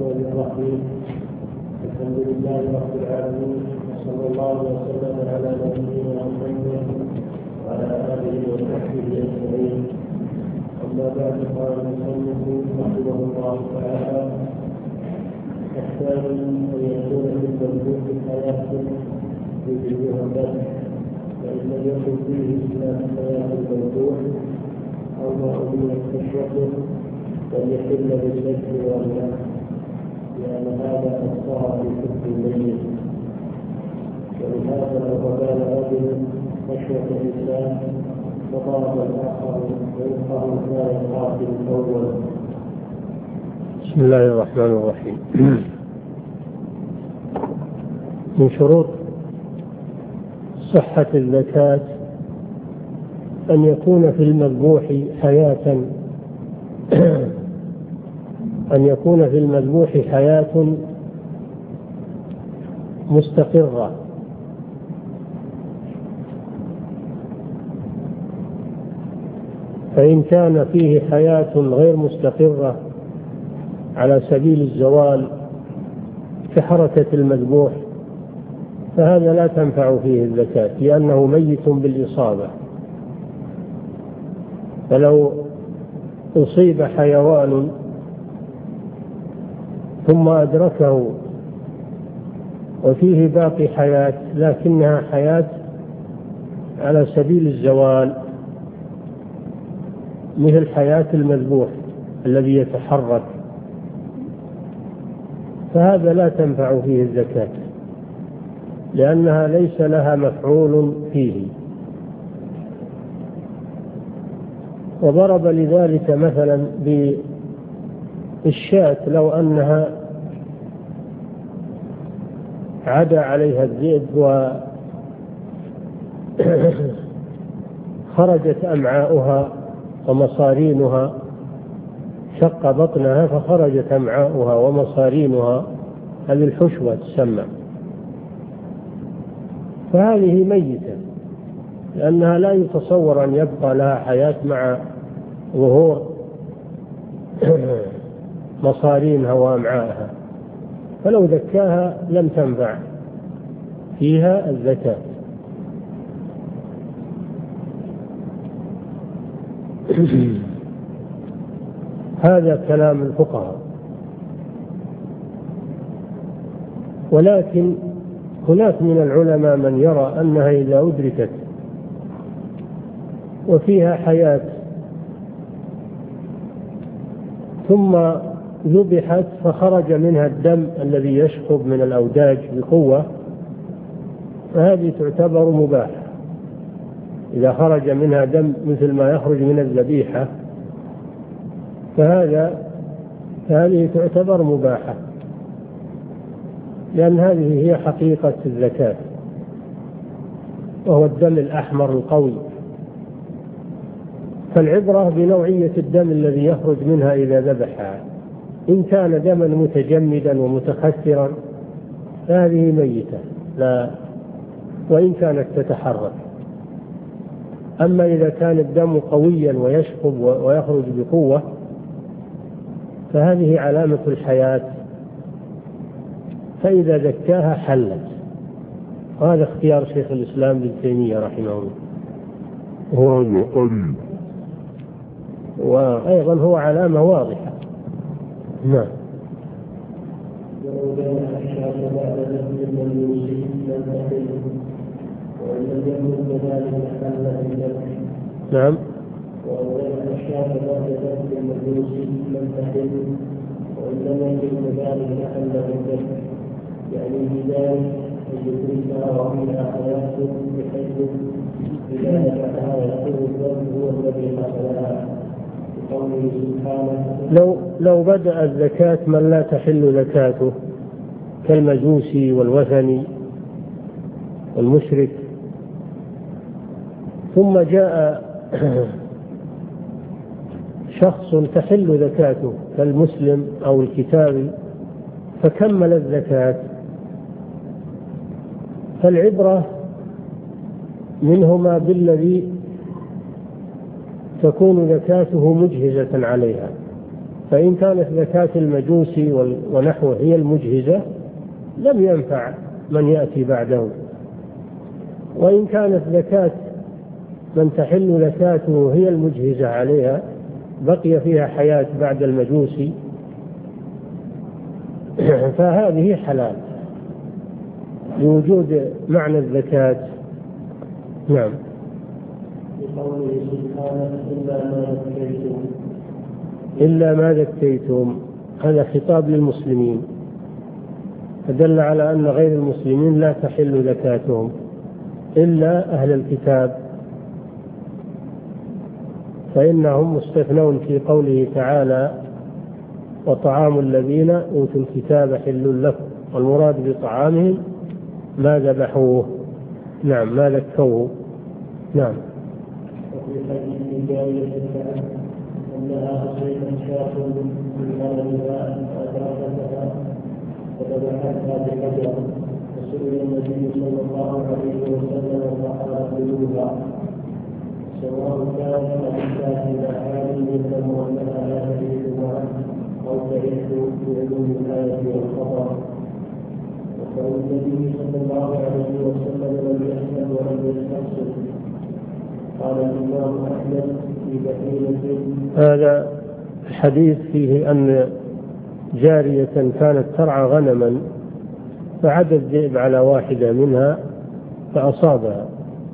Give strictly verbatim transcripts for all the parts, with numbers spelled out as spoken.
الرحمن الرحيم. الحمد لله رب العالمين، وصلى الله وسلم على نبينا محمد وعلى آله وصحبه أجمعين. أما بعد، قال المصنف رحمه الله تعالى: يحتاج أن يكون في المملوك حياة يجريها بس، فإن لم يكن فيه إلا حياة المملوك أو ما أمنت كشفته فليحل بالذكر والأنثى، لأن هذا أصدر في حكم الميت. ولهذا لو كان رجل خشية الإنسان فضرب الآخر ويقال كان القاتل الأول. بسم الله الرحمن الرحيم. من شروط صحة الزكاة أن يكون في المذبوح حياة أن يكون في المذبوح حياة مستقرة، فإن كان فيه حياة غير مستقرة على سبيل الزوال كحركة المذبوح فهذا لا تنفع فيه الزكاة، لأنه ميت بالإصابة. فلو أصيب حيوان ثم أدركه وفيه باقي حياة لكنها حياة على سبيل الزوال مثل حياة المذبوح الذي يتحرك، فهذا لا تنفع فيه الزكاة، لأنها ليس لها مفعول فيه. وضرب لذلك مثلا بالشاة، لو أنها عدا عليها الذئب وخرجت أمعاؤها ومصارينها، شق بطنها فخرجت أمعاؤها ومصارينها، هذه الحشوة تسمى، فهذه ميتة، لأنها لا يتصور أن يبقى لها حياة مع ظهور مصارينها وأمعاءها، فلو ذكاها لم تنفع فيها الزكاة. هذا كلام الفقهاء. ولكن هناك من العلماء من يرى أنها إذا أدركت وفيها حياة ثم ذبحت فخرج منها الدم الذي يشخب من الأوداج بقوة، فهذه تعتبر مباحة. إذا خرج منها دم مثل ما يخرج من الذبيحة فهذا فهذه تعتبر مباحة، لأن هذه هي حقيقة الزكاة، وهو الدم الأحمر القوي. فالعبرة بنوعية الدم الذي يخرج منها إذا ذبحها، إن كان دما متجمدا ومتخثرا فهذه ميتة لا، وإن كانت تتحرك. أما إذا كان الدم قويا ويشخب ويخرج بقوة فهذه علامة الحياة، فإذا زكاها حلت. وهذا اختيار شيخ الإسلام ابن تيمية رحمه الله، هذا قريب، وأيضا هو علامة واضحة. نعم. ولو كان الشاة بعد ذبح المجوس لم تحل، وإن لم يكن كذلك حل الذبح. نعم. ولو كان الشاة بعد ذبح المجوس لم تحل، وإن لم يكن كذلك حل الذبح، يعني بذلك أن يدركها وفيها حياة بحيث بذلك هذا يكون الذنب هو الذي قتلها، بقوله سبحانه: لو لو بدأ الزكاة من لا تحل زكاته كالمجوسي والوثني والمشرك، ثم جاء شخص تحل زكاته كالمسلم أو الكتابي فكمل الزكاة، فالعبرة منهما بالذي تكون زكاته مجهزة عليها، فإن كانت زكاة المجوسي ونحوه هي المجهزة لم ينفع من يأتي بعده، وإن كانت زكاة من تحل زكاته هي المجهزة عليها بقي فيها حياة بعد المجوسي فهذه حلال لوجود معنى الزكاة. نعم. بقوله سبحانه إلا ما ذكيتم إلا ما ذكيتم، هذا خطاب للمسلمين، فدل على أن غير المسلمين لا تحل زكاتهم إلا أهل الكتاب، فإنهم مستثنون في قوله تعالى وطعام الذين أوتوا الكتاب حل لكم، والمراد بطعامهم ما ذبحوه. نعم، ما ذكوه. نعم. وفي حديث جابر أنها أصيبت شاة من غنمها فأدركتها فذبحتها بحجر، فسئل النبي صلى الله عليه وسلم فقال كلوها سواء كان عن شاة الأحيان يعلم أنها لا تحل معه أو تعيش بعلوم الآية والخبر. وقال النبي صلى الله عليه وسلم لم يسأل ولم يستفسر. قال الإمام أحمد في بحيرة. هذا الحديث فيه أن جارية كانت ترعى غنما فعدى الذئب على واحدة منها فأصابها،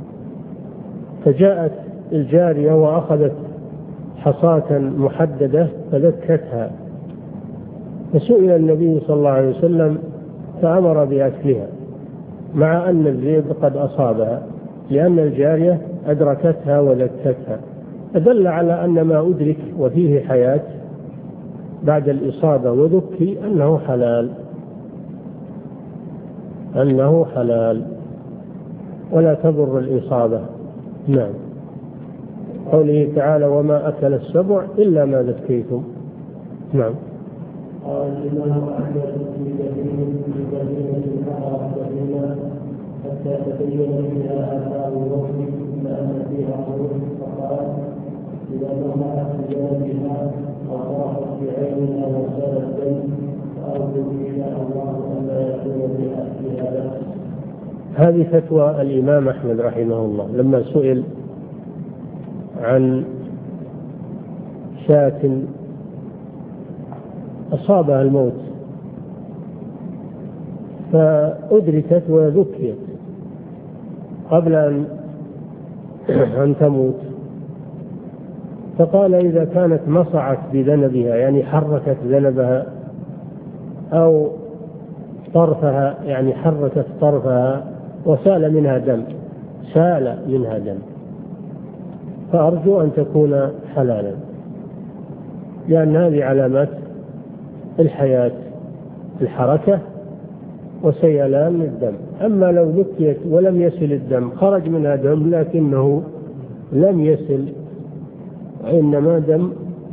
فجاءت الجارية وأخذت حصاة محددة فذكتها، فسئل النبي صلى الله عليه وسلم فأمر بأكلها مع أن الذئب قد أصابها، لأن الجارية أدركتها وذكتها، فدل على أن ما أدرك وفيه حياة بعد الإصابة وذكي أنه حلال، أنه حلال ولا تضر الإصابة. نعم. قوله تعالى وما أكل السبع إلا ما ذكيتم. نعم. قال الإمام أحمد في بحيرة البحر بحيرة حتى تبين فيها آثار الوقت إلا أن فيها روح، فقال إذا نظرت بجانبها أو طرحت بعينها وسال الدم فأرجو إن شاء الله أن لا يكون بأكلها بأس. هذه فتوى الإمام أحمد رحمه الله لما سئل عن شاة أصابها الموت فأدركت وذكيت قبل أن أن تموت، فقال إذا كانت مصعت بذنبها يعني حركت ذنبها أو طرفها يعني حركت طرفها وسال منها دم سال منها دم فأرجو أن تكون حلالا، لأن هذه علامات الحياة الحركة وسيلان الدم. أما لو ذكيت ولم يسل الدم خرج منها دم لكنه لم يسل وإنما دم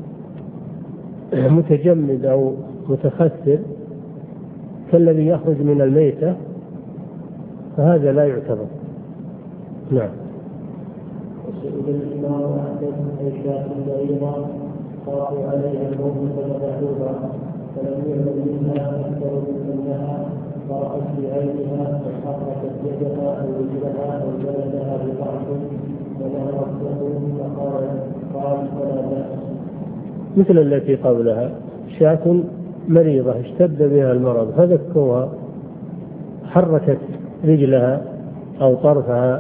متجمد أو متخثر كالذي يخرج من الميتة فهذا لا يعتبر. نعم. وسئل الإمام أحمد عن شاة بعيرة خافوا عليها الموت فذبحوها فلم يعلم منها أكثر من أنها طرحت بعينها وحركت يدها أو رجلها أو جلدها بضعف ونهرت له فقال قال فلا بأس. مثل التي قبلها شاة مريضة اشتد بها المرض فذكوها حركت رجلها أو طرفها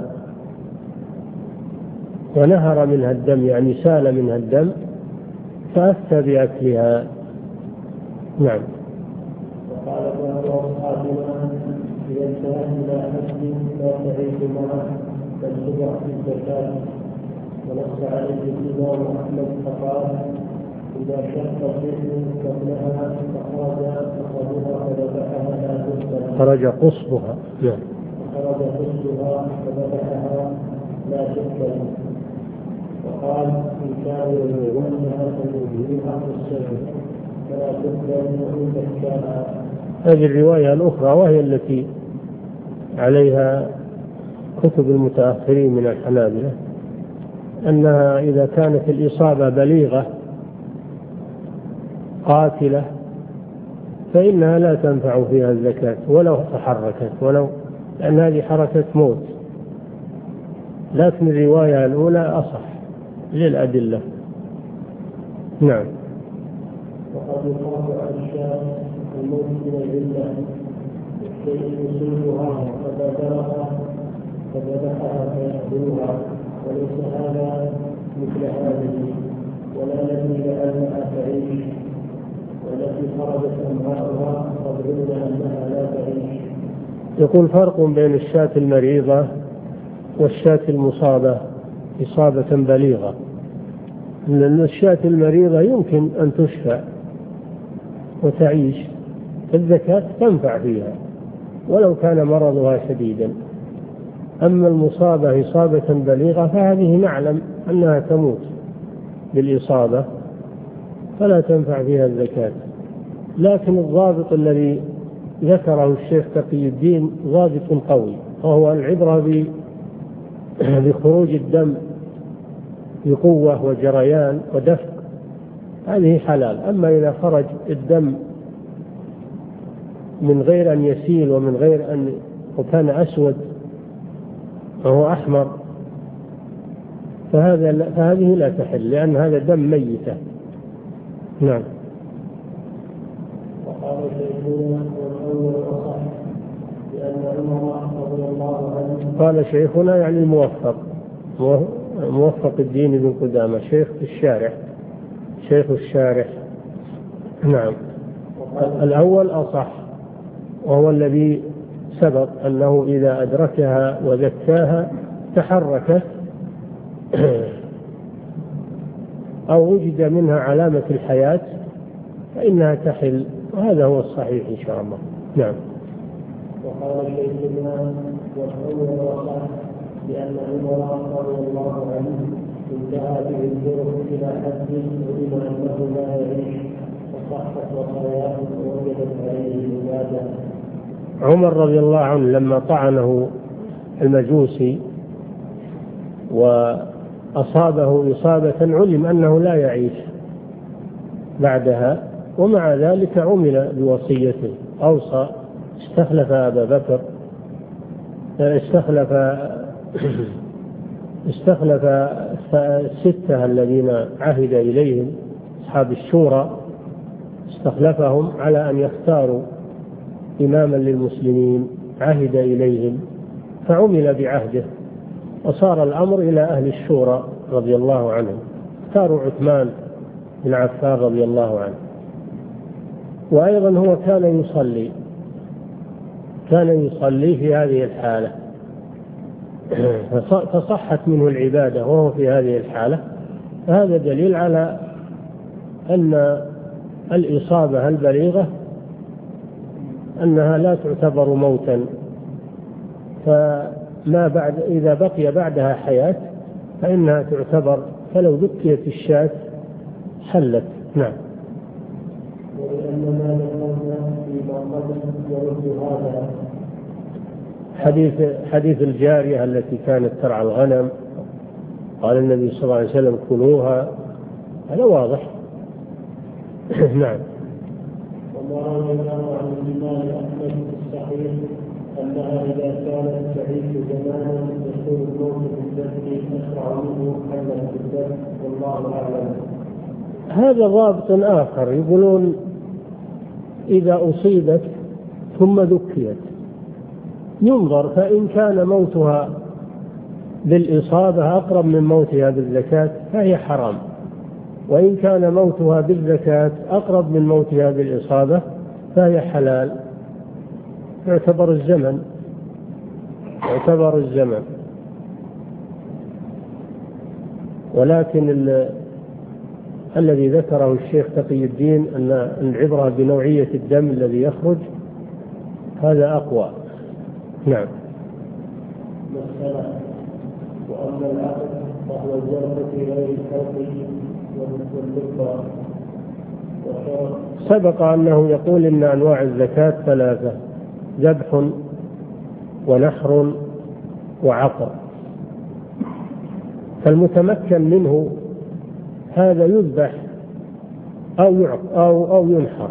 ونهر منها الدم يعني سال منها الدم فأفتى بأكلها. نعم. وقال بعض أصحابنا إذا انتهت إلى حد لا تعيش معه بل تبع في الزكاة، ونص عليه الإمام أحمد فقال إذا شق الشيء قبلها فخرج أخذها فذبحها لا تقبل. خرج قصبها. نعم. خرج قصبها فذبحها لا تقبل. وقال إن كانوا يقولونها فيجيبها في السجن فلا تقبل وإن ذكاها. هذه الرواية الأخرى وهي التي عليها كتب المتأخرين من الحنابلة أنها إذا كانت الإصابة بليغة قاتلة فإنها لا تنفع فيها الزكاة ولو تحركت، ولو لأن هذه حركة موت. لكن الرواية الأولى أصح للأدلة. نعم. وقد يقال عن الشاة الموت من العلة الشيء يصيبها فبادرها فذبحها فيأكلها، وليس هذا مثل هذه، ولا ندري لأنها تعيش، والتي خرجت أمعاؤها قد علم أنها لا تعيش. يقول فرق بين الشاة المريضة والشاة المصابة إصابة بليغة. لأن الشاة المريضة يمكن أن تشفى وتعيش، الزكاة تنفع فيها ولو كان مرضها شديدا. أما المصابة إصابة بليغة فهذه نعلم أنها تموت بالإصابة فلا تنفع فيها الزكاة. لكن الضابط الذي ذكره الشيخ تقي الدين ضابط قوي، وهو العبرة بخروج الدم بقوة وجريان ودفق، هذه حلال. أما إذا خرج الدم من غير أن يسيل ومن غير أن وكان أسود وهو أحمر فهذا فهذه لا تحل، لأن هذا دم ميتة. نعم. وقال شيخنا والأول أصح لأن عمر رضي الله عنه قال شيخنا يعني الموفق موفق الدين بن قدامة شيخ الشارح شيخ الشارح. نعم. الأول أصح، وهو الذي سبق أنه إذا أدركها وزكاها تحركت أو وجد منها علامة الحياة فإنها تحل، وهذا هو الصحيح إن شاء الله. نعم. وقال شيخنا والأول أصح لأن عمر رضي الله عنه انتهى به الجرح إلى حد علم أنه لا يعيش فصحت وصاياه ووجدت عليه عبادة. عمر رضي الله عنه لما طعنه المجوسي وأصابه إصابة علم أنه لا يعيش بعدها، ومع ذلك عمل بوصيته، أوصى استخلف أبا بكر استخلف استخلف الستة الذين عهد إليهم أصحاب الشورى، استخلفهم على أن يختاروا إماما للمسلمين عهد إليهم، فعمل بعهده وصار الأمر إلى أهل الشورى رضي الله عنهم، اختاروا عثمان بن عفان رضي الله عنه. وأيضا هو كان يصلي كان يصلي في هذه الحالة فصحت منه العبادة وهو في هذه الحالة، فهذا دليل على أن الإصابة البليغة أنها لا تعتبر موتا، فما بعد إذا بقي بعدها حياة فإنها تعتبر، فلو ذكيت الشاة حلت. نعم. ولأن ما ذكرنا فيما قبل يرد هذا حديث حديث الجارية التي كانت ترعى الغنم، قال النبي صلى الله عليه وسلم كلوها، هذا واضح. نعم. وما رويناه عن الإمام أحمد في الصحيح أنها إذا كانت تعيش زمانا يكون الموت بالذات أسرع منه حلا بالذات، والله أعلم. هذا ضابط آخر، يقولون إذا أصيبت ثم ذكيت ينظر، فإن كان موتها بالإصابة أقرب من موتها بالزكاة فهي حرام، وإن كان موتها بالزكاة أقرب من موتها بالإصابة فهي حلال. يعتبر الزمن يعتبر الزمن ولكن ال... الذي ذكره الشيخ تقي الدين أن العبرة بنوعية الدم الذي يخرج هذا أقوى. نعم. مسألة. وأما العقل فهو الجرح في غير الحلق واللقاء. سبق أنه يقول إن أنواع الزكاة ثلاثة: ذبح ونحر وعقر. فالمتمكن منه هذا يذبح أو أو أو ينحر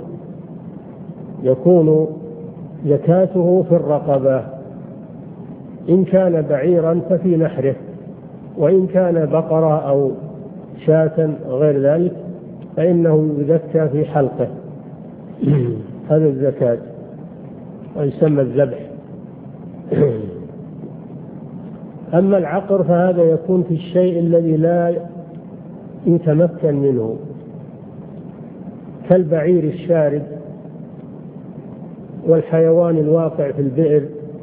يكون زكاته في الرقبة. إن كان بعيرا ففي نحره، وإن كان بقرة أو شاة غير ذلك فإنه يزكى في حلقه. هذا الزكاة ويسمى الذبح. أما العقر فهذا يكون في الشيء الذي لا يتمكن منه، كالبعير الشارد والحيوان الواقع في البئر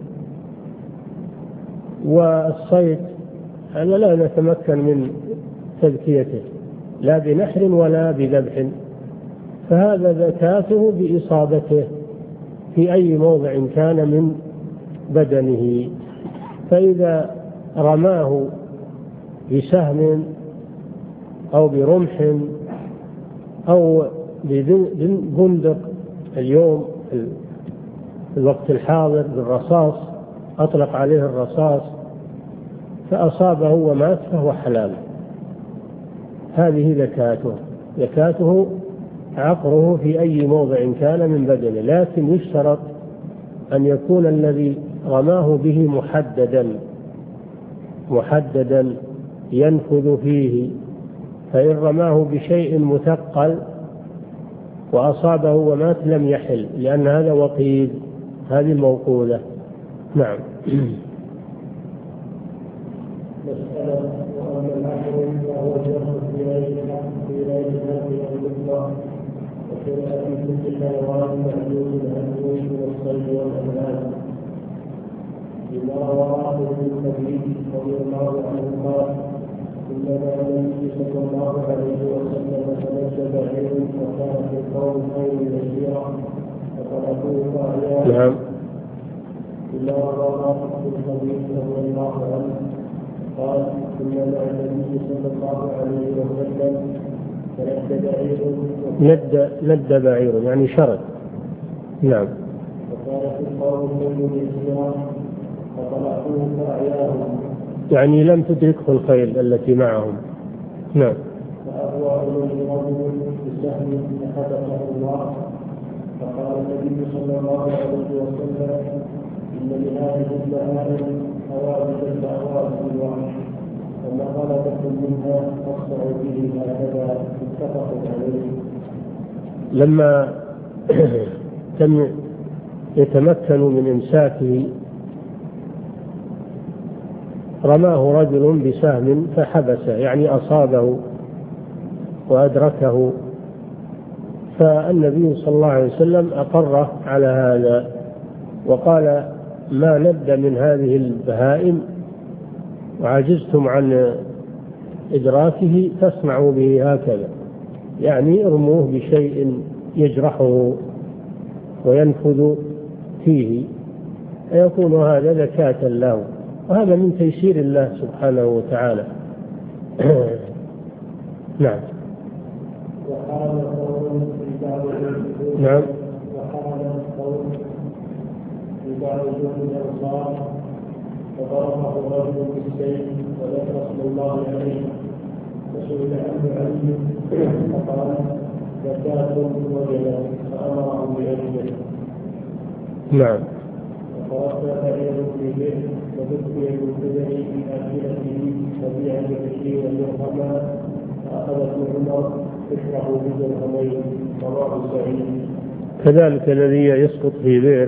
والصيد، هذا لا نتمكن من تزكيته لا بنحر ولا بذبح، فهذا زكاته بإصابته في أي موضع كان من بدنه. فإذا رماه بسهم أو برمح أو ببندق اليوم في الوقت الحاضر بالرصاص، أطلق عليه الرصاص فأصابه ومات فهو حلال. هذه زكاته. زكاته عقره في أي موضع كان من بدنه، لكن يشترط أن يكون الذي رماه به محددا محددا ينفذ فيه. فإن رماه بشيء مثقل وأصابه ومات لم يحل، لأن هذا وقيد، هذه الموقوذة. نعم. مسألة. وأما العشر فهو الجرح في غير الحق في غير الحق والمطلق، وشرع في كل حيوان معلوم الأموال والصيد والأنعام. لما رواه ابن الخبيب رضي الله عنه قال: إنما النبي صلى الله عليه وسلم تنزل بعير وكان في القوم خير يسيرا فتركوه فأعياه. نعم. إلا رواه ابن الخبيب رضي الله عنه قال: إنما النبي صلى الله عليه وسلم تنزل بعير ند ند بعير يعني شرد. نعم. وكان في القوم خير يسيرا فتركوه فأعياه، يعني لم تدركه الخيل التي معهم. نعم. فأهوى إليه رجل بسهم فحدثه الله، فقال النبي صلى الله عليه وسلم: إن لهذه البهائم حوادث كأحوادث الوحش، وما غلبكم منها فاصنعوا به هكذا. متفق عليه. لما تم يتمكن من إمساكه رماه رجل بسهم فحبسه، يعني أصابه وأدركه، فالنبي صلى الله عليه وسلم أقره على هذا وقال: ما ند من هذه البهائم وعجزتم عن إدراكه فاصنعوا به هكذا، يعني ارموه بشيء يجرحه وينفذ فيه، فيكون هذا زكاة له، وهذا من تيسير الله سبحانه وتعالى. نعم. وحال قوم في بعض نعم. وحال قوم في بعض الأنصار فضربه رجل بالسيف وذكر اسم الله عليه، فسئل عنه علي فقال: زكاة وجبت، فأمره بأجله. نعم. فتركنا بعير في بئر وذكي من قبل آخرته فبيع بكثير درهما، فأخذ ابن عمر فكره بدرهمين. رواه سعيد. كذلك الذي يسقط في بئر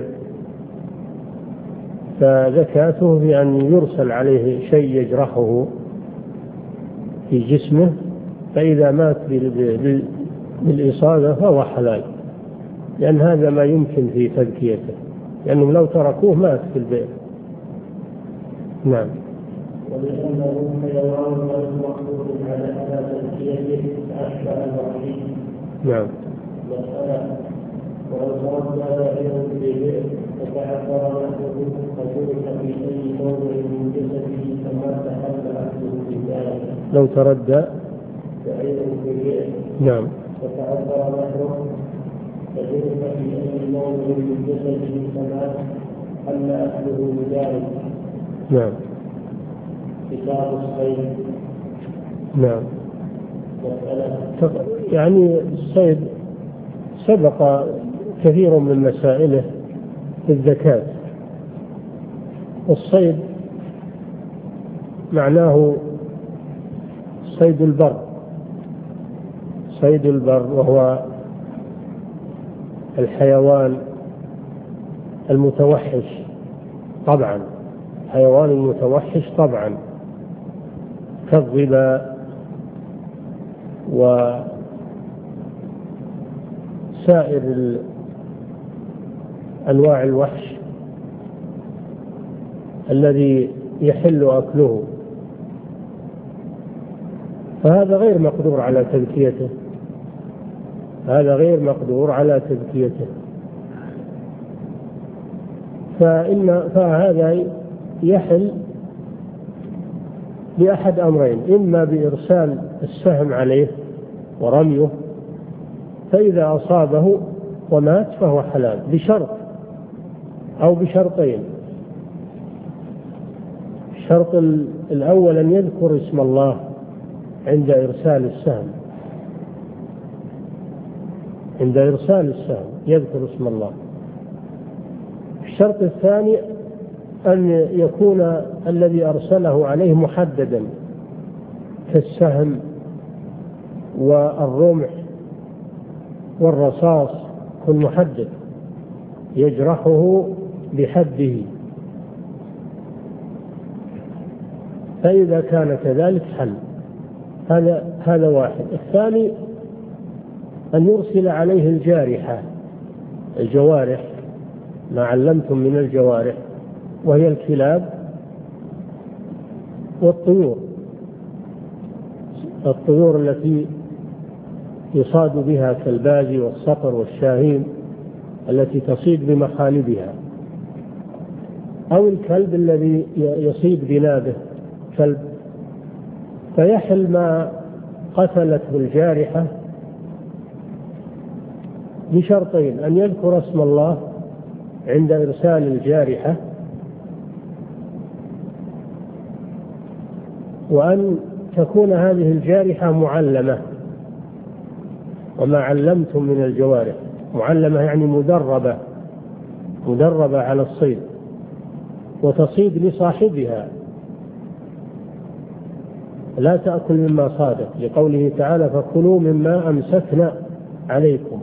فزكاته في أن يرسل عليه شيء يجرحه في جسمه، فإذا مات بالإصابة فهو حلال، لأن هذا ما يمكن في تزكيته، لأنهم لو تركوه مات في البئر. نعم. ولأنه حيوان غير مقدور على تزكيته أشبه الوحيد. نعم. مسألة. ولو ترد بعير في بئر فتعثر نحوه فترك في أي موضع من جسده فما تحل أهله بذلك. لو تردى بعير في بئر نعم فتعثر نحوه فترك في أي موضع من جسده فما حل أهله بذلك. نعم. كتاب الصيد. نعم. يعني الصيد سبق كثير من مسائله في الزكاة. الصيد معناه صيد البر، صيد البر وهو الحيوان المتوحش طبعا، حيوان المتوحش طبعا كالظباء وسائر أنواع الوحش الذي يحل أكله، فهذا غير مقدور على تذكيته، هذا غير مقدور على تذكيته. فإن فهذا يحل بأحد أمرين: إما بإرسال السهم عليه ورميه، فإذا أصابه ومات فهو حلال بشرط أو بشرطين. الشرط الأول أن يذكر اسم الله عند إرسال السهم، عند إرسال السهم يذكر اسم الله. الشرط الثاني أن يكون الذي أرسله عليه محددا كالسهم والرمح والرصاص، كن محدد يجرحه بحده. فإذا كان كذلك حل. هذا هذا واحد. الثاني أن يرسل عليه الجارحة، الجوارح، ما علمتم من الجوارح، وهي الكلاب والطيور، الطيور التي يصاد بها كالبازي والصقر والشاهين التي تصيد بمخالبها، أو الكلب الذي يصيد بنابه كلب. فيحل ما قتلته الجارحة بشرطين: أن يذكر اسم الله عند إرسال الجارحة، وأن تكون هذه الجارحة معلمة. وما علمتم من الجوارح، معلمة يعني مدربة، مدربة على الصيد وتصيد لصاحبها، لا تأكل مما صادت، لقوله تعالى: فكلوا مما أمسكنا عليكم.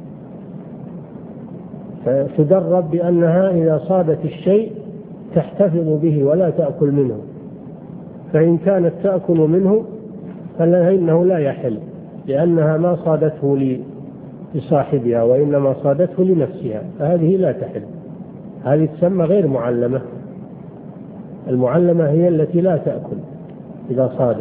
فتدرب بأنها إذا صادت الشيء تحتفظ به ولا تأكل منه، فإن كانت تأكل منه فإنه لا يحل، لأنها ما صادته لصاحبها وإنما صادته لنفسها، فهذه لا تحل. هذه تسمى غير معلمة. المعلمة هي التي لا تأكل إذا صادت.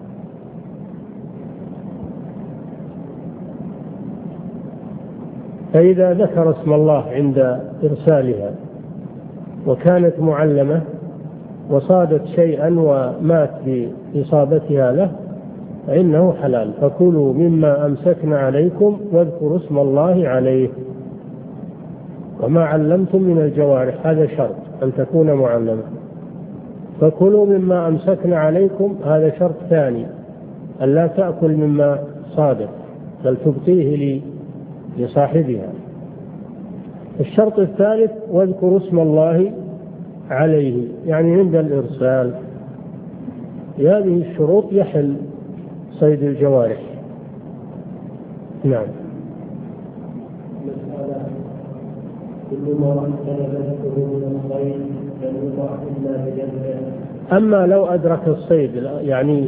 فإذا ذكر اسم الله عند إرسالها وكانت معلمة وصادت شيئا ومات بإصابتها له فإنه حلال. فكلوا مما أمسكنا عليكم واذكروا اسم الله عليه. وما علمتم من الجوارح، هذا شرط أن تكون معلمة. فكلوا مما أمسكنا عليكم، هذا شرط ثاني، أن لا تأكل مما صادت بل تبقيه لصاحبها. الشرط الثالث: واذكروا اسم الله عليه، يعني عند الإرسال. بهذه الشروط يحل صيد الجوارح. نعم. كل ما أمكن ذكره من الصيد لم يطع إلا بجنبه. أما لو أدرك الصيد، يعني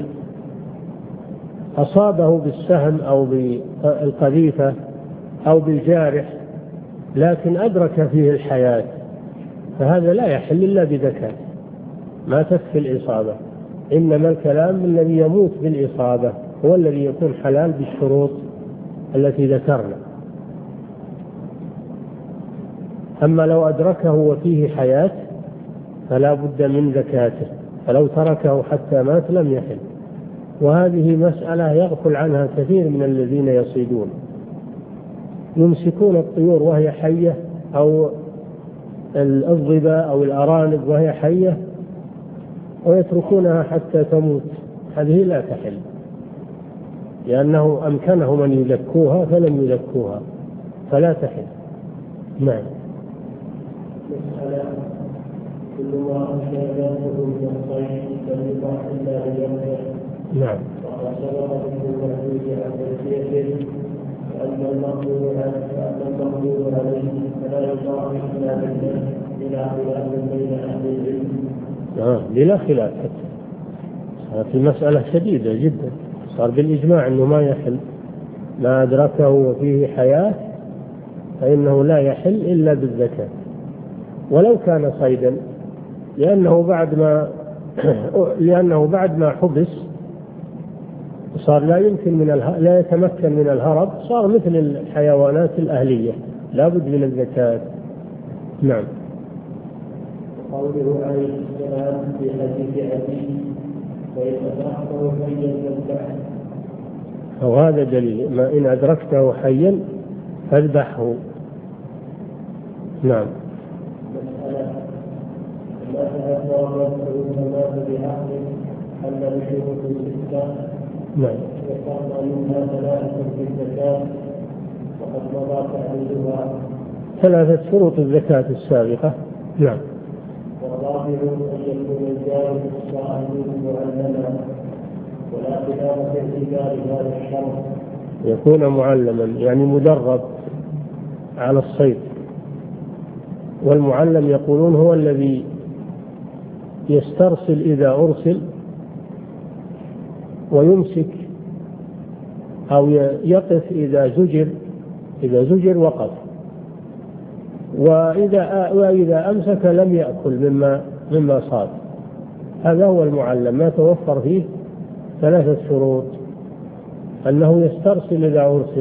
أصابه بالسهم أو بالقذيفة أو بالجارح لكن أدرك فيه الحياة، فهذا لا يحل إلا بذكاء، ما تكفي الإصابة. إنما الكلام الذي يموت بالإصابة هو الذي يكون حلال بالشروط التي ذكرنا. أما لو أدركه وفيه حياة فلا بد من زكاته، فلو تركه حتى مات لم يحل. وهذه مسألة يغفل عنها كثير من الذين يصيدون، يمسكون الطيور وهي حية أو الظباء أو الأرانب وهي حية ويتركونها حتى تموت، هذه لا تحل. لأنه أمكنهم أن يزكوها فلم يزكوها فلا تحل. نعم. مسألة كل ما أشهده من الصيد فليطاح إلا بجنبه. نعم. وقد سبق في المحدود عن تزكيته وأن المقدور عليه فلا يطاح إلا بالجنب بلا خلاف بين أهل العلم. آه. بلا خلاف حتى في المسألة شديدة جدا، صار بالإجماع أنه ما يحل، ما أدركه وفيه حياة فإنه لا يحل إلا بالزكاة ولو كان صيدا، لأنه بعد ما لأنه بعد ما حبس صار لا يمكن من اله... لا يتمكن من الهرب، صار مثل الحيوانات الأهلية لا بد من الزكاة. نعم. قوله عليه السلام في حديث أبي وإن أدركته حيا فاذبحه. وهذا دليل ما إن أدركته حيا فاذبحه. نعم. مسألة ما تهدى فإنما بحق أن بشروط ستة. نعم. ذكرنا منها ثلاثة في الزكاة وقد مضى تعديلها. ثلاثة شروط الزكاة السابقة. نعم. والرابع أن يكون الجاري الصائم معلما ولا خلاف في اعتبار هذا الشرط. يكون معلما يعني مدرب على الصيد، والمعلم يقولون هو الذي يسترسل إذا أرسل ويمسك أو يقف إذا زجر، إذا زجر وقف، وإذا وإذا أمسك لم يأكل مما مما صاد. هذا هو المعلم. ما توفر فيه ثلاثة شروط: أنه يسترسل إذا أرسل،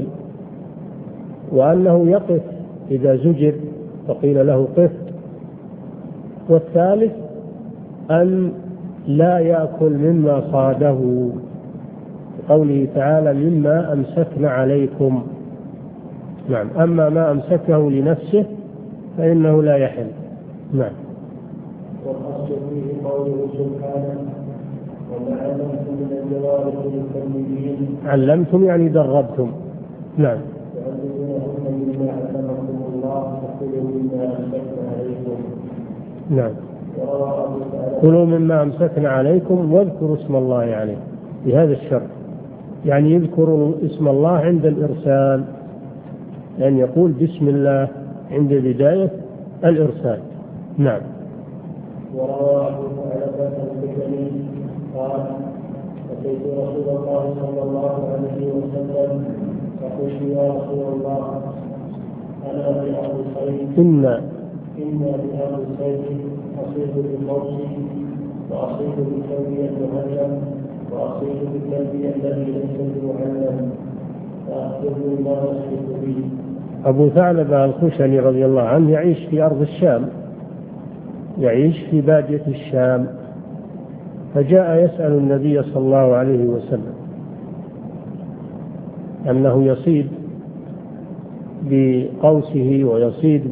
وأنه يقف إذا زجر فقيل له قف، والثالث أن لا يأكل مما صاده، قوله تعالى مما أمسكنا عليكم. نعم. أما ما أمسكه لنفسه فإنه لا يحل. نعم. والأصل فيه قوله سبحانه وما علمتم من الجوارح للتلميذين. علمتم يعني دربتم. نعم. تعلمونهن مما علمكم الله فكلوا مما أمسكنا عليكم. نعم. كلوا مما أمسكنا عليكم واذكروا اسم الله عليه بهذا الشرط، يعني يذكروا اسم الله عند الإرسال، لأن يقول بسم الله عند بداية الإرسال. نعم. وروى أبو ثعلبة الخشني قال أتيت رسول الله صلى الله عليه وسلم فقلت يا رسول الله أنا بأرض صيد إنا إنا بأرض صيد أصيد بقوسي وأصيد بكلبي المعلم وأصيد بكلبي الذي ليس بمعلم فأخبرني ما أصيد به. أبو ثعلبة الخشني رضي الله عنه يعيش في أرض الشام، يعيش في بادية الشام، فجاء يسأل النبي صلى الله عليه وسلم أنه يصيد بقوسه ويصيد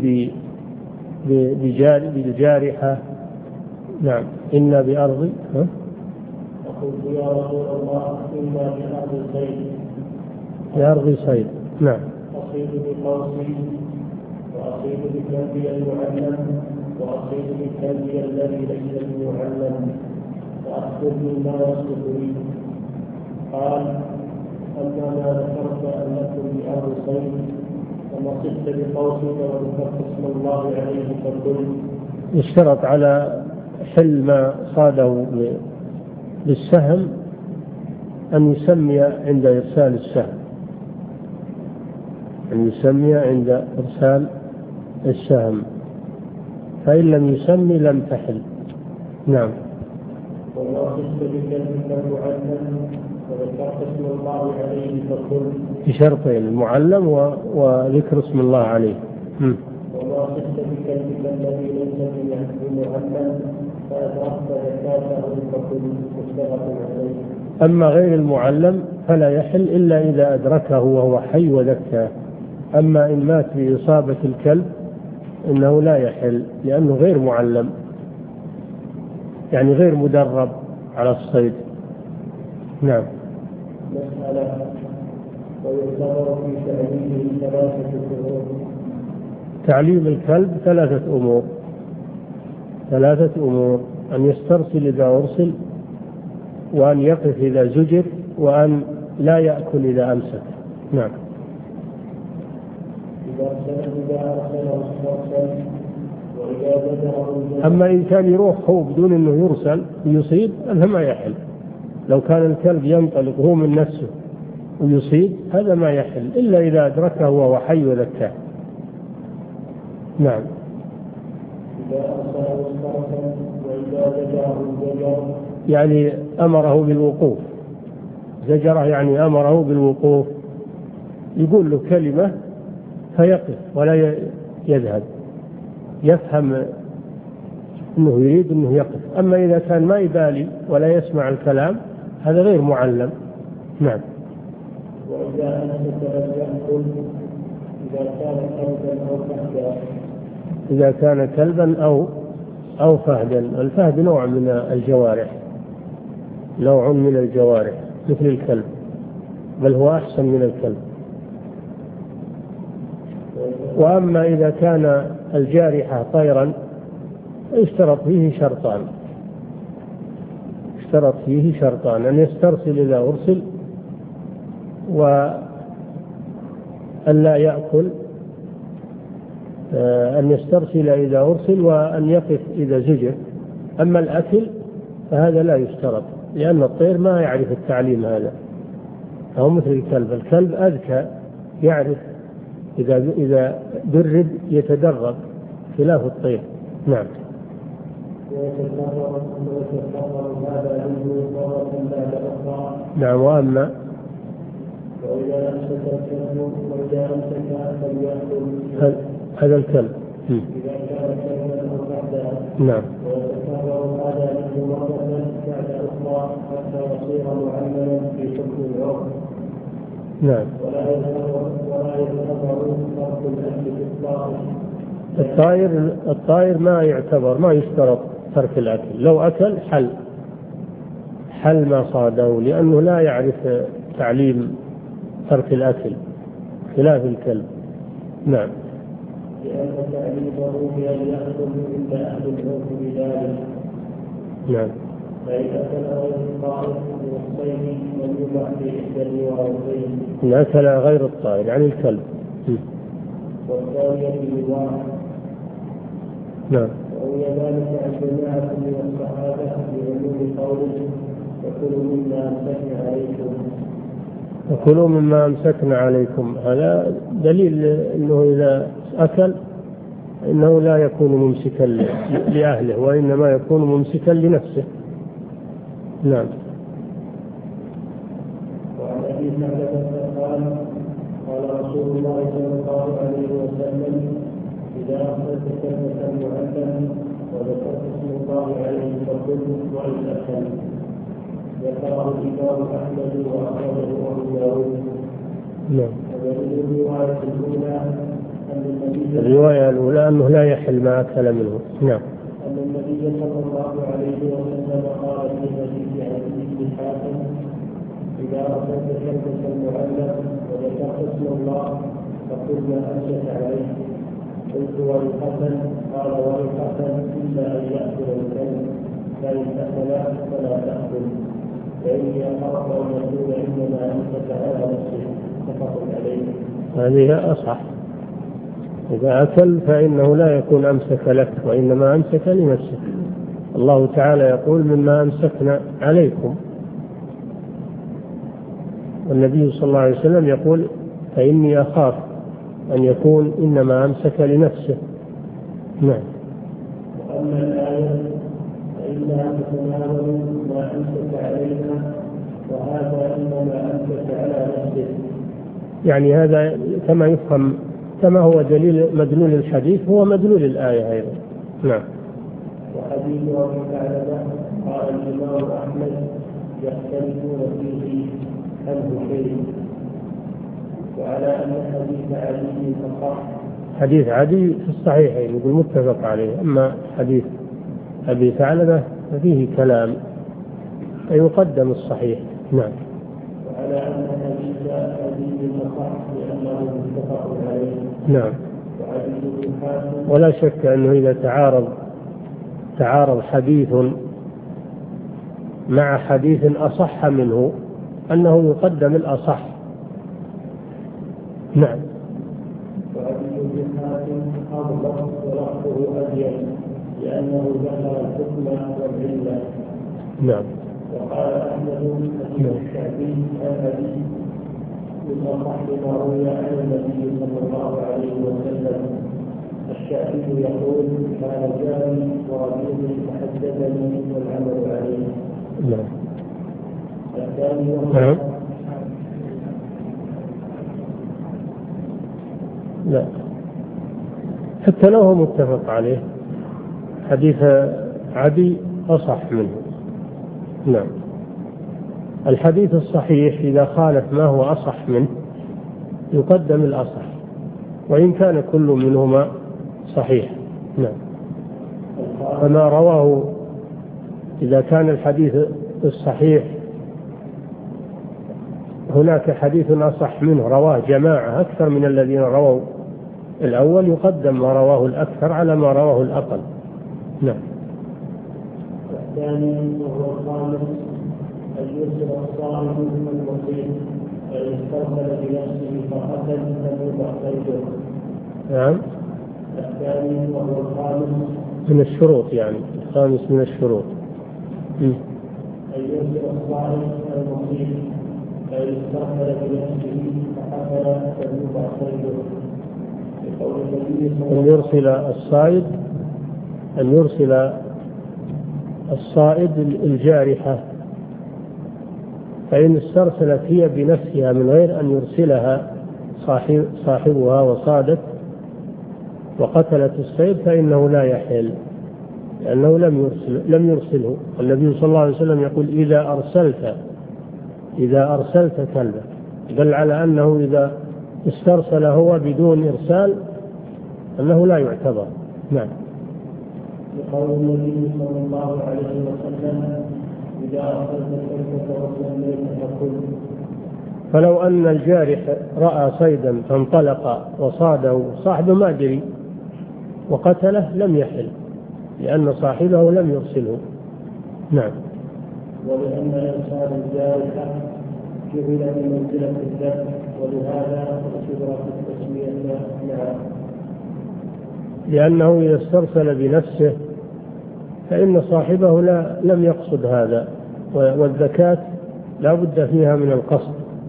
بالجارحة. نعم. إنا بأرض ها؟ فقلت يا رسول الله إنا بأرض صيد بأرض صيد. نعم. أصيد بقوسي وأصيد بكلبي المعلم وأصيد بكلبي الذي ليس بمعلم فأخبرني ما يصدق لي. قال أما ما ذكرت أنكم بأرض صيد فما صدت بقوسك وذكرت اسم الله عليه فكل. اشترط على حل ما صاده بالسهم أن يسمي عند إرسال السهم، أن يسمي عند إرسال السهم، فإن لم يسمي لم تحل. نعم. وما صدت بكلبك المعلم وذكرت اسم الله عليه فكل. بشرطين: المعلم وذكر اسم الله عليه. م. وما صدت بكلبك الذي ليس بمعلم فأدركت زكاته فكل متفق عليه. أما غير المعلم فلا يحل إلا إذا أدركه وهو حي وذكاه. أما إن مات بإصابة الكلب إنه لا يحل، لأنه غير معلم، يعني غير مدرب على الصيد. نعم. مسألة ويعتبر في تعليمه ثلاثة أمور. تعليم الكلب ثلاثة أمور ثلاثة أمور أن يسترسل إذا أرسل، وأن يقف إذا زجر، وأن لا يأكل إذا أمسك. نعم. أما إن كان يروح هو بدون أنه يرسل ويصيب هذا ما يحل. لو كان الكلب ينطلق هو من نفسه ويصيب هذا ما يحل إلا إذا أدركه وهو حي وذكاه. نعم. يعني أمره بالوقوف، زجره يعني أمره بالوقوف، يقول له كلمة فيقف ولا يذهب، يفهم أنه يريد أنه يقف. أما إذا كان ما يبالي ولا يسمع الكلام هذا غير معلم. نعم. وإذا أنت يأكل إذا كان كلبا أو فهدا إذا كان كلبا أو أو فهدا. الفهد نوع من الجوارح، نوع من الجوارح مثل الكلب، بل هو أحسن من الكلب. وأما إذا كان الجارحة طيرا اشترط فيه شرطان اشترط فيه شرطان أن يسترسل إذا أرسل، وأن لا يأكل، أن يسترسل إذا أرسل، وأن يقف إذا زجر. أما الأكل فهذا لا يشترط، لأن الطير ما يعرف التعليم هذا، أو مثل الكلب. الكلب أذكى، يعرف إذا إذا درب يتدرب، خلاف الطير. نعم. نعم. وأما هذا الكلب نعم. نعم. الطائر الطائر ما يعتبر، ما يشترط ترك الأكل. لو أكل حل حل ما صاده، لأنه لا يعرف تعليم ترك الأكل، خلاف الكلب. نعم. لأن تعليمه بأن يأكل عند أهل العرف بذلك. نعم. فإذا أكل غير الطائر والصيد لم يبع في إحدى الورقين. إن أكل غير الطائر يعني الكلب. والثانية بالواحد. نعم. وهي ذلك عن جماعة من الصحابة بعموم قوله وكلوا مما أمسكنا عليكم. وكلوا مما أمسكنا عليكم، هذا دليل أنه إذا أكل إنه لا يكون ممسكا لأهله، وإنما يكون ممسكا لنفسه. نعم. وعن أبي ثعلبة قال قال رسول الله صلى الله عليه وسلم إذا أخذت كلمة معلم وذكرت اسم الله عليه فقل وإن أكل. ذكره الإمام أحمد وأخرجه أبو داود. نعم. الرواية الأولى أن النبي الرواية الأولى أنه لا يحل ما أكل منه. نعم. أن النبي صلى الله عليه وسلم قال في حديث عن ابن حاتم إذا أخذت كلمة معلم وذكرت اسم الله فقل ما أمسك عليه. قلت والحسن قال والحسن إلا أن يأكل الكلب فإن أكل فلا تأكل فإني أخاف أن يقول إنما أمسك على نفسه. متفق عليه. هذه أصح. إذا أكل فإنه لا يكون أمسك لك، وإنما أمسك لنفسه. الله تعالى يقول مما أمسكنا عليكم، والنبي صلى الله عليه وسلم يقول فإني أخاف أن يكون إنما أمسك لنفسه. نعم. وأما الآية فإنها تتناول ما أمسك علينا وهذا إنما أمسك على نفسه. يعني هذا كما يفهم، كما هو دليل مدلول الحديث هو مدلول الآية أيضا. نعم. وحديث أبي ثعلبة قال الإمام أحمد يختلفون فيه عنه شيء، وعلى أن حديث علي أصح. حديث علي في الصحيحين يقول متفق عليه، أما حديث أبي ثعلبة فيه كلام، فيقدم الصحيح. نعم. على أن حديث أبي الأصح لأنه متفق عليه. نعم. وحديث حاتم ولا شك أنه إذا تعارض تعارض حديث مع حديث أصح منه أنه يقدم الأصح. نعم. وحديث حاتم أضبط ولفظه أبين لأنه ذكر الحكم والعلة. نعم. وقال أحمد حديث الشعبي عن أبي من أصح ما روي عن النبي صلى الله عليه وسلم. الشعبي يقول كان جاري ورجل فحدثني والعمل عليه. نعم. الثاني نعم. لا، حتى لو هو متفق عليه حديث عدي أصح منه. نعم. الحديث الصحيح إذا خالف ما هو أصح منه يقدم الأصح وإن كان كل منهما صحيح. نعم. فما رواه إذا كان الحديث الصحيح هناك حديث أصح منه رواه جماعة أكثر من الذين رووا الأول يقدم ما رواه الأكثر على ما رواه الأقل. نعم. الثاني وهو الخامس أن يرسل الصائم من المصيب فإن استرسل بنفسه فقتل فليبع صيده. نعم. الثاني وهو الخامس من الشروط، يعني الخامس من الشروط أن يرسل الصائم من المصيب فإن استرسل بنفسه فقتل فليبع صيده. أن يرسل الصائد أن يرسل الصائد الجارحة فإن استرسلت هي بنفسها من غير أن يرسلها صاحب صاحبها وصادت وقتلت الصيد فإنه لا يحل لأنه لم يرسل لم يرسله. النبي صلى الله عليه وسلم يقول إذا أرسلت إذا أرسلت كلبا، دل على أنه إذا استرسل هو بدون إرسال أنه لا يعتبر. نعم. لقول النبي صلى الله عليه وسلم إذا أرسلت كلبك وصليت فكل. فلو أن الجارح رأى صيدا فانطلق وصاده صاحبه ما دري وقتله لم يحل لأن صاحبه لم يرسله. نعم. ولأن الإنسان الجارحة جبل بمنزلة الذبح ولهذا اعتبر في التسمية. نعم. لأنه إذا استرسل بنفسه فإن صاحبه لا لم يقصد هذا، والزكاة لا بد فيها من القصد.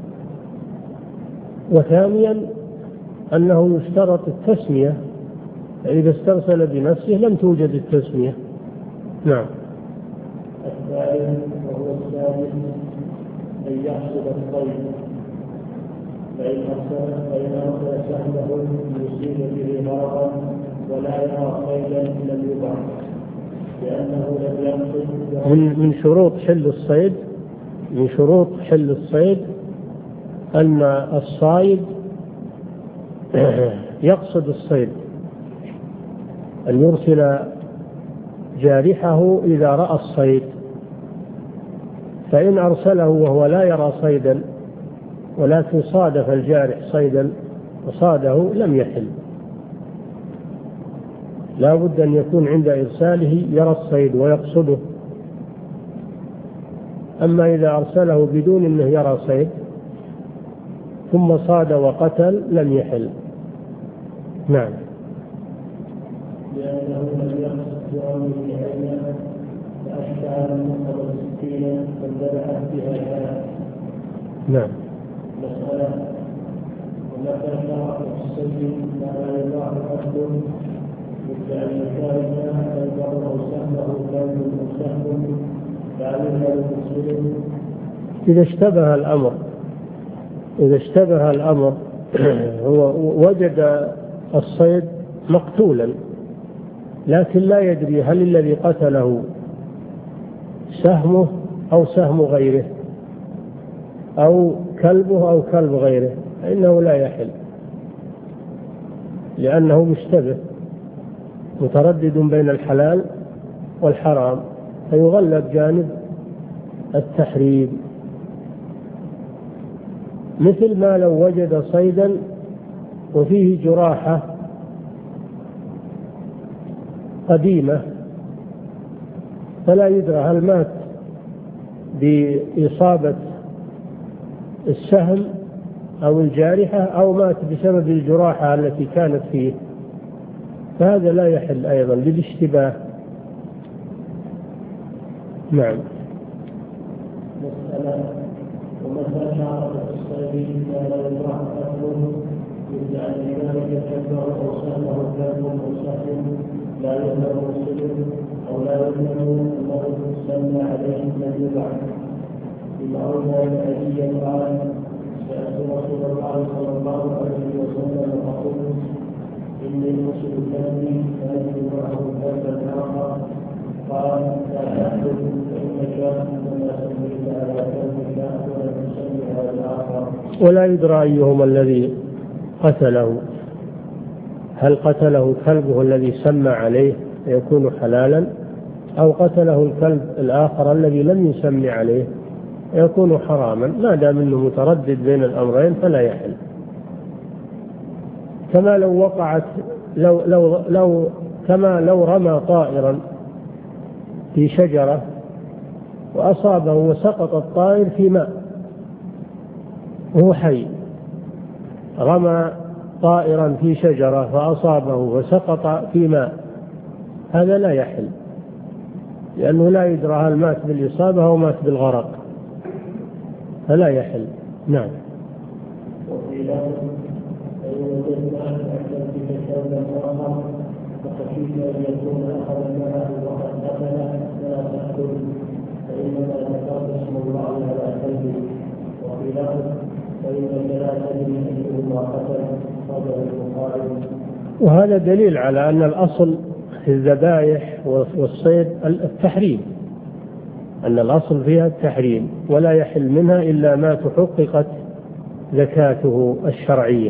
وثانيا أنه يشترط التسمية، فإذا استرسل بنفسه لم توجد التسمية. نعم. الثالث وهو الثالث أن يحصد الصيد فإن أرسل فإن أرسل سهمه يصيب به مرضا ولا يرى صيدا لم يبع لأنه لم يقصد. من من شروط حل الصيد من شروط حل الصيد أن الصائد يقصد الصيد، أن يرسل جارحه إذا رأى الصيد. فإن أرسله وهو لا يرى صيدا ولكن صادف الجارح صيدا وصاده لم يحل. لا بد أن يكون عند إرساله يرى الصيد ويقصده. أما إذا أرسله بدون أنه يرى صيد ثم صاد وقتل لم يحل. نعم. لأنه لم يقصد بأمر العلم فأشبه المنقض الستين فانذبحت بها الآية. نعم. مسألة ومتى شرع السجن فلا يضاع أخذ مثل أن يشارك فيضعه سهمه كون سهم فعليها المسلم. إذا اشتبه الأمر إذا اشتبه الأمر هو وجد الصيد مقتولا لكن لا يدري هل الذي قتله سهمه أو سهم غيره أو كلبه أو كلب غيره فإنه لا يحل لأنه مشتبه متردد بين الحلال والحرام فيغلب جانب التحريم. مثل ما لو وجد صيدا وفيه جراحة قديمة فلا يدرى هل مات بإصابة السهم أو الجارحة أو مات بسبب الجراحة التي كانت فيه، فهذا لا يحل أيضا للاشتباه. نعم. مسألة ومتى شعرت الصيد إذا لا يطرح أكله إلا أن ذلك يكبر أو سهله كلب أو سهم لا يؤمن مسلم أو لا يؤمن أنه سمى عليه من يبعث بما أولى الأدية قال سألت رسول الله صلى الله عليه وسلم فقلت إني المسلم كلبي فأجد معه كلبا آخر قال لا تأكل فإنك إنما سميت على كلبك ولم تسمي على الآخر. ولا يدرى أيهما الذي قتله، هل قتله كلبه الذي سمى عليه يكون حلالا أو قتله الكلب الآخر الذي لم يسمي عليه يكون حراما، ما دام انه متردد بين الأمرين فلا يحل. كما لو وقعت لو لو لو كما لو رمى طائرا في شجرة وأصابه وسقط الطائر في ماء وهو حي، رمى طائرا في شجرة فأصابه وسقط في ماء، هذا لا يحل لأنه لا يدرى هل مات بالإصابة أو مات بالغرق، فلا يحل. نعم. وفي لفظ فإن وجدنا أن أكلتك كلبا آخر فخشيت أن يكون أخذ معه وقد قتله فلا تأكل فإنما ذكرت اسم الله على كلبه. وفي لفظ فإنك لا تدري أيهما قتل قدر البخاري. وهذا دليل على أن الأصل في الذبائح والصيد التحريم، أن الأصل فيها التحريم ولا يحل منها إلا ما تحققت زكاته الشرعية،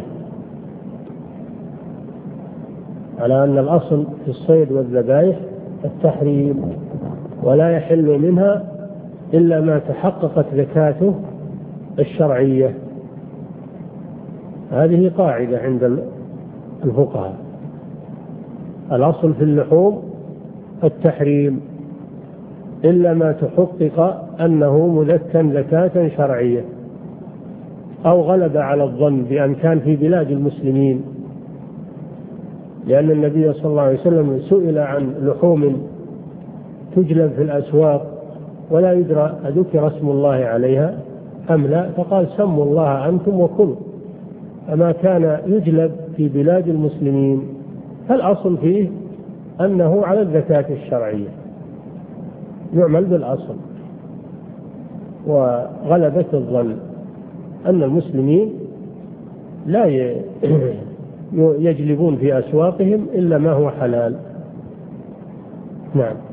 على أن الأصل في الصيد والذبائح التحريم ولا يحل منها إلا ما تحققت زكاته الشرعية. هذه قاعدة عند الفقهاء، الأصل في اللحوم التحريم إلا ما تحقق أنه مزكى زكاة شرعية أو غلب على الظن بأن كان في بلاد المسلمين، لأن النبي صلى الله عليه وسلم سئل عن لحوم تجلب في الأسواق ولا يدرى أذكر اسم الله عليها أم لا، فقال سموا الله أنتم وكلوا، أما كان يجلب في بلاد المسلمين فالأصل فيه أنه على الزكاة الشرعية، يعمل بالأصل. وغلبة الظن أن المسلمين لا يجلبون في أسواقهم إلا ما هو حلال. نعم.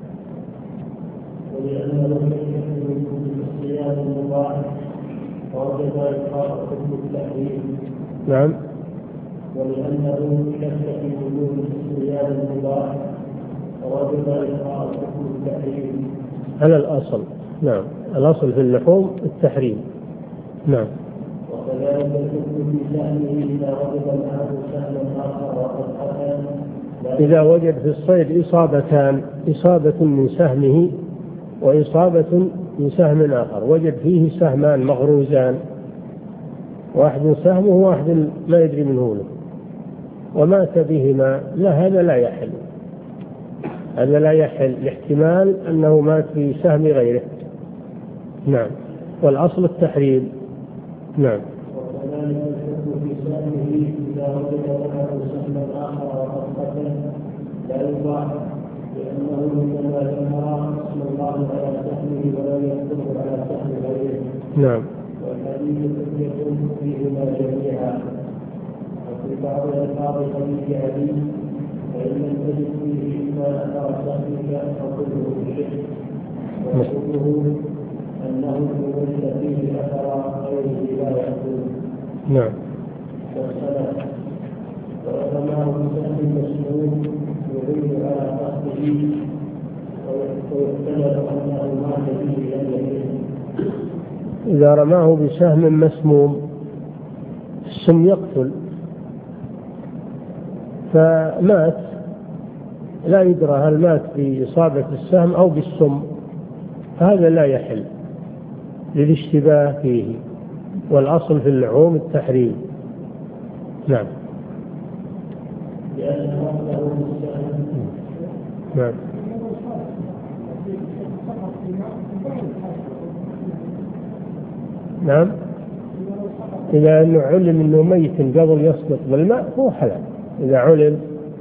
ولأنه يحل الصيام المباح ووجب إقرار حكم التحريم. نعم. ولأنه شك في وجود الصيام المباح ووجب إقرار حكم التحريم على الأصل. نعم، الأصل في اللحوم التحريم. نعم. وكذلك الحكم في سهمه إذا وجد معه سهم آخر وقد قتل. إذا وجد في الصيد إصابتان، إصابة من سهمه وإصابة من سهم آخر، وجد فيه سهمان مغروزان، واحد سهمه وواحد ما يدري منه له، ومات بهما، لا هذا لا يحل، هذا لا يحل لاحتمال أنه مات في سهم غيره. نعم. والأصل التحريم. نعم. وكذلك الحكم في سهمه إذا وجد معه سهم آخر وقد قتل لا يباح، لأنه إنما ذكر اسم الله على سهمه ولا يذكره على سهم غيره. نعم. والحديث حجة فيهما جميعا. وفي بعض ألفاظ حديث علي فإن لم تجد فيه ما أثر سهمك فكله بشرك، وكله أنه وجد فيه أثر غيره لا يأكل. نعم. والسلام ورماه بسهم مسلوم يعين على قصده ويحتمل أنه مات به لم يحل. إذا رماه بسهم مسموم السم يقتل، فمات لا يدرى هل مات بإصابة السهم أو بالسم، هذا لا يحل للاشتباه فيه، والأصل في اللعوم التحريم. نعم. نعم. نعم. إذا أنه علم أنه ميت قبل يسقط بالماء هو حلال. إذا علم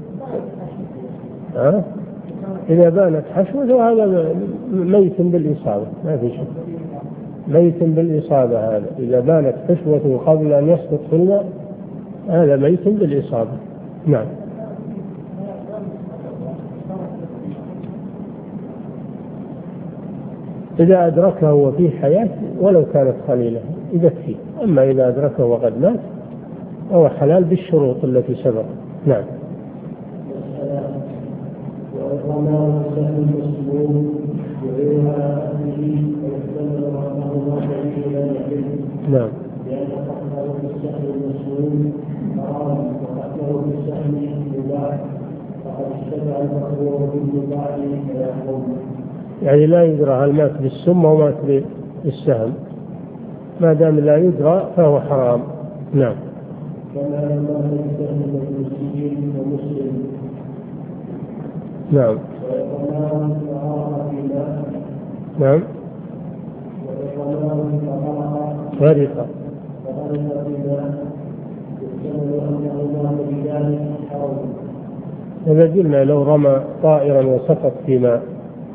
أه؟ إذا بانت حشوة هذا ميت بالإصابة، ما في شيء، ميت بالإصابة. هذا إذا بانت حشوة قبل أن يسقط في الماء هذا ميت بالإصابة. نعم. إذا أدركه وفيه حياة ولو كانت قليلة يكفي، أما إذا أدركه وقد مات هو حلال بالشروط التي سبق. نعم. نعم. يعني لا يدرى هل مات بالسم أو مات بالسهم، ما دام لا يدرى فهو حرام. نعم. نعم. نعم. غريقة. إذا قلنا لو رمى طائرا وسقط في ماء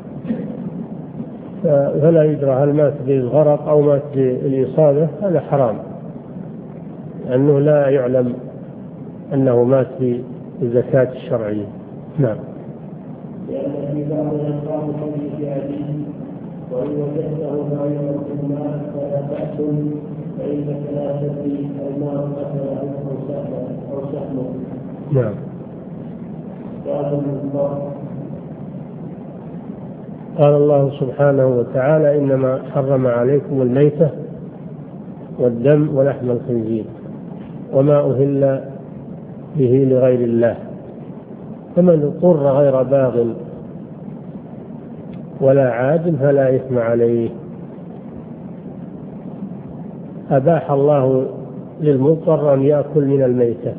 فلا يدرى هل مات بالغرق أو مات بالإصابة، هذا حرام، لأنه لا يعلم أنه مات بالزكاة الشرعية. نعم. لأن في بعض الأشخاص في عديد وإن وجدته ما يمر الماء فلا بأس، فإنك لا تدري الماء قتله أو سهمه. نعم. قال الله سبحانه وتعالى: إنما حرم عليكم الميتة والدم ولحم الخنزير وما أهل به لغير الله، فمن اضطر غير باغ ولا عاد فلا إثم عليه. أباح الله للمضطر أن يأكل من الميتة،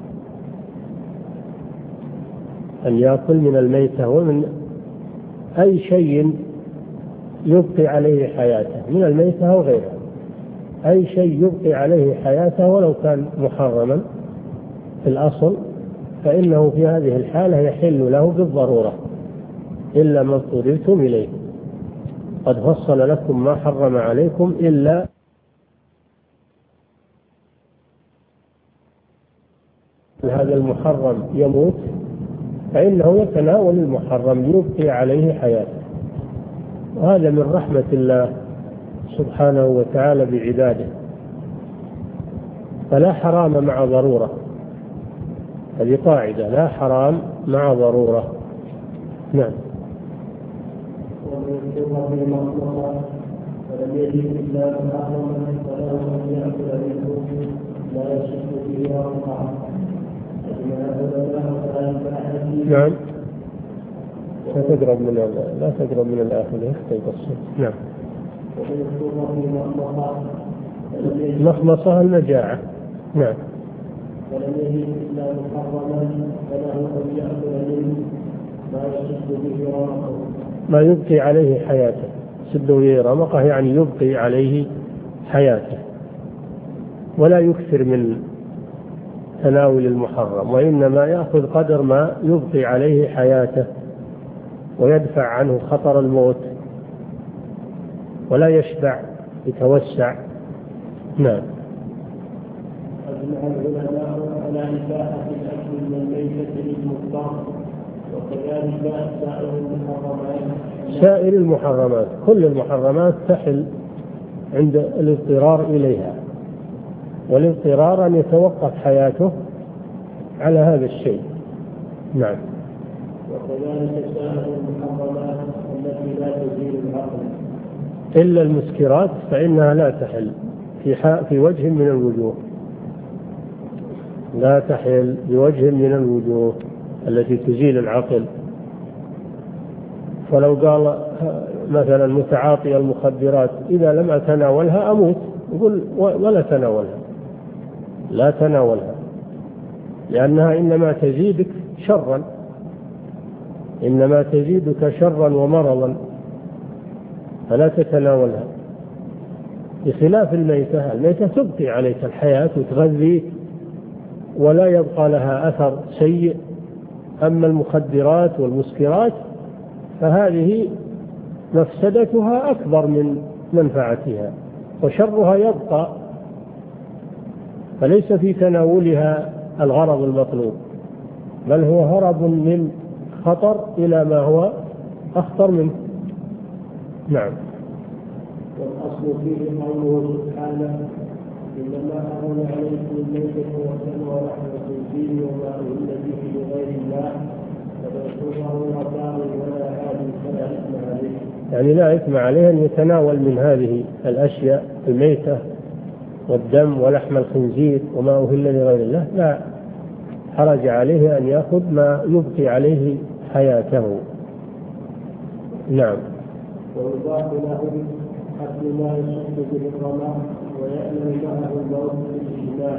أن يأكل من الميتة ومن أي شيء يبقي عليه حياته، من الميتة أو غيره، أي شيء يبقي عليه حياته ولو كان محرما في الأصل، فإنه في هذه الحالة يحل له بالضرورة إلا ما اضطررتم إليه. قد فصل لكم ما حرم عليكم إلا هذا المحرم يموت فإنه يتناول المحرم يبقي عليه حياته، وهذا من رحمة الله سبحانه وتعالى بعباده. فلا حرام مع ضرورة، هذه قاعدة، لا حرام مع ضرورة. نعم. نعم. لا تقرب من لا تقرب من الآخر يختلف الصوت. نعم. مخمصة النجاعة. نعم. ولم يجد إلا محرما فله أن يأكل منه ما يشد به رمقه، ما يبقي عليه حياته. سد به رمقه يعني يبقي عليه حياته، ولا يكثر من تناول المحرم، وإنما يأخذ قدر ما يبقي عليه حياته ويدفع عنه خطر الموت، ولا يشبع يتوسع. نعم. أجمع العلماء على إباحة الأكل من الميتة للمضطر، وكذلك سائر المحرمات. سائر المحرمات، كل المحرمات تحل عند الاضطرار إليها، والاضطرار أن يتوقف حياته على هذا الشيء. نعم. وكذلك سائر المحرمات التي لا تزيل العقل إلا المسكرات فإنها لا تحل في في وجه من الوجوه، لا تحل بوجه من الوجوه التي تزيل العقل. فلو قال مثلا متعاطي المخدرات إذا لم أتناولها أموت، يقول ولا تناولها، لا تناولها، لأنها إنما تزيدك شرا، إنما تزيدك شرا ومرضا، فلا تتناولها. بخلاف الميتة، الميتة تبقي عليك الحياة وتغذيك ولا يبقى لها أثر سيء. أما المخدرات والمسكرات فهذه مفسدتها أكبر من منفعتها وشرها يبقى، فليس في تناولها الغرض المطلوب، بل هو هرب من خطر إلى ما هو أخطر منه. نعم. والأصل فيه قوله سبحانه إنما حرم عليكم الميتة والدم ولحم الخنزير وما أهل به لغير الله فليكون غير ولا عاد فلا إثم عليه. يعني لا إثم عليه أن يتناول من هذه الأشياء الميتة والدم ولحم الخنزير وما أهل لغير الله، لا حرج عليه أن يأخذ ما يبقي عليه حياته. نعم. ويضاف له حتى ما يشد به الرمى ويأمن معه الموت بالإجماع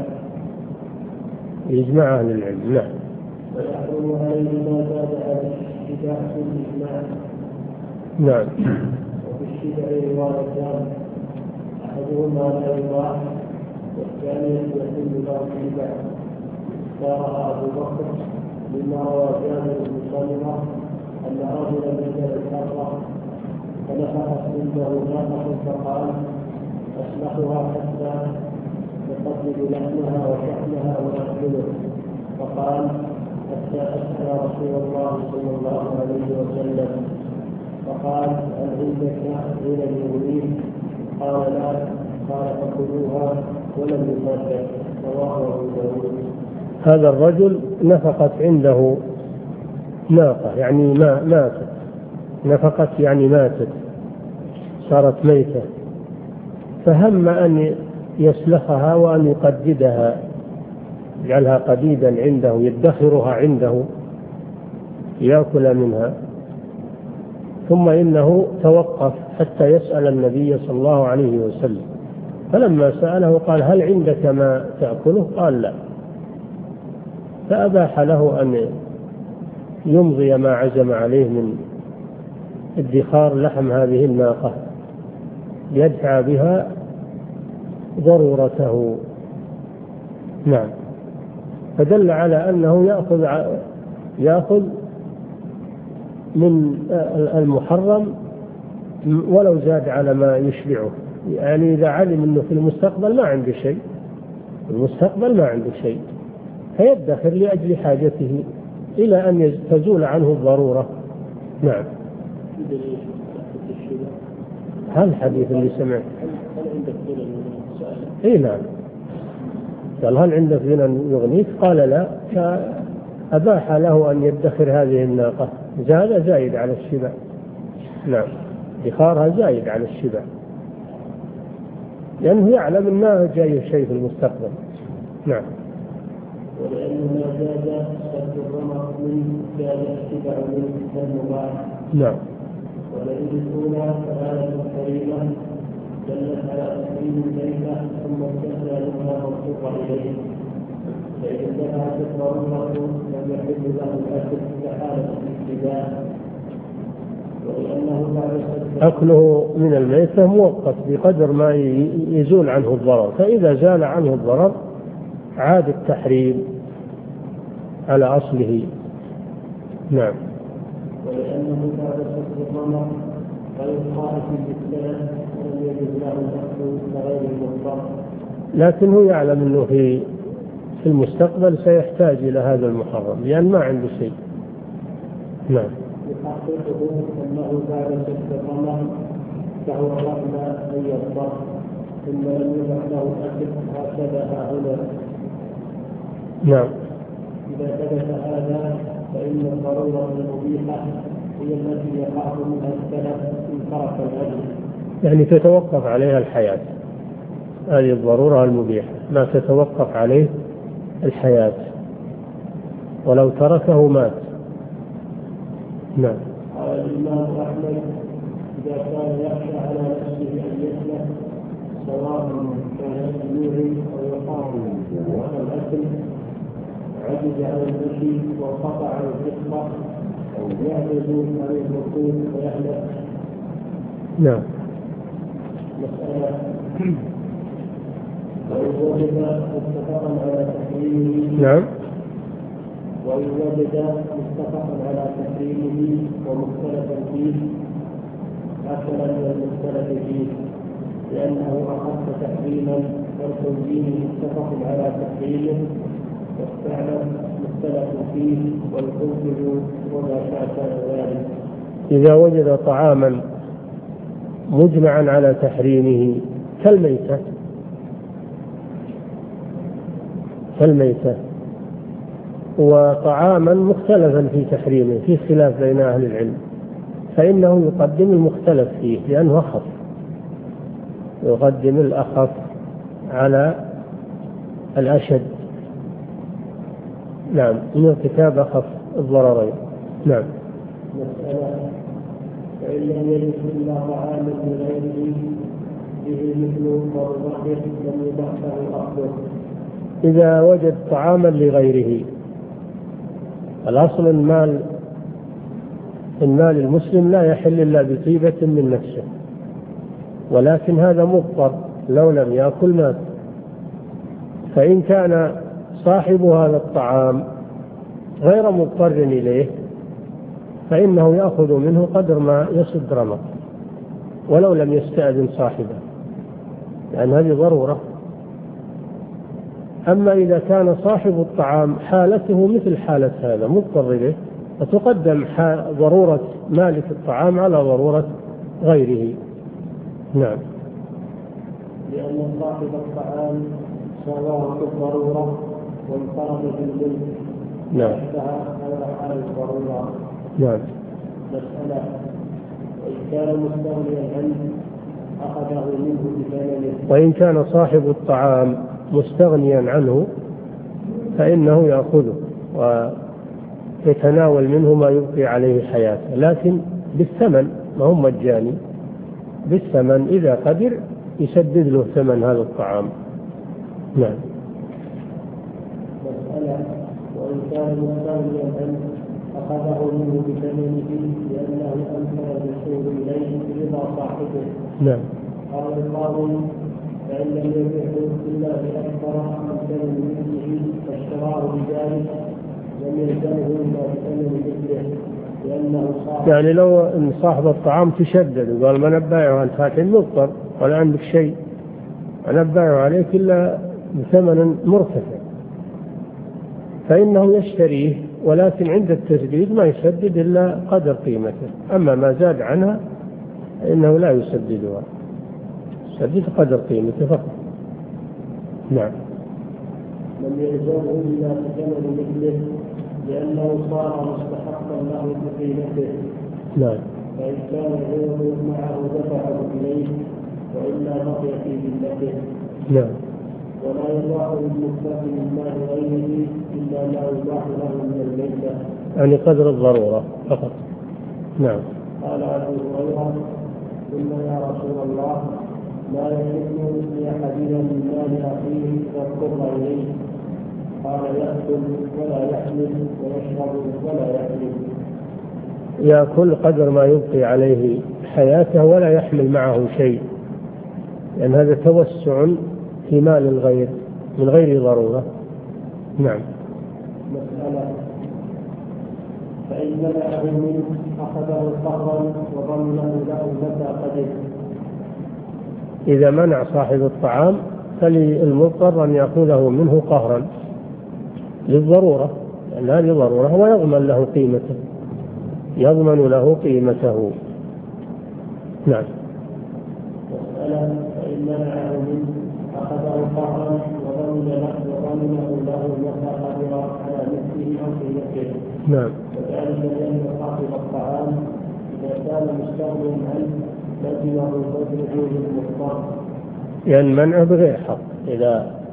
إجماع أهل العلم. نعم. ويحرم عليه ما زاد على الشبع بالإجماع. نعم. وفي الشبع روايتان أحدهما لا يباح والثانية يحل له الشبع اختارها أبو بكر مما روى جابر بن سمرة أن رجلا نزل الحرة فنفخت عنده ناقة فقال أسلخها حتى نقبل لحمها وشحمها ونأكله، فقال حتى أسأل رسول الله صلى الله عليه وسلم، فقال هل عندك حين يغنيه؟ قال لا، قال فكلوها ولم يصدق. رواه أبو داود. هذا الرجل نفقت عنده ناقة يعني ما ماتت، نفقت يعني ماتت صارت ميتة، فهم أن يسلخها وأن يقددها، يجعلها قديدا عنده يدخرها عنده يأكل منها، ثم إنه توقف حتى يسأل النبي صلى الله عليه وسلم، فلما سأله قال هل عندك ما تأكله؟ قال لا، فأباح له أن يمضي ما عزم عليه من ادخار لحم هذه الناقة يدفع بها ضرورته. نعم. فدل على أنه يأخذ يأخذ من المحرم ولو زاد على ما يشبعه، يعني إذا علم أنه في المستقبل ما عنده شيء، في المستقبل ما عنده شيء فيدخر لأجل حاجته إلى أن تزول عنه الضرورة. نعم. هل الحديث اللي سمعت؟ إيه نعم. قال هل عندك غنى يغنيك؟ قال لا، فأباح له أن يدخر هذه الناقة، هذا زايد على الشبع. نعم. ادخارها زايد على الشبع لأنه يعلم أنه جاي شيء في المستقبل. نعم. ولأن ما زاد سد الرمق من زاد الشبع من المباح. نعم. ولئن الأولى فآية كريمة دلت على تحريم الليلة ثم استثنى منها منصوب إليه، فإذا انتهت الضرورة لم يحل له الأكل كحالة الابتداء. ولأنه بعد أكله من الميتة مؤقت بقدر ما يزول عنه الضرر، فإذا زال عنه الضرر عاد التحريم على أصله. نعم. ولأنه بعد سد الرمق غير خائف بالسنة ولم يجد له الأكل لغير المضطر، لكنه يعلم أنه في في المستقبل سيحتاج إلى هذا المحرم لأن ما عنده شيء. نعم. يحققه أنه بعد سد الرمق فهو رغم أن يضطر ثم لم يبح له الأكل هكذا هنا. نعم. إذا ثبت هذا فإن الضرورة المبيحة هي التي يقع منها السلف إن ترك الأجل، يعني تتوقف عليها الحياة، هذه الضرورة المبيحة ما تتوقف عليه الحياة، ولو تركه مات. نعم. قال الإمام أحمد: إذا كان يخشى على نفسه أن يسلك سواء كان يسلوه أو يخاف على الأكل، عجز عن المشي وانقطع عن الفطرة، أو يعجز عن الركوب ويهلك. نعم. مسألة: وإن وجد متفقا على تحريمه نعم. وإن وجد متفقا على تحريمه ومختلفا فيه أكل من المختلف فيه، لأنه أخف تحريما والتنزيل متفق على تحريمه والثعلب مختلف فيه والخنزر وما شاكل ذلك. إذا وجد طعاما مجمعا على تحريمه كالميتة كالميتة وطعاما مختلفا في تحريمه، في خلاف بين أهل العلم، فإنه يقدم المختلف فيه لأنه أخف، يقدم الأخف على الأشد. نعم، من الكتاب أخف الضررين. نعم. مسألة: فإن لم يجد إلا طعاما بغيره به مثل ضربه لم يبحثه أخذه. إذا وجد طعاما لغيره، الأصل المال المال المسلم لا يحل إلا بطيبة من نفسه، ولكن هذا مضطر لو لم يأكل مات. فإن كان صاحب هذا الطعام غير مضطر إليه فإنه يأخذ منه قدر ما يسد رمق ولو لم يستأذن صاحبه، لأن هذه ضرورة. أما إذا كان صاحب الطعام حالته مثل حالة هذا مضطر إليه، فتقدم ضرورة مالك الطعام على ضرورة غيره. نعم. لأن صاحب الطعام سواه بالضرورة وانفرد بالملك. نعم. على حال الضرورة. نعم. مسألة: وإن كان مستغنيا عنه أخذه منه بثمنه. وإن كان صاحب الطعام مستغنيا عنه فإنه يأخذه ويتناول منه ما يبقي عليه حياته، لكن بالثمن، ما هو مجاني، بالثمن إذا قدر يسدد له ثمن هذا الطعام. نعم. مسألة: وإن كان مستغنيا عنه أخذه منه بثمنه لأنه أمكن الوصول إليه برضا صاحبه. نعم. قال القاضي: فإن لم يبيعه إلا بأكثر من ثمن مثله فاشتراه بذلك لم يلزمه إلا بثمن مثله لأنه صاحب. يعني لو إن صاحب الطعام تشدد وقال ما نبايعه أنت هاتين مضطر ولا عندك شيء، أنا نبايعه عليك إلا بثمن مرتفع، فإنه يشتريه، ولكن عند التسديد ما يسدد إلا قدر قيمته، أما ما زاد عنها إنه لا يسددها، يسدد قدر قيمته فقط. نعم. لم يلزمه إلا بثمن مثله لأنه صار مستحقا له بقيمته. نعم. فإن كان غيره معه دفعه إليه وإلا بقي في ذمته. نعم. ولا يباح للمكتب من مال غيره إلا ما يباح له من الميتة، يعني قدر الضرورة فقط. نعم. قال أبو هريرة: قلنا يا رسول الله لا يحل لأحدنا من مال أخيه إذا اضطر إليه، قال: يأكل ولا يحمل ويشرب ولا يحمل. يأكل قدر ما يبقي عليه حياته ولا يحمل معه شيء، لأن يعني هذا توسع في مال الغير من غير ضرورة. نعم. مسألة: فإن منعه منه أخذه قهرا وضمنه له متى قدر. إذا منع صاحب الطعام فللمضطر أن يأخذه منه قهرا للضرورة، لأن هذه ضرورة، هو يضمن له قيمته، يضمن له قيمته. نعم. مسألة: فإن منعه منه أخذه قهرا وضمنه له متى قدر على مثله أو قيمته. نعم. وذلك لأن صاحب الطعام إذا كان مستغنيا عنه لزمه بذله للمضطر. يعني منعه بغير حق، إذا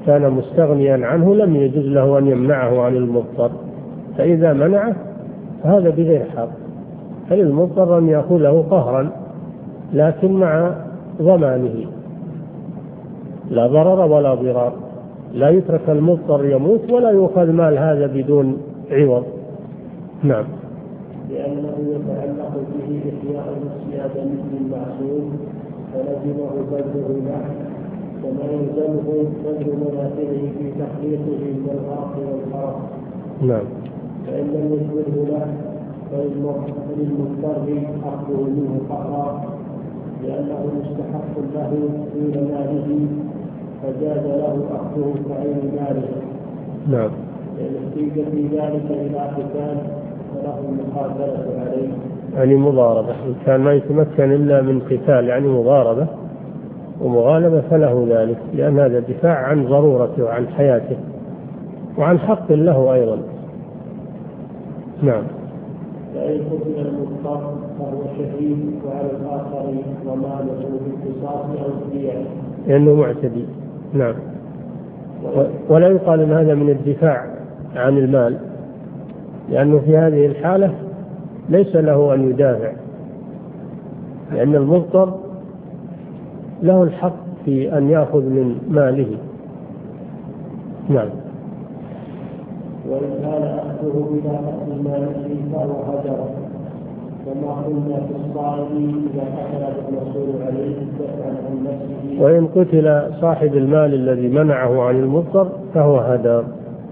كان مستغنيا عنه لم يجوز له أن يمنعه عن المضطر، فإذا منعه هذا بغير حق. فللمضطر أن يأخذه قهرا لكن مع ضمانه، لا ضرر ولا ضرار، لا يترك المضطر يموت ولا يؤخذ مال هذا بدون عوض. نعم. لأنه يتعلق به إحياء نفس آدم المعصوم فلزمه بذله له، وما يلزمه بذل منافعه في تخليصه من الغرق والحرق. نعم. فإن لم يبذله له فللمضطر أخذه منه فقط، لأنه مستحق له طول ماله فجاز له أخذه كعين ماله. نعم. لأن احتيج في ذلك إلى قتال فله المقاتلة عليه، يعني مضاربة، إن كان ما يتمكن إلا من قتال يعني مضاربة ومغالبة فله ذلك، لأن هذا دفاع عن ضرورته وعن حياته وعن حق له أيضا. نعم. فإن قتل المضطر فهو شهيد وعلى الآخر ضمانه بالقصاص أو الدية لأنه معتدي. نعم. ولا يقال أن هذا من الدفاع عن المال، لأنه في هذه الحالة ليس له أن يدافع، لأن المضطر له الحق في أن يأخذ من ماله. نعم. وإن كان أخذه بلا قتل ماله فهو هدر، كما قلنا في الصائب إذا قتل المسؤول عليه دفعا عن نفسه. وإن قتل صاحب المال الذي منعه عن المضطر فهو هدر،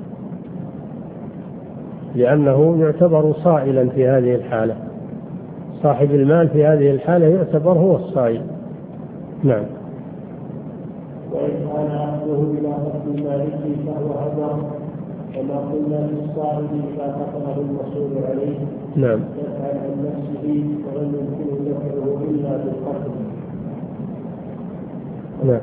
لأنه يعتبر صائلا في هذه الحالة، صاحب المال في هذه الحالة يعتبر هو الصائل. نعم. وإن كان أخذه بلا قتل ماله فهو هدر، كما قلنا في الصائب إذا قتله المسؤول عليه نعم دفعا عن نفسه ولم يمكنه دفعه إلا بالقتل. نعم.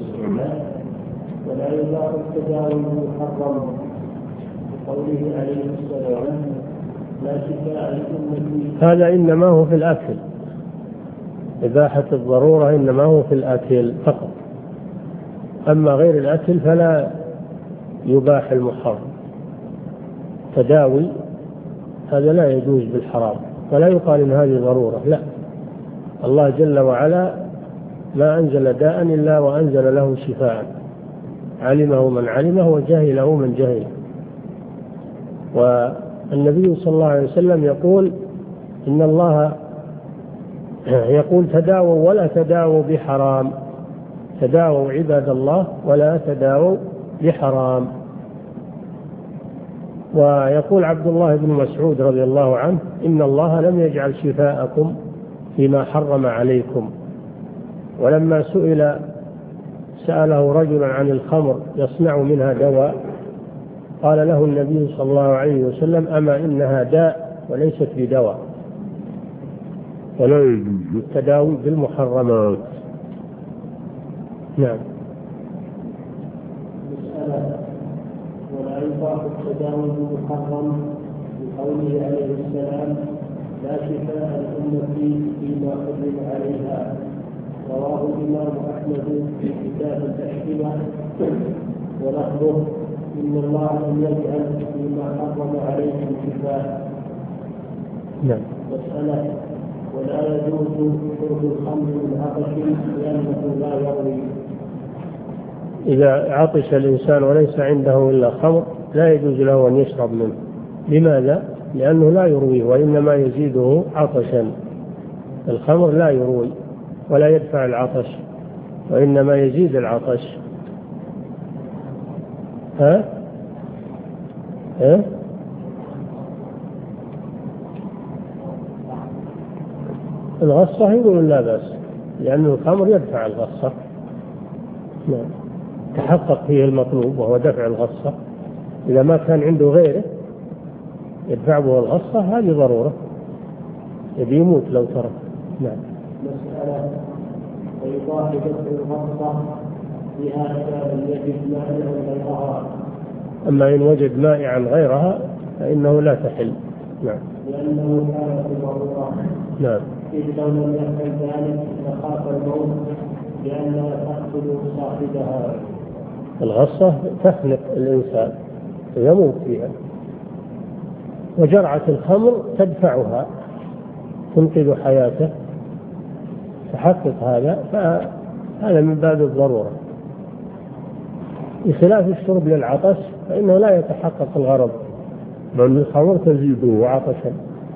ولا يباح التداوي المحرم بقوله عليه السلام لا شفاء لأمتي. هذا إنما هو في الأكل، إباحة الضرورة إنما هو في الأكل فقط، أما غير الأكل فلا يباح المحرم. تداوي هذا لا يجوز بالحرام، ولا يقال إن هذه ضرورة، لا، الله جل وعلا ما أنزل داء إلا وأنزل له شفاء، علمه من علمه وجهله من جهله. والنبي صلى الله عليه وسلم يقول إن الله يقول تداووا ولا تداووا بحرام، تداووا عباد الله ولا تداووا بحرام. ويقول عبد الله بن مسعود رضي الله عنه إن الله لم يجعل شفاءكم فيما حرم عليكم. ولما سئل سأله رجل عن الخمر يصنع منها دواء، قال له النبي صلى الله عليه وسلم أما إنها داء وليست بدواء، ولا يجوز التداوي بالمحرمات. نعم. مسألة ولا يباح التداوي بالمحرم بقوله عليه السلام لا شفاء لأمتي فيما حرم عليها، رواه الإمام أحمد في كتاب التشفية ولفظه إن الله لم يجعل فيما حرم عليكم شفاء. نعم. مسألة ولا يجوز شرب الخمر من عطش لأنه لا يروي. إذا عطش الإنسان وليس عنده إلا خمر لا يجوز له أن يشرب منه. لماذا؟ لأنه لا يرويه وإنما يزيده عطشا. الخمر لا يروي ولا يدفع العطش وإنما يزيد العطش. ها؟ ها؟ الغصة يقول لا بأس، لأن الخمر يدفع الغصة. نعم. تحقق فيه المطلوب وهو دفع الغصة. إذا ما كان عنده غيره يدفع به الغصة هذه ضرورة، يبي يموت لو ترك. نعم. مسألة ويضاف دفع الغصة بها إذا لم يجد مانعا غيرها. أما إن وجد مائعا غيرها فإنه لا تحل. نعم. لأنه كانت ضرورة. نعم. إذ لو لم يفعل ذلك لخاف الموت لأنها تقتل صاحبها. الغصة تخنق الإنسان ويموت فيها، وجرعة الخمر تدفعها تنقذ حياته، تحقق هذا، فهذا من باب الضرورة، بخلاف الشرب للعطش فإنه لا يتحقق الغرض، بل الخمر تزيده عطشا.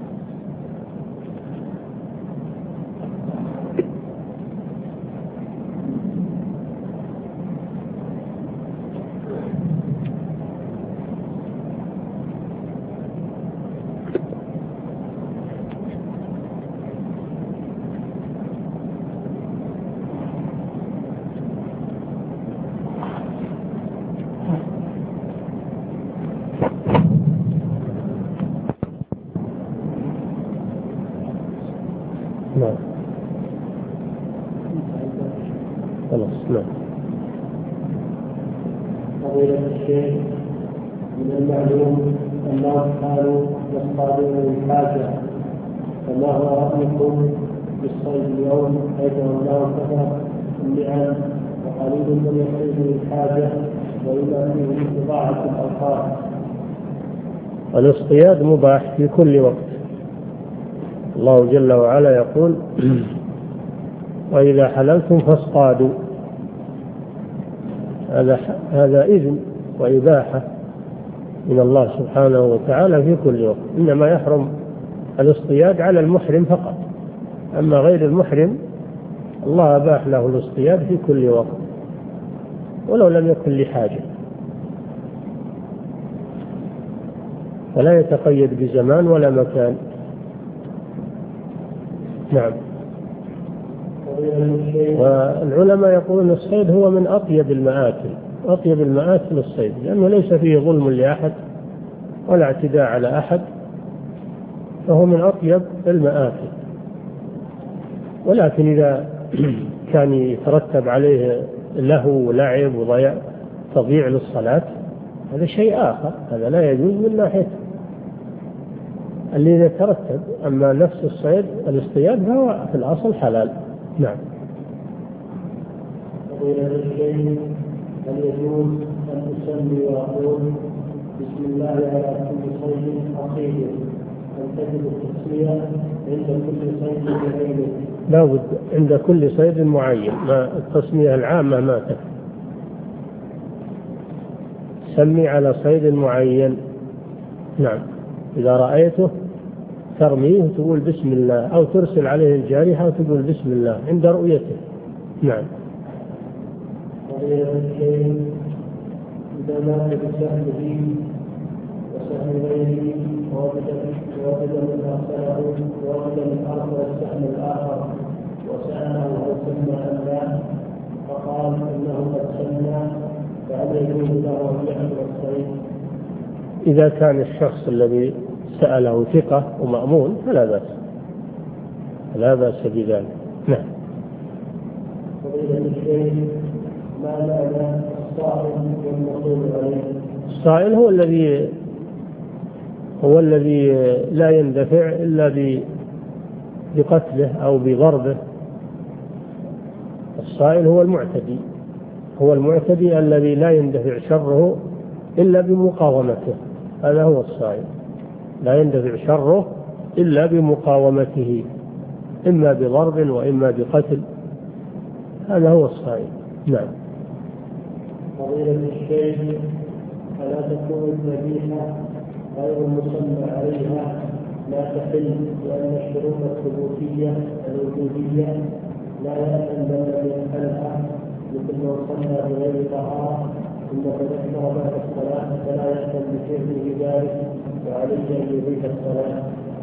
نعم خلاص. نعم. فضيلة الشيخ، من المعلوم أنهم كانوا يصطادون للحاجة، فما هو رأيكم بالصيد اليوم حيث أنه كثر النعم وقليل من يصيد للحاجة وإلا فيه استطاعة الأوقات؟ الاصطياد مباح في كل وقت. الله جل وعلا يقول: وإذا حللتم فاصطادوا. هذا هذا إذن وإباحة من الله سبحانه وتعالى في كل وقت، إنما يحرم الاصطياد على المحرم فقط، أما غير المحرم الله أباح له الاصطياد في كل وقت ولو لم يكن لحاجة، ولا يتقيد بزمان ولا مكان. نعم. والعلماء يقولون الصيد هو من أطيب المآكل، أطيب المآكل الصيد، لأنه ليس فيه ظلم لأحد ولا اعتداء على أحد، فهو من أطيب المآكل. ولكن إذا كان يترتب عليه لهو ولعب وضياع تضييع للصلاة هذا شيء آخر، هذا لا يجوز من ناحية اللي يترتب. أما نفس الصيد الاصطياد فهو في الأصل حلال. نعم. فضيلة الشيخ، هل يجوز أن أسمي وأقول بسم الله على كل صيد أصيد، أن تجد التسمية عند كل صيد بعينه؟ لا بد عند كل صيد معين، ما التسمية العامة ما تكفي، سمي على صيد معين. نعم. إذا رأيته ترميه وتقول بسم الله، أو ترسل عليه الجارحة وتقول بسم الله عند رؤيته. نعم. فضيلة الشيخ، إذا مات بسهمه وسهم غيره ووجد من أرسله ووجد من أرسل السهم الآخر وسأله هل سمى أم لا، فقال إنه قد سمى، فهل يجوز له أن يحضر الصيد؟ إذا كان الشخص الذي سأله ثقة ومأمون فلا بأس، لا بأس بذلك. نعم. فضيلة الشيخ، ما معنى الصائل والمقول عليه؟ الصائل هو الذي هو الذي لا يندفع إلا بقتله أو بضربه. الصائل هو المعتدي، هو المعتدي الذي لا يندفع شره إلا بمقاومته، هذا هو الصائل، لا يندفع شره إلا بمقاومته، إما بضرب وإما بقتل، هذا هو الصائل. نعم. فضيلة الشيخ، ألا تكون الذبيحة غير المسمى عليها لا تحل، لأن الشروط الثبوتية الوجودية لا يأتي الذي يفعلها، مثل لو صلى بغير طهارة ثم تذكر بعد الصلاة فلا يأتي بفعله ذلك وعليه أن يضيف الصلاة.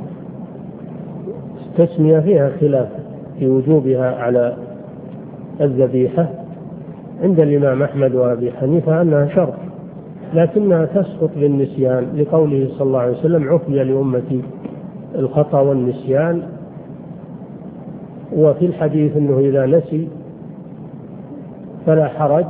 التسمية فيها خلاف في وجوبها على الذبيحة عند الإمام أحمد وأبي حنيفة أنها شرط، لكنها تسقط بالنسيان، لقوله صلى الله عليه وسلم: عفي لأمتي الخطأ والنسيان. وفي الحديث أنه إذا نسي فلا حرج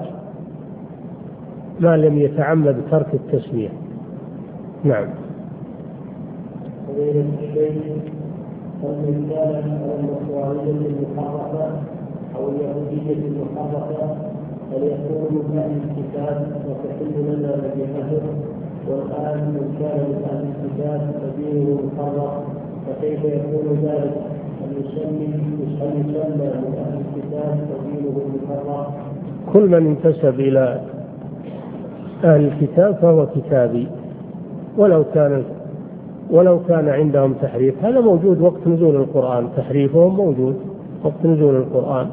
ما لم يتعمد ترك التسمية. نعم. فضيلة الشيخ، فمن كان على النصرانية المحرفة أو اليهودية المحرفة هل يكون من أهل الكتاب وتحل لنا ذبيحته؟ والآن من كان من أهل الكتاب فدينه محرم، فكيف يكون ذلك؟ أن يسمي أن يسمى من أهل الكتاب فدينه محرم؟ كل من انتسب إلى أهل الكتاب فهو كتابي، ولو كان ولو كان عندهم تحريف. هذا موجود وقت نزول القرآن، تحريفهم موجود وقت نزول القرآن،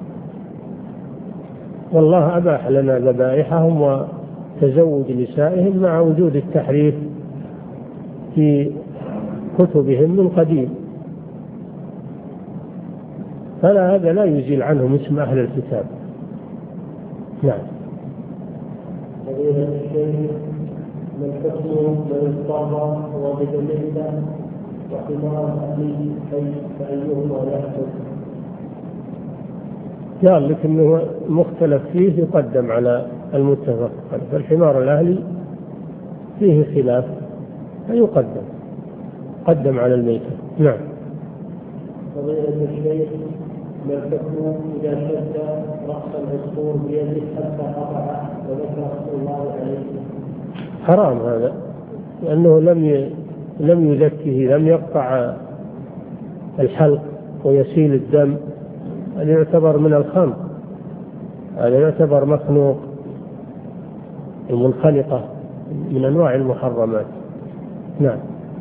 والله أباح لنا ذبائحهم وتزوج نسائهم مع وجود التحريف في كتبهم من قديم، فلا هذا لا يزيل عنهم اسم أهل الكتاب. نعم. فضيلة الشيخ، من حكم من اضطر ووجد ميتا وحمار أهله فأيهما يحكم؟ قال لك انه مختلف فيه يقدم على المتفق عليه، فالحمار الاهلي فيه خلاف فيقدم قدم على الميتة. نعم. فضيلة الشيخ، ما الحكم إذا شد رأس العصفور بيده حتى قطعه وذكر رسول الله عليه؟ حرام هذا، لأنه لم لم يزكه، لم يقطع الحلق ويسيل الدم، هذا يعتبر من الخنق، هذا يعتبر مخنوق. المنخنقة من أنواع المحرمات. نعم.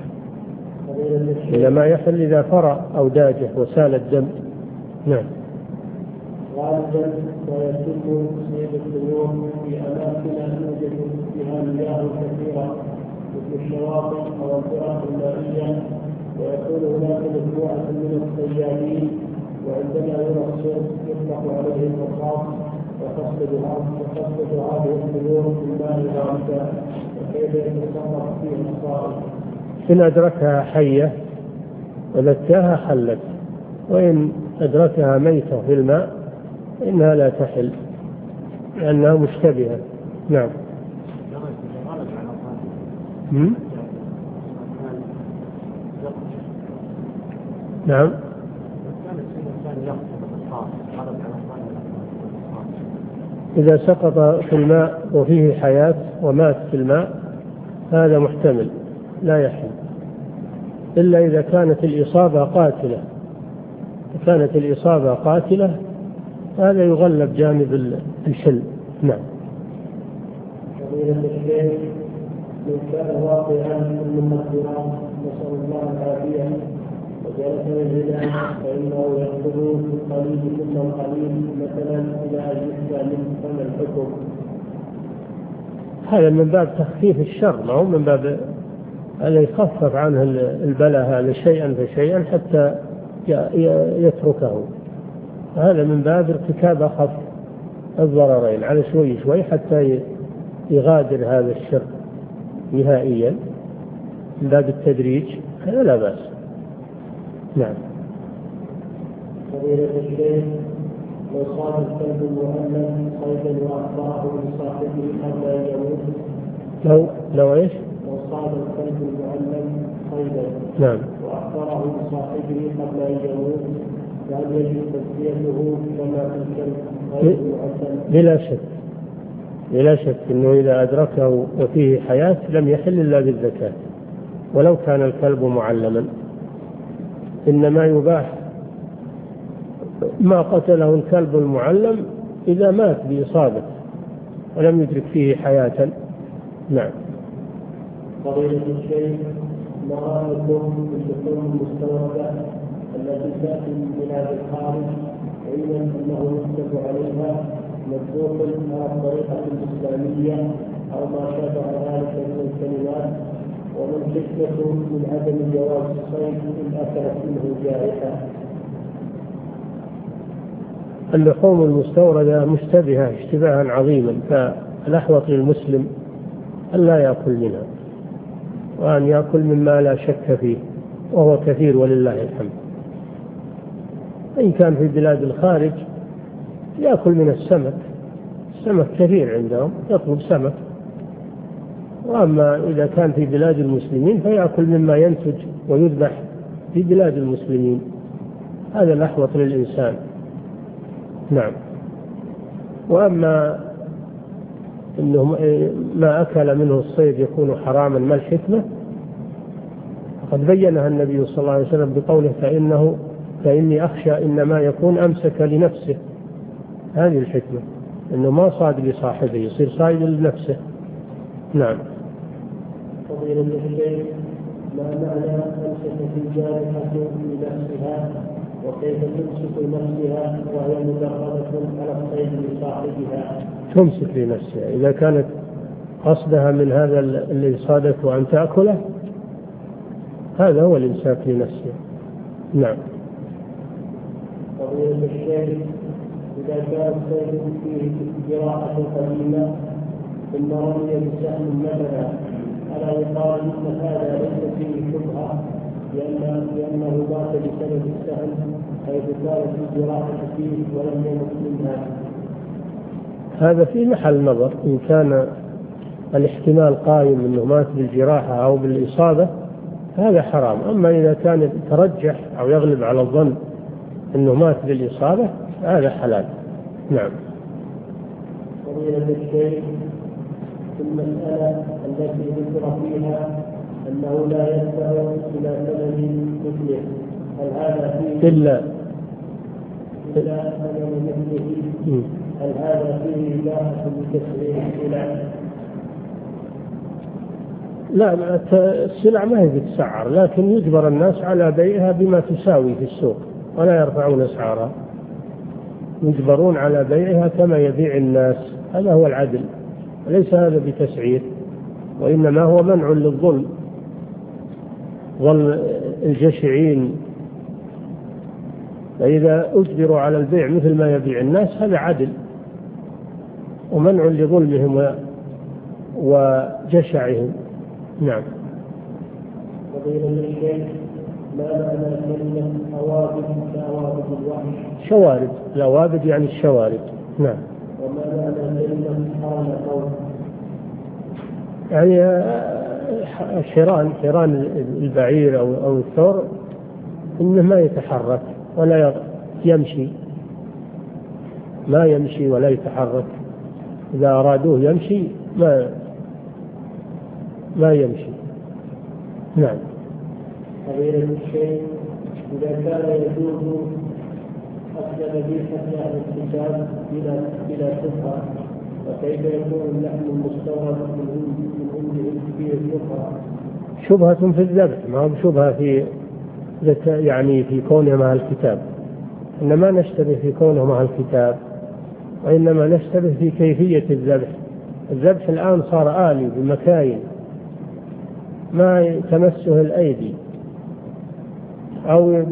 إنما يحل إذا فرع أو داجه وسال الدم. نعم. غالبا ويتم صيد الطيور في أماكن يوجد فيها مياه كثيرة مثل الشواطئ أو الفرق المائية، ويكون هناك مجموعة من الصيادين، وعندما يرى الصيد يطلق عليه الرصاص وتصطاد وتصطاد هذه الطيور في الماء غالبا، وكيف يتصرف فيه الصائد؟ إن أدركها حية وذكاها حلت، وإن أدركها ميتة في الماء إنها لا تحل لأنها مشتبهة. نعم. م? نعم. إذا سقط في الماء وفيه حياة ومات في الماء هذا محتمل لا يحل، إلا إذا كانت الإصابة قاتلة. كانت الإصابة قاتلة هذا يغلب جانب الحل. نعم. فضيلة الشيخ، من كان واقعا في المخدرات نسأل الله العافية وجلس يجد فإنه يأخذ القليل ثم القليل مثلا إلى أن يخفى منه، فما الحكم؟ هذا من باب تخفيف الشر، ما هو من باب أن يخفف عنه البلاء هذا شيئا فشيئا حتى يتركه. هذا من باب ارتكاب أخف الضررين على شوي شوي حتى يغادر هذا الشر نهائيا من باب التدريج، هذا لا بأس. نعم. فضيلة الشيخ، لو صاد الكلب المؤمن صيدا وأخبره لصاحبه قبل أن يموت؟ لو لو إيش؟ لو صاد الكلب المؤمن صيدا نعم وأخبره لصاحبه قبل أن يموت، فهل يجب تزكيته كما في الكلب غير المؤمن؟ بلا شك، بلا شك أنه إذا أدركه وفيه حياة لم يحل إلا بالزكاة ولو كان الكلب معلما. إنما يباح ما قتله الكلب المعلم إذا مات بإصابة ولم يدرك فيه حياة. نعم. فضيلة الشيخ، ما رأيكم في اللحوم المستوردة التي تأتي من بلاد الخارج علما أنه يكتب عليها مذبوح على الطريقة الإسلامية أو ما شابه ذلك من الكلمات، ومن حكمة من عدم جواز الصيد إن أكلت منه جائحة؟ اللحوم المستوردة مشتبهة اشتباها عظيما، فالأحوط للمسلم أن لا يأكل منها وأن يأكل مما لا شك فيه وهو كثير ولله الحمد. إن كان في بلاد الخارج يأكل من السمك، السمك كثير عندهم يطلب سمك. وأما إذا كان في بلاد المسلمين فيأكل مما ينتج ويذبح في بلاد المسلمين، هذا الأحوط للإنسان. نعم. وأما إنه ما أكل منه الصيد يكون حراما، ما الحكمة؟ قد بينها النبي صلى الله عليه وسلم بقوله فإنه فإني أخشى إنما يكون أمسك لنفسه. هذه الحكمة، إنه ما صاد لصاحبه، يصير صائد لنفسه. نعم. فضيلة الشيخ، ما معنى أمسكت الجارحة لنفسها، وكيف تمسك نفسها وهي مجردة على الصيد لصاحبها؟ تمسك لنفسها إذا كانت قصدها من هذا الذي صادته أن تأكله، هذا هو الإمساك لنفسها. نعم. فضيلة الشيخ، إذا كان الصيد فيه جراحة قليلة ثم رمي بسهم مثلا، ألا يقال إن هذا ليس فيه شبهة لأن لأنه مات بسبب السهم حيث كانت الجراحة فيه ولم يمت منها؟ هذا في محل نظر، إن كان الاحتمال قائم أنه مات بالجراحة أو بالإصابة هذا حرام. أما إذا كان ترجح أو يغلب على الظن أنه مات بالإصابة هذا حلال. نعم. فضيلة الشيخ، في المسألة التي ذكر فيها أنه لا يدفع إلى ثمن مثله، هل هذا فيه إلا إلا ثمن مثله هل هذا فيه إباحة بتسعير السلع؟ لا، السلع ما هي بتسعر، لكن يجبر الناس على بيعها بما تساوي في السوق ولا يرفعون أسعارها، يجبرون على بيعها كما يبيع الناس. هذا هو العدل، وليس هذا بتسعير، وإنما هو منع للظلم. ظلم الجشعين، فإذا أجبروا على البيع مثل ما يبيع الناس هذا عدل ومنع لظلمهم وجشعهم. نعم. فضيلة الشيخ، ما معنى كلمة أوابد كأوابد الوحش؟ شوارد، الأوابد يعني الشوارد. نعم. وما معنى كلمة حرم قوم؟ يعني حيران حيران البعير أو أو الثور إنه ما يتحرك ولا يمشي، ما يمشي ولا يتحرك. إذا أرادوه يمشي ما ما يمشي. نعم. فضيلة الشيخ، إذا كان يجوز أكل ذبيحة أهل الكتاب بلا بلا شبهة، فكيف يكون اللحم المستورد من عندهم فيه شبهة؟ شبهة في الذبح، ما هو شبهة في يعني في كونه مع الكتاب. إنما نشتبه في كونه مع الكتاب، وإنما نشتبه في كيفية الذبح. الذبح الآن صار آلي بمكاين ما تمسه الأيدي، أو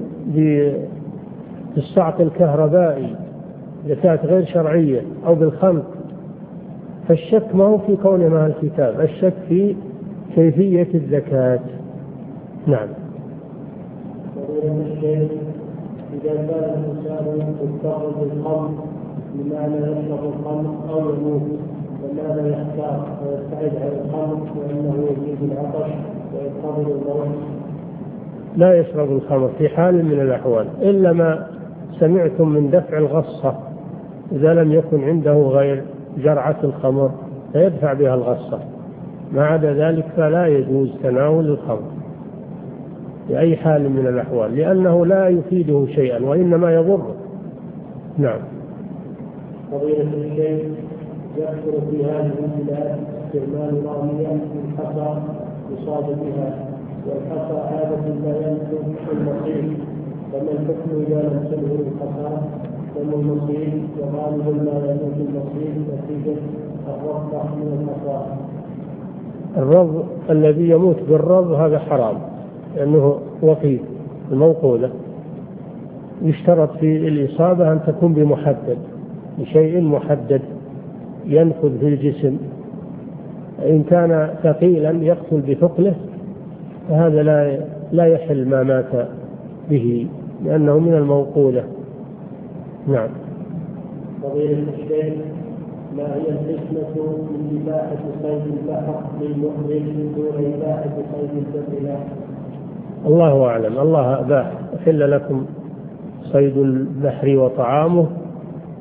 بالصعق الكهربائي إذا كانت غير شرعية، أو بالخنق. فالشك ما هو في كونه مع الكتاب، الشك في كيفية الزكاة. نعم. فضيلة الشيخ، إذا كان الإنسان يضطر بالخمر بمعنى يشرب الخمر أو يموت، فماذا يختار؟ ويبتعد عن الخمر وإنه يزيد العطش ويضطر الموت؟ لا يشرب الخمر في حال من الأحوال، إلا ما سمعتم من دفع الغصة، إذا لم يكن عنده غير جرعة الخمر فيدفع بها الغصة. ما عدا ذلك فلا يجوز تناول الخمر بأي حال من الأحوال، لأنه لا يفيده شيئا وإنما يضره. نعم. فضيلة الشيخ، يكثر في هذه البلاد استعمال رامية من حصى يصاد بها، والحصى عادة لا يمكن المصير، فما الحكم إذا لم تنهر الحصى؟ فما المصير؟ وغالبا لا يمكن المصير نتيجة الرفع من الحصى. الرض الذي يموت بالرض هذا حرام، لأنه وقيد الموقولة. يشترط في الإصابة أن تكون بمحدد، بشيء محدد ينفذ في الجسم. إن كان ثقيلا يقتل بثقله فهذا لا لا يحل ما مات به، لأنه من الموقولة. نعم. فضيلة الشيخ، ما هي الحكمة من إباحة صيد البحر للمحرم دون إباحة صيد البر؟ الله أعلم. الله أباح، أحل لكم صيد البحر وطعامه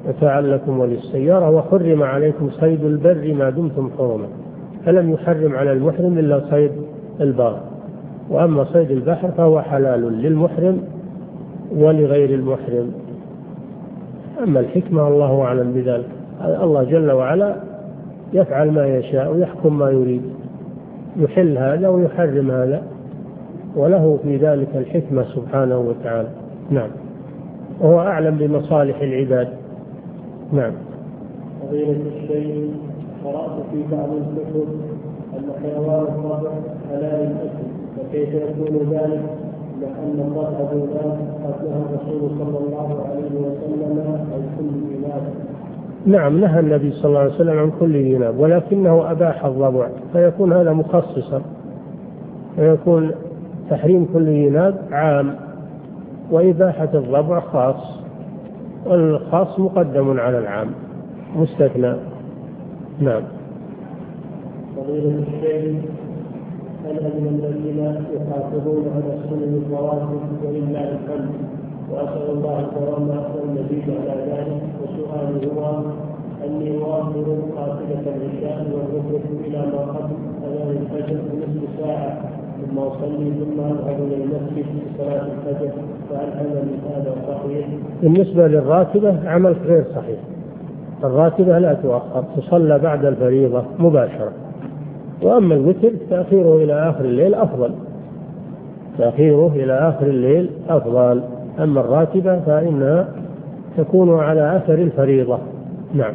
متاعا لكم وللسيارة، وحرم عليكم صيد البر ما دمتم حرما، فلم يحرم على المحرم إلا صيد البر، وأما صيد البحر فهو حلال للمحرم ولغير المحرم. أما الحكمة الله أعلم بذلك، الله جل وعلا يفعل ما يشاء ويحكم ما يريد، يحل هذا ويحرم هذا، وله في ذلك الحكمة سبحانه وتعالى. نعم، وهو أعلم بمصالح العباد. نعم. فضيلة الشيخ، قرأت في بعض الكتب أن حيوان الضبع حلال الأكل، فكيف يكون ذلك؟ لأن الضبع ذات أكلها الرسول صلى الله عليه وسلم عن كل ذناب. نعم، نهى النبي صلى الله عليه وسلم عن كل ذناب، ولكنه أباح الضبع، فيكون هذا مخصصا، فيكون تحريم كل ذناب عام، وإباحة الضبع خاص، والخاص مقدم على العام مستثنى. نعم. فضيلة الشيخ، هل من الذين يحافظون على السنن الرواتب ولله الحمد، وأسأل الله الكرامة والمزيد على ذلك، وسؤالي هو أني أؤخر قافلة العشاء والركوع إلى ما قبل أذان الفجر بنصف ساعة، ثم أصلي ثم أذهب إلى المسجد لصلاة الفجر، فهل هذا هذا صحيح؟ بالنسبة للراتبة عمل غير صحيح، الراتبة لا تؤخر، تصلى بعد الفريضة مباشرة. وأما الوتر تأخيره إلى آخر الليل أفضل، تأخيره إلى آخر الليل أفضل. أما الراتبة فإنها تكون على أثر الفريضة. نعم.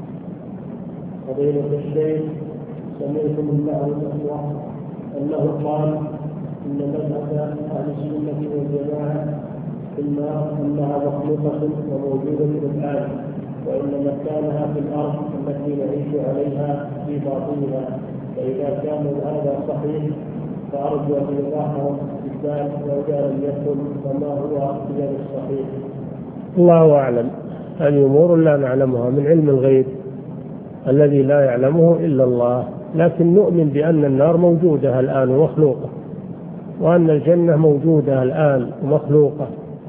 فضيلة الشيخ، سمعت من بعض الأخوة أنه قال إن مذهب أهل السنة والجماعة إما أنها مخلوقة وموجودة الآن، وإن مكانها في الأرض التي نعيش عليها في باطنها، فإذا كان هذا صحيح فأرجو أن يضاعف الإسلام، وإذا لم يكن فما هو غير الصحيح؟ الله أعلم، هذه أمور لا نعلمها من علم الغيب الذي لا يعلمه إلا الله، لكن نؤمن بأن النار موجودة الآن ومخلوقة، وأن الجنة موجودة الآن ومخلوقة.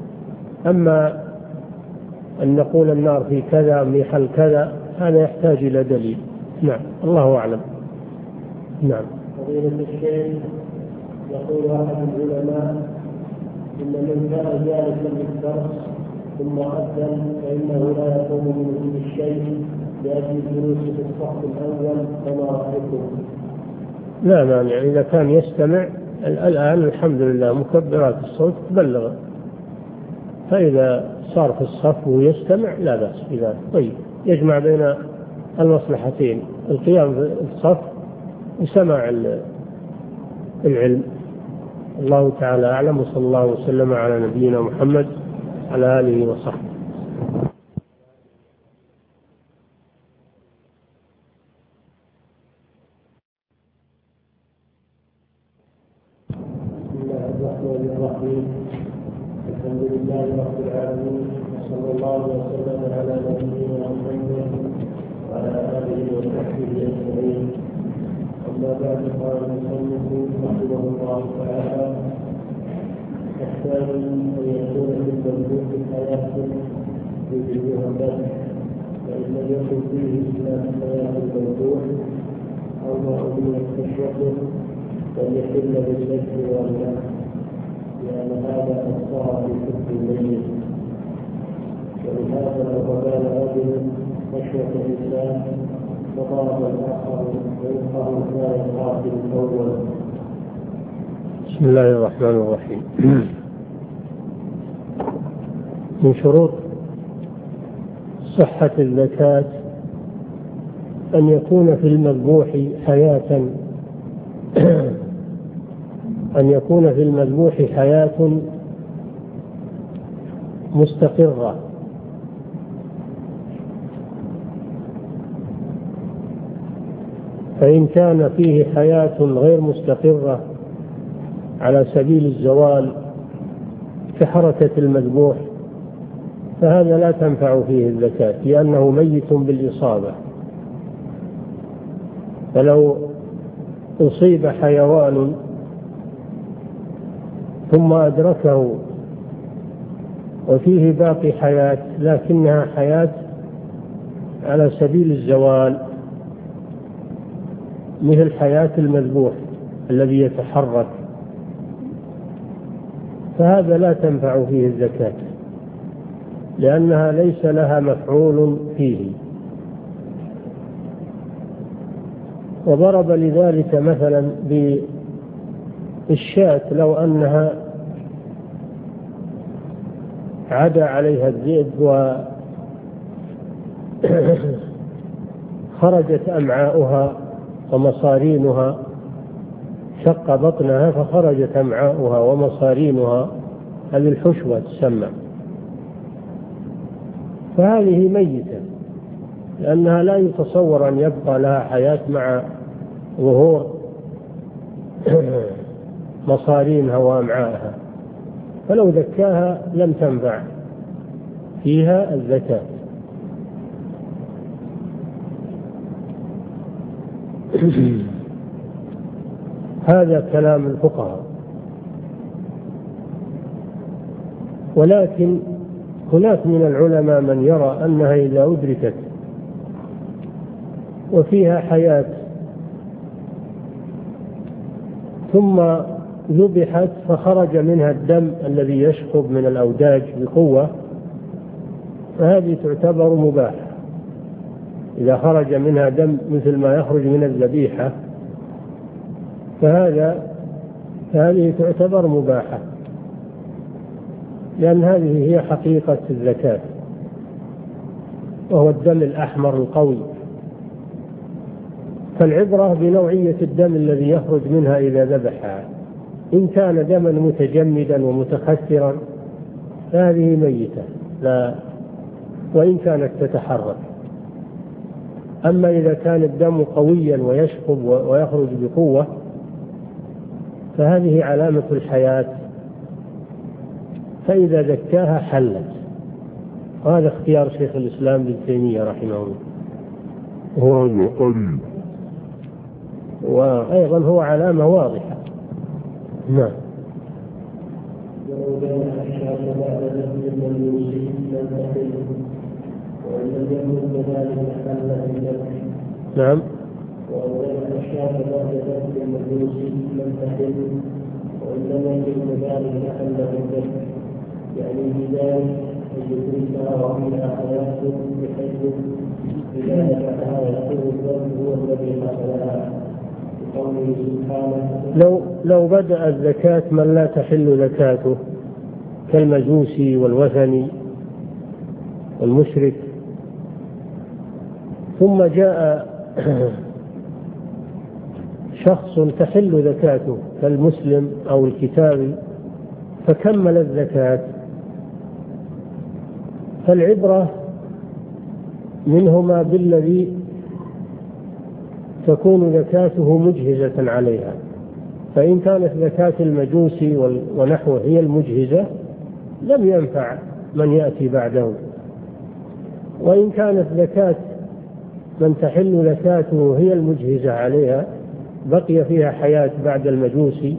أما أن نقول النار في كذا محل كذا هذا يحتاج إلى دليل. نعم، الله أعلم. نعم. فضيلة الشيخ، يقول أحد العلماء إن من كان جالسا للدرس ثم أذن فإنه لا يقوم من الشيء لأجل الجلوس في الصف الأول، فما رأيكم؟ لا مانع، إذا كان يستمع الآن الحمد لله مكبرات الصوت تبلغ، فإذا صار في الصف ويستمع لا بأس بذلك. طيب، يجمع بين المصلحتين، القيام في الصف وسماع العلم. الله تعالى أعلم، وصلى الله وسلم على نبينا محمد على آله وصحبه. بسم الله الرحمن الرحيم، الحمد لله رب العالمين، وصلى الله وسلم على نبينا محمد وعلى آله وصحبه أجمعين. أما بعد، قال المصنف رحمه الله تعالى: الثاني أن يكون في المملوك حياة يجريها الناس، فإن لم يكن فيه إلا حياة الممدوح أو ما أمنيت تشرفه فليحل بالنجم والنار، لأن هذا أصار في كفر الميت. ولهذا لو قال رجل نشوة الإنسان فضرب الآخر ويقال كان القاتل الأول. بسم الله الرحمن الرحيم. من شروط صحة الزكاة أن يكون في المذبوح حياة أن يكون في المذبوح حياة مستقرة، فإن كان فيه حياة غير مستقرة على سبيل الزوال كحركة المذبوح فهذا لا تنفع فيه الزكاة، لأنه ميت بالإصابة. فلو أصيب حيوان ثم أدركه وفيه باقي حياة لكنها حياة على سبيل الزوال مثل حياة المذبوح الذي يتحرك، فهذا لا تنفع فيه الزكاة لأنها ليس لها مفعول فيه. وضرب لذلك مثلا بالشاة، لو أنها عدا عليها الذئب وخرجت أمعاؤها ومصارينها، شق بطنها فخرجت أمعاؤها ومصارينها، هذه الحشوة تسمى، فهذه ميتة لأنها لا يتصور أن يبقى لها حياة مع ظهور مصارينها وأمعائها، فلو زكاها لم تنفع فيها الزكاة. هذا كلام الفقهاء. ولكن هناك من العلماء من يرى أنها إذا أدركت وفيها حياة ثم ذبحت فخرج منها الدم الذي يشخب من الأوداج بقوة، فهذه تعتبر مباحة. إذا خرج منها دم مثل ما يخرج من الذبيحة فهذا فهذه تعتبر مباحة، لأن هذه هي حقيقة الزكاة، وهو الدم الأحمر القوي. فالعبرة بنوعية الدم الذي يخرج منها إذا ذبحها، إن كان دما متجمدا ومتخثرا فهذه ميتة لا، وإن كانت تتحرك. أما إذا كان الدم قويا ويشخب ويخرج بقوة فهذه علامة الحياة، فإذا زكاها حلت. وهذا اختيار شيخ الإسلام ابن تيمية رحمه الله، هذا قليل، وأيضا هو علامة واضحة. نعم. نعم. وأولئك الشاة بعد ذلك المجوس لم تحل، وإنما يجب ذلك محل الذبح، يعني بذلك أن يدركها وفيها حياة بحيث إذا ذبحها يكون الذنب هو الذي قتلها، بقوله سبحانه: لو لو بدأ الزكاة من لا تحل زكاته كالمجوسي والوثني والمشرك، ثم جاء شخص تحل زكاته كالمسلم أو الكتابي فكمل الزكاة، فالعبرة منهما بالذي تكون زكاته مجهزة عليها. فإن كانت زكاة المجوسي ونحوه هي المجهزة لم ينفع من يأتي بعده، وإن كانت زكاة من تحل زكاته هي المجهزة عليها بقي فيها حياة بعد المجوسي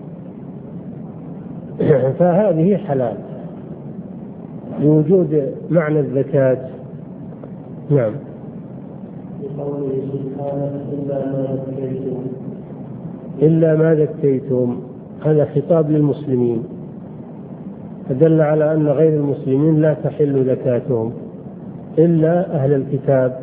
فهذه حلال لوجود معنى الزكاة. نعم. بقوله سبحانه: إلا ما ذكيتم. إلا ما ذكيتم، هذا خطاب للمسلمين، فدل على أن غير المسلمين لا تحل زكاتهم إلا أهل الكتاب،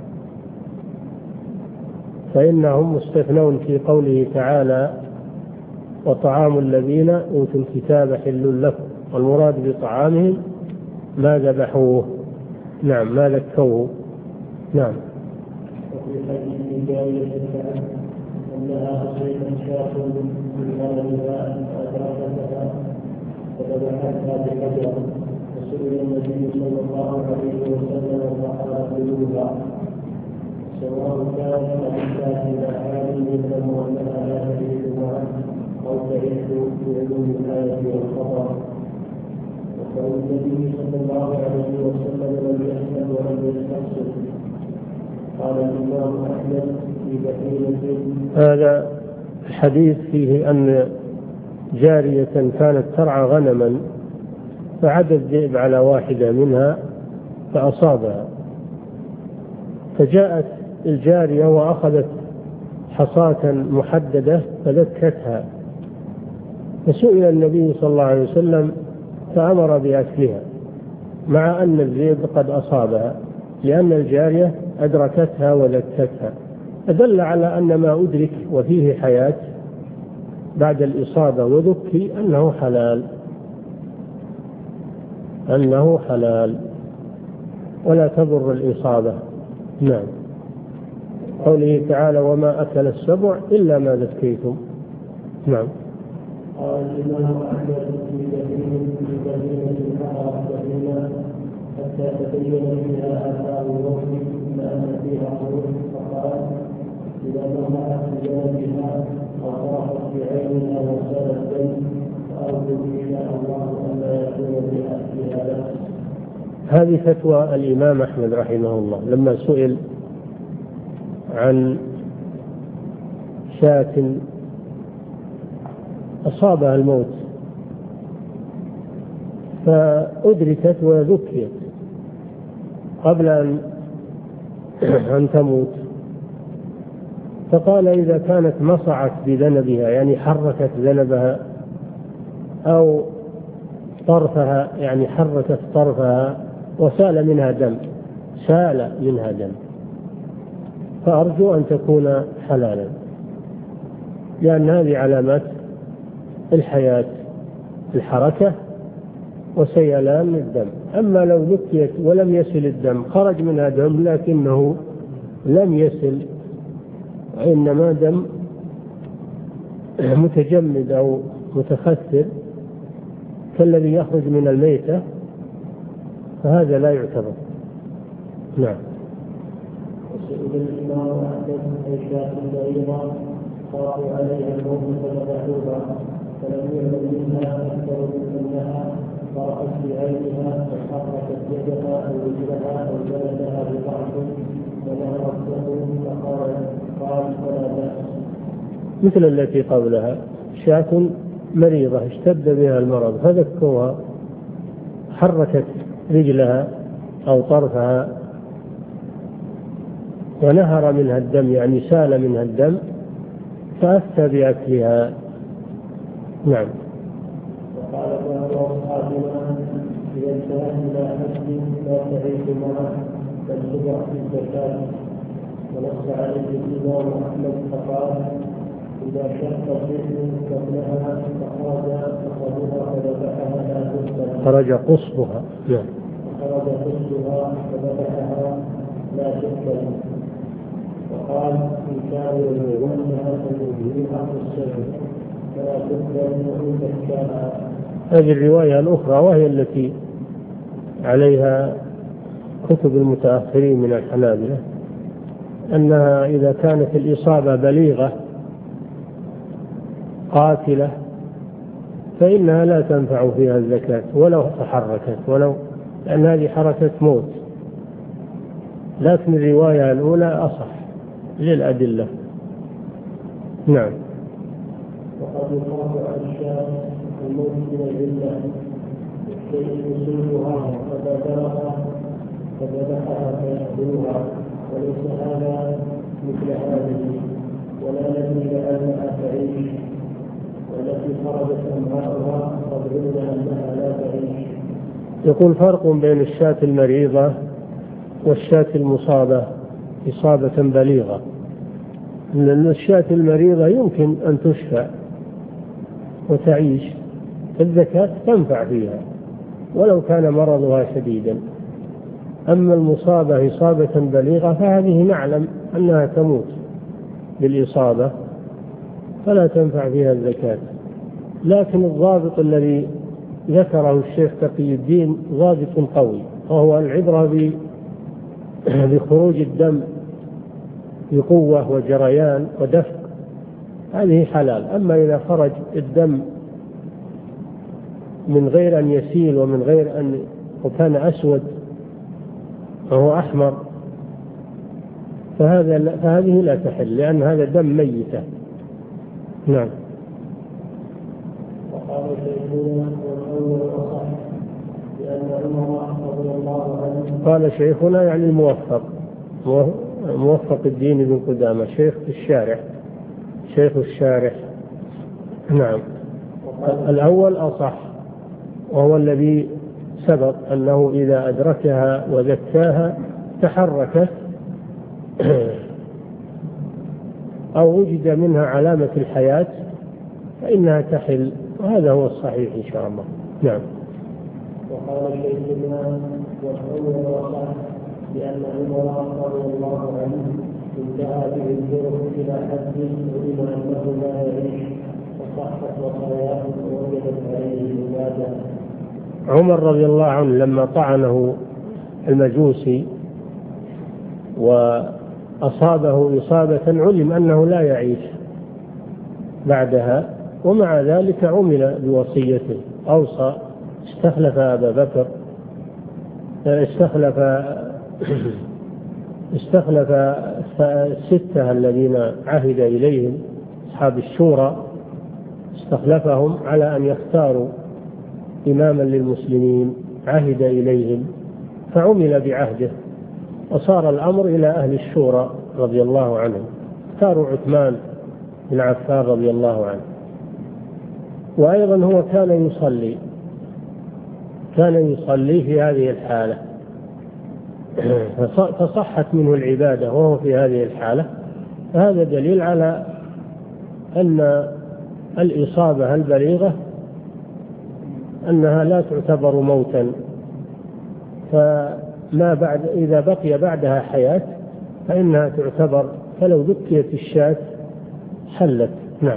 فإنهم مستثنون في قوله تعالى: وطعام الذين أوتوا الكتاب حل لكم، والمراد بطعامهم ما ذبحوه. نعم، ما ذكوه. نعم. وفي حديث جابر أنها أصيبت شاة من مالها فأدركتها فذبحتها بحجر، فسئل النبي صلى الله عليه وسلم فقال: كلوها، سواء كان الإنسان إلى حال من وأنها لا تحل معه أو تعيش بعلوم الآية والخبر. وقال النبي صلى الله عليه وسلم: لم يسأل ولم يستقصد. قال الإمام أحمد في بحيرة. هذا الحديث فيه أن جارية كانت ترعى غنما فعدى الذئب على واحدة منها فأصابها، فجاءت الجارية وأخذت حصاة محددة فذكتها، فسئل النبي صلى الله عليه وسلم فأمر بأكلها مع أن الذئب قد أصابها، لأن الجارية أدركتها وذكتها، فدل على أن ما أدرك وفيه حياة بعد الإصابة وذكي أنه حلال، أنه حلال ولا تضر الإصابة. نعم. قوله تعالى وما أكل السبع إلا ما ذكيتم. نعم. قال الإمام أحمد في كثير في كثير النهر كثيرا حتى تبين فيها آثار الوقت إلا أن فيها خروج، فقال إذا نظرت بجانبها أو طرحت بعينها وسال الدم فأرجو إن شاء الله أن لا يكون بأكلها بأس. هذه فتوى الإمام أحمد رحمه الله لما سئل عن شاة أصابها الموت فأدركت وذكيت قبل أن أن تموت، فقال إذا كانت مصعت بذنبها يعني حركت ذنبها أو طرفها يعني حركت طرفها وسال منها دم سال منها دم فأرجو أن تكون حلالا، لأن هذه علامات الحياة الحركة وسيلان الدم. أما لو ذكيت ولم يسل الدم خرج منها دم لكنه لم يسل إنما دم متجمد أو متخثر كالذي يخرج من الميتة فهذا لا يعتبر. نعم. وسئل الإمام أحمد عن شاة بعيرا خافوا عليها الموت فذبحوها فلم يعلم منها أكثر من أنها طرحت بعينها وحركت يدها أو رجلها أو جلدها بطرف ونهرت له فقال قال فلا بأس. مثل التي قبلها شاة مريضة اشتد بها المرض فذكوها حركت رجلها أو طرفها ونهر منها الدم يعني سال منها الدم فأفتى بأكلها. نعم. وقال بعض أصحابنا إذا انتهت إلى حد لا تعيش معه فالسبع في الزكاة، ونص عليه الإمام أحمد فقال إذا شق الذئب قبلها فخرج أخذها فذبحها لا تقتل. خرج قصبها. نعم. خرج قصبها فذبحها لا تقتل. وقال إن كانوا يؤمنها فيؤذيها في السجن فلا تقبل وإن كان. هذه الرواية الأخرى وهي التي عليها كتب المتأخرين من الحنابلة أنها إذا كانت الإصابة بليغة قاتلة فإنها لا تنفع فيها الزكاة ولو تحركت ولو لأن هذه حركة موت، لكن الرواية الأولى أصح للأدلة. نعم. وقد يخاف عن الشاة الموت من العلة الشيء يصيبها فبادرها فذبحها فيأكلها وليس هذا مثل هذه ولا ندري لأنها تعيش والتي خرجت أمعاؤها قد علم أنها لا تعيش. يقول فرق بين الشاة المريضة والشاة المصابة إصابة بليغة، لأن الشاة المريضة يمكن أن تشفى وتعيش الزكاة تنفع فيها ولو كان مرضها شديدا، أما المصابة إصابة بليغة فهذه نعلم أنها تموت بالإصابة فلا تنفع فيها الزكاة. لكن الضابط الذي ذكره الشيخ تقي الدين ضابط قوي، وهو العبرة بخروج الدم بقوة وجريان ودفق هذه حلال. أما إذا خرج الدم من غير أن يسيل ومن غير أن وكان أسود وهو أحمر فهذا فهذه لا تحل لأن هذا دم ميتة. نعم. وقال شيخنا والأول أصح لأن عمر رضي الله عنه قال شيخنا يعني الموفق موفق الدين بن قدامة شيخ الشارح شيخ الشارح نعم. الأول أصح، وهو الذي سبق أنه إذا أدركها وذكاها تحركت أو وجد منها علامة الحياة فإنها تحل، وهذا هو الصحيح إن شاء الله. نعم. وقال شيخنا والأول وصح لأن عمر رضي الله عنه انتهى به الجرح إلى حد علم أنه لا يعيش وصحت وصاياه ووجدت عليه العبادة. عمر رضي الله عنه لما طعنه المجوسي وأصابه إصابة علم أنه لا يعيش بعدها، ومع ذلك عمل بوصيته، أوصى استخلف أبا بكر استخلف استخلف الستة الذين عهد إليهم أصحاب الشورى، استخلفهم على أن يختاروا إماما للمسلمين عهد إليهم، فعمل بعهده وصار الأمر إلى أهل الشورى رضي الله عنهم، اختاروا عثمان بن عفان رضي الله عنه. وأيضا هو كان يصلي كان يصلي في هذه الحالة فصحت منه العبادة وهو في هذه الحالة، فهذا دليل على أن الإصابة البليغة أنها لا تعتبر موتا، فما بعد إذا بقي بعدها حياة فإنها تعتبر، فلو ذكيت الشاة حلت. نعم.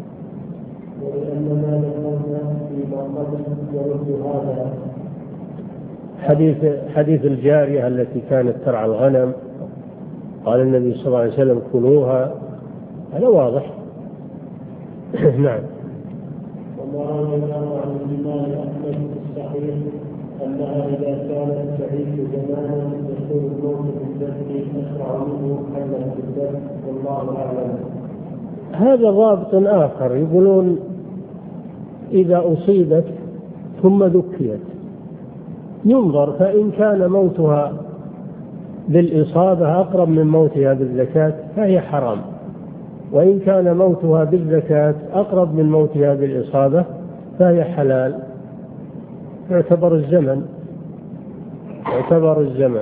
ولأن ما ذكرنا فيما قبل يرد هذا حديث حديث الجارية التي كانت ترعى الغنم، قال النبي صلى الله عليه وسلم كلوها، هذا واضح. نعم. وما روى الله عن الإمام أحمد في الصحيح أنها إذا كانت تعيش زمانا يكون الموت بالذات أسرع منه حلا بالذات، والله أعلم. هذا ضابط آخر، يقولون إذا أصيبت ثم ذكيت ينظر، فإن كان موتها بالإصابة أقرب من موتها بالزكاة فهي حرام، وإن كان موتها بالزكاة أقرب من موتها بالإصابة فهي حلال. يعتبر الزمن يعتبر الزمن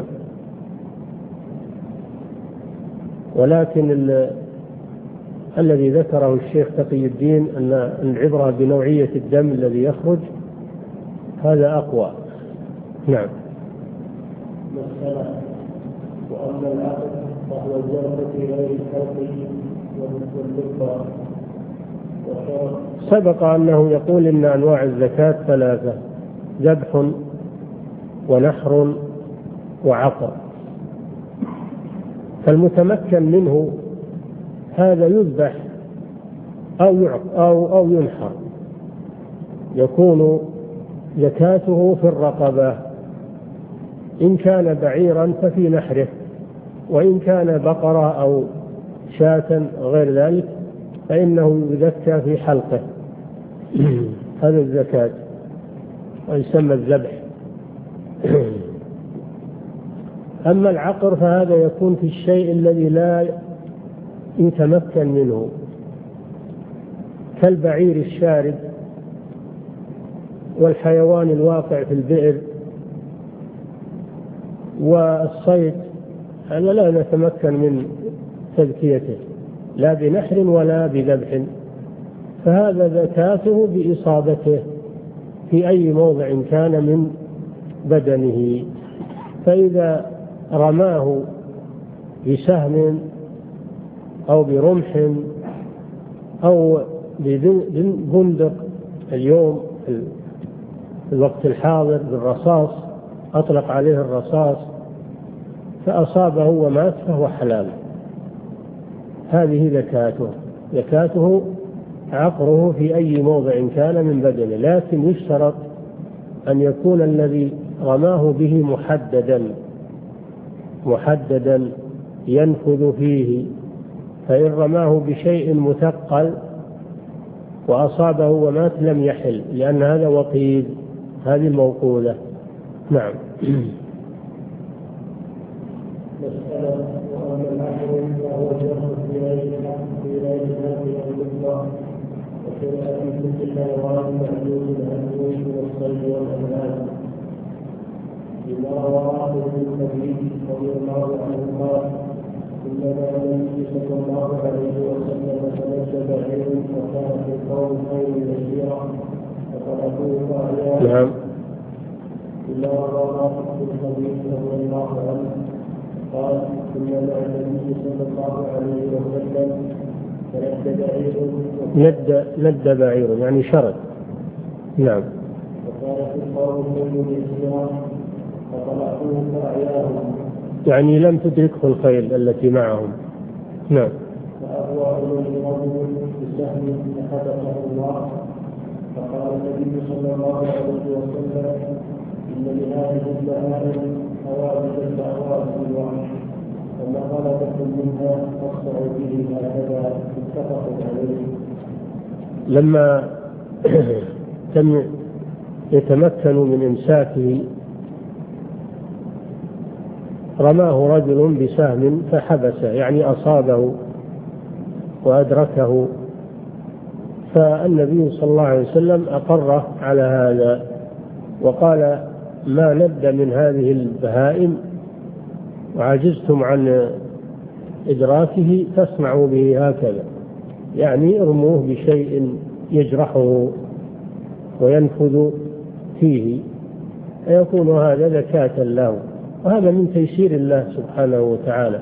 ولكن ال... الذي ذكره الشيخ تقي الدين أن العبرة بنوعية الدم الذي يخرج هذا أقوى. نعم. مسألة. وأما العقل فهو الزرق في غير الحلق واللقاء وشرط. سبق أنه يقول إن أنواع الزكاة ثلاثة: ذبح ونحر وعقر. فالمتمكن منه هذا يذبح أو أو أو ينحر، يكون زكاته في الرقبة، إن كان بعيرا ففي نحره، وإن كان بقرة أو شاة غير ذلك فإنه يزكى في حلقه. هذا الزكاة ويسمى الذبح. أما العقر فهذا يكون في الشيء الذي لا يتمكن منه، كالبعير الشارد والحيوان الواقع في البئر والصيد، هذا لا نتمكن من تزكيته لا بنحر ولا بذبح، فهذا زكاته بإصابته في أي موضع كان من بدنه. فإذا رماه بسهم أو برمح أو ببندق اليوم في الوقت الحاضر بالرصاص، أطلق عليه الرصاص فأصابه ومات فهو حلال. هذه زكاته زكاته عقره في أي موضع كان من بدنه، لكن يشترط أن يكون الذي رماه به محددا محددا ينفذ فيه، فإن رماه بشيء مثقل وأصابه ومات لم يحل، لأن هذا وقيد، هذه الموقولة. نعم. مسألة. وأما وهو الجرح في غير الحق في غير الحق والكفر وشرع في كل حيوان معلوم الأموال والصيد والأنعام. لما رواه ابن كثير رضي الله عنه قال: إنما النبي صلى الله عليه وسلم تنزل علم وكان في القوم خير يسيرا فطلبوه فأعياه. نعم. إلا رواه ابن كثير رضي الله عنه قال: إنما النبي صلى الله عليه وسلم تنزل علم ند ند بعير يعني شرد. نعم. وكان في القوم خير يسيرا فطلبوه فأعياه يعني لم تدركه الخيل التي معهم. نعم. فأهوى إليه رجل بسهم فحدثه الله فقال النبي صلى الله عليه وسلم: إن لهذه البهائم حوادث كأحوادث الوحش وما غلبكم منها فاصنعوا به هكذا اتفق عليه. لما تم يتمكن من إمساكه رماه رجل بسهم فحبسه يعني أصابه وأدركه، فالنبي صلى الله عليه وسلم أقره على هذا وقال: ما ند من هذه البهائم وعجزتم عن إدراكه فاصنعوا به هكذا، يعني ارموه بشيء يجرحه وينفذ فيه فيكون هذا زكاة له، وهذا من تيسير الله سبحانه وتعالى.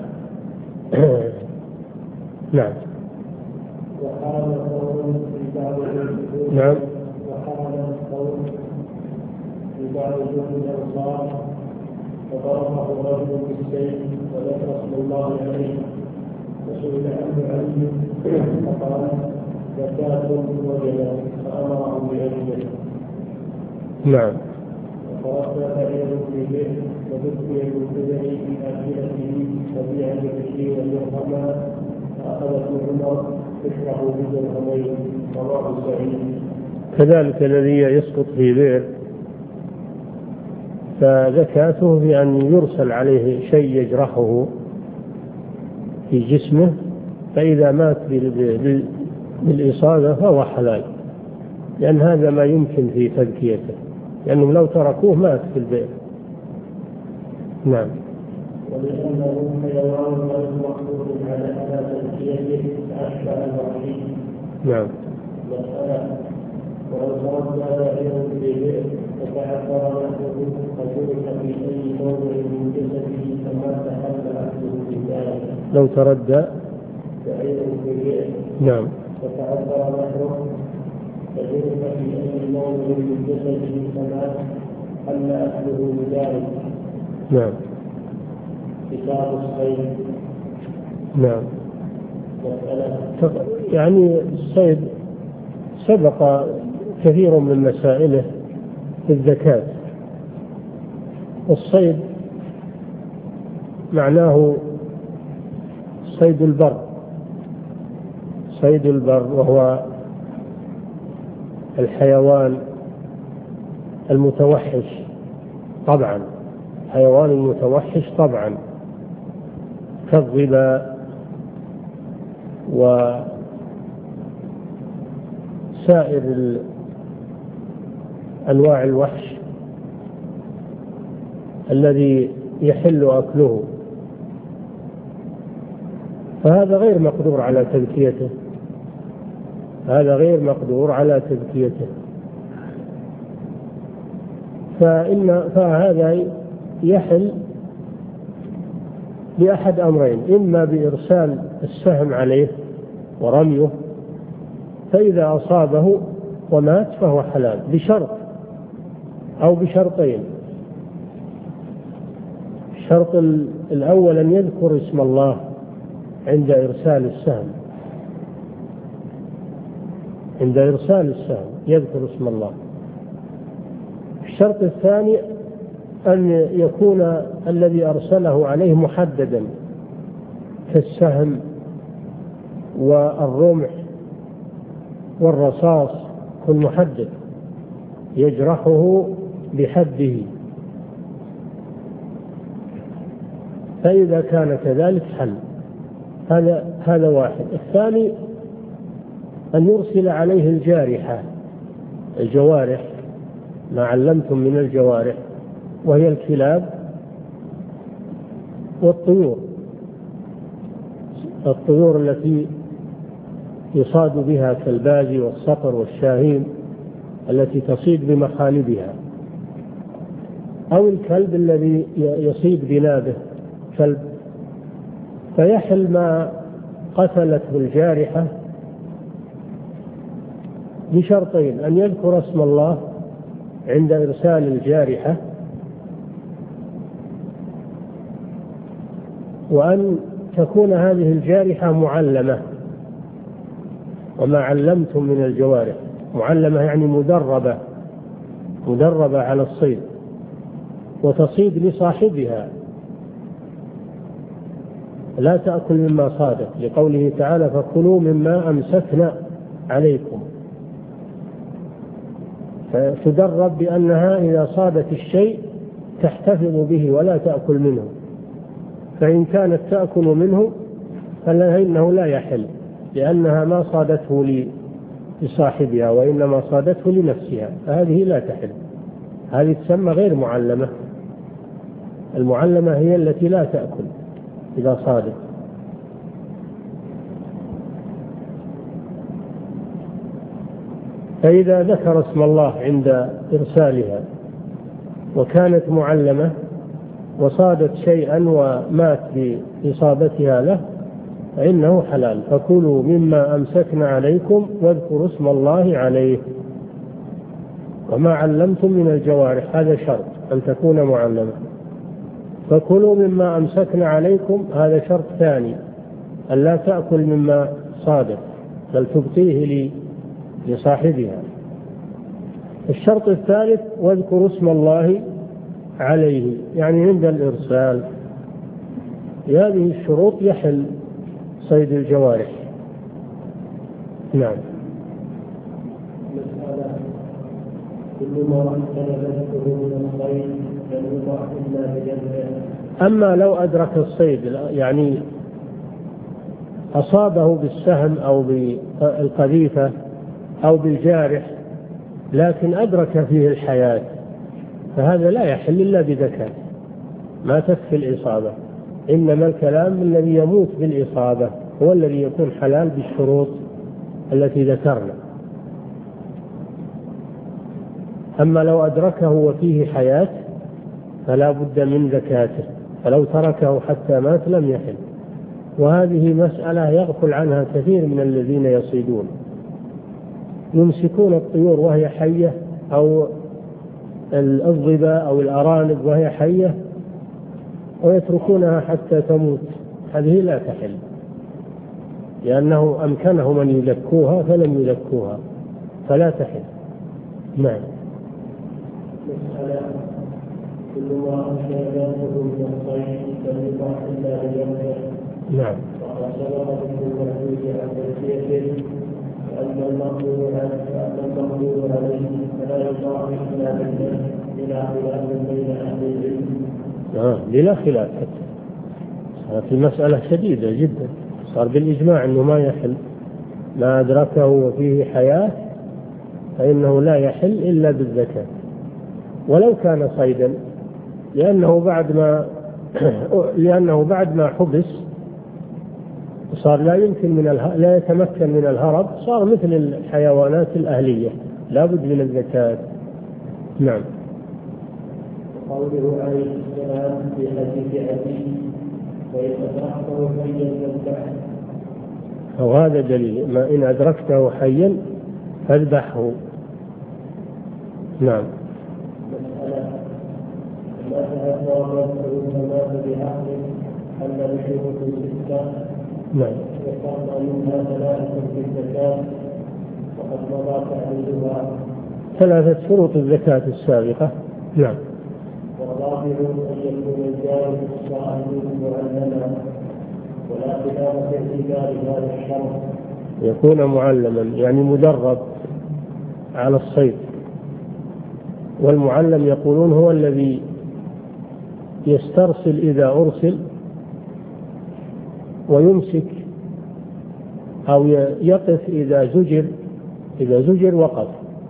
نعم. وحال قوم في بعض نعم. وحال قوم في بعض الأنصار فضربه رجل بالسيف وذكر اسم الله عليه وسئل عنه علي فقال: زكاة وجبت فأمره بأجله. نعم. فرد بعير في بيت وذكي بالكبر في آخرته فبيع بكثير درهما فأخذته عمر تشرح بدرهمين رواه سعيد. كذلك الذي يسقط في بئر فزكاته في أن يرسل عليه شيء يجرحه في جسمه، فإذا مات بالإصابة فهو حلال، لأن هذا ما يمكن في تذكيته، لأنهم لو تركوه مات في البئر. نعم. ولأنه حيوان غير مقدور على تذكيته أشبه الوحيد. نعم. مسألة: ولو ترد بعير في بئر فتعثر نحوه فجرح في أي موضع من جسده فما تحل أهله بذلك. لو تردى بعير في بئر نعم فتعثر نحوه فجرح في أي موضع من جسده فما حل أهله بذلك. نعم. كتاب الصيد. نعم. مسألة: يعني الصيد سبق كثير من مسائله في الزكاة. والصيد معناه صيد البر، صيد البر وهو الحيوان المتوحش طبعا، حيوان المتوحش طبعا كالظباء وسائر أنواع الوحش الذي يحل أكله، فهذا غير مقدور على تذكيته، هذا غير مقدور على تذكيته. فإن فهذا يحل بأحد أمرين: إما بإرسال السهم عليه ورميه، فإذا أصابه ومات فهو حلال بشرط أو بشرطين. الشرط الأول أن يذكر اسم الله عند إرسال السهم، عند إرسال السهم يذكر اسم الله. الشرط الثاني أن يكون الذي أرسله عليه محددا كالسهم والرمح والرصاص، كل محدد يجرحه بحده، فإذا كان كذلك حل. هذا هذا واحد. الثاني أن يرسل عليه الجارحة، الجوارح، ما علمتم من الجوارح، وهي الكلاب والطيور، الطيور التي يصاد بها كالبازي والصقر والشاهين التي تصيد بمخالبها، أو الكلب الذي يصيد بنابه كلب، فيحل ما قتلته الجارحة بشرطين: أن يذكر اسم الله عند إرسال الجارحة، وأن تكون هذه الجارحة معلمة. وما علمتم من الجوارح، معلمة يعني مدربة، مدربة على الصيد، وتصيد لصاحبها، لا تأكل مما صادت، لقوله تعالى: فكلوا مما أمسكنا عليكم. فتدرب بأنها إذا صادت الشيء تحتفظ به ولا تأكل منه، فإن كانت تأكل منه فإنه لا يحل، لأنها ما صادته لصاحبها وإنما صادته لنفسها، فهذه لا تحل. هذه تسمى غير معلمة. المعلمة هي التي لا تأكل إذا صادت. فإذا ذكر اسم الله عند إرسالها وكانت معلمة وصادت شيئا ومات بإصابتها له فإنه حلال. فكلوا مما أمسكنا عليكم واذكروا اسم الله عليه. وما علمتم من الجوارح، هذا شرط أن تكون معلمة. فكلوا مما أمسكنا عليكم، هذا شرط ثاني، أن لا تأكل مما صادت بل تبقيه لصاحبها. الشرط الثالث: واذكروا اسم الله عليه، يعني عند الإرسال. بهذه الشروط يحل صيد الجوارح. نعم. مسألة: كل ما أمكن ذكره من الصيد لم يضع إلا بجنبه. أما لو أدرك الصيد، يعني أصابه بالسهم أو بالقذيفة أو بالجارح لكن أدرك فيه الحياة، فهذا لا يحل إلا بذكاء، ما تكفي الإصابة. إنما الكلام الذي يموت بالإصابة هو الذي يكون حلال بالشروط التي ذكرنا. أما لو أدركه وفيه حياة فلا بد من زكاته، فلو تركه حتى مات لم يحل. وهذه مسألة يغفل عنها كثير من الذين يصيدون، يمسكون الطيور وهي حية أو الضبا أو الأرانب وهي حية ويتركونها حتى تموت، هذه لا تحل، لأنه أمكنهم أن يذكوها فلم يذكوها، فلا تحل. نعم. مسألة: كل ما أمكن ذكره من الصيد لم يضع إلا بجنبه. نعم. وقد سبق ذكر المحدود عن تزكيته، وأما المقدور عليه فلا يضع إلا بالجنب، بلا خلاف بين أهل العلم. آه بلا خلاف. صارت المسألة شديدة جدا، صار بالإجماع أنه ما يحل. ما أدركه وفيه حياة فإنه لا يحل إلا بالزكاة، ولو كان صيدا، لأنه بعد ما لأنه بعد ما حبس صار لا يمكن من اله... لا يتمكن من الهرب، صار مثل الحيوانات الأهلية، لا بد من الزكاة. نعم. قوله عليه السلام في حديث أبي: وإن أدركته حيا فاذبحه. وهذا دليل: ما إن أدركته حيا فاذبحه. نعم. مسألة: ما تهدى فمات بعقل حل بشروط ستة. نعم. وقرنا منها ثلاثة في الزكاة وقد مضى تعليلها. ثلاثة شروط الزكاة السابقة. نعم. والرابع أن يكون الجارح الصائم معلما، ولا خلاف في اعتبار هذا الشرط. يكون معلما يعني مدرب على الصيد، والمعلم يقولون هو الذي يسترسل إذا أرسل ويمسك أو يقف إذا زجر، إذا زجر وقف،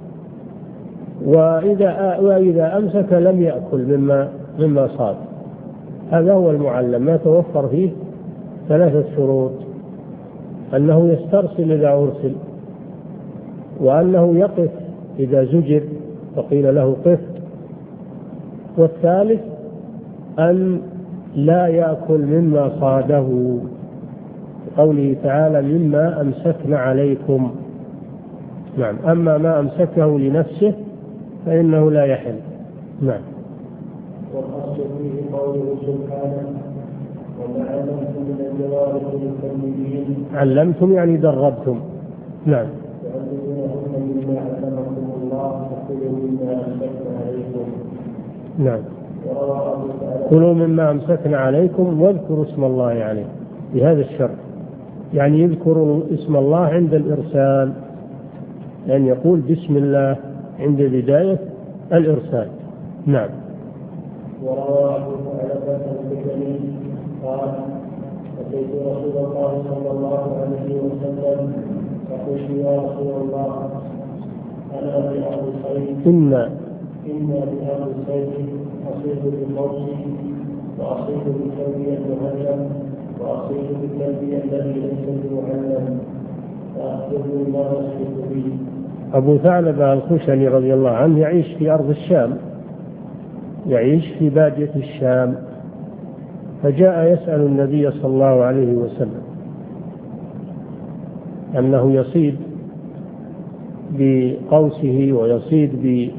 وإذا وإذا أمسك لم يأكل مما مما صاد. هذا هو المعلم، ما توفر فيه ثلاثة شروط: أنه يسترسل إذا أرسل، وأنه يقف إذا زجر فقيل له قف، والثالث أن لا يأكل مما صاده، قوله تعالى مما أمسكن عليكم. نعم. أما ما أمسكه لنفسه فإنه لا يحل. نعم. والأصل فيه قوله سبحانه: وما علمتم من الجوارح للمكلفين. علمتم يعني دربتم. نعم. تعلمونهن مما علمكم الله فكلوا مما أمسكن عليكم. نعم. كلوا مما أمسكن عليكم واذكروا اسم الله عليه بهذا الشرط، يعني يذكر اسم الله عند الإرسال، لأن يقول بسم الله عند بداية الإرسال. نعم. وروى أبو ثعلبة الخشني قال: أتيت رسول الله صلى الله عليه وسلم فقلت: يا رسول الله، أنا بأرض صيد، إنا إنا بأرض صيد، أصيد بقوسي وأصيد بكلبي المعلم وأصيد بكلبي الذي ليس بمعلم، فأخبرني ما أصيد به. أبو ثعلبة الخشني رضي الله عنه يعيش في أرض الشام، يعيش في بادية الشام، فجاء يسأل النبي صلى الله عليه وسلم أنه يصيد بقوسه ويصيد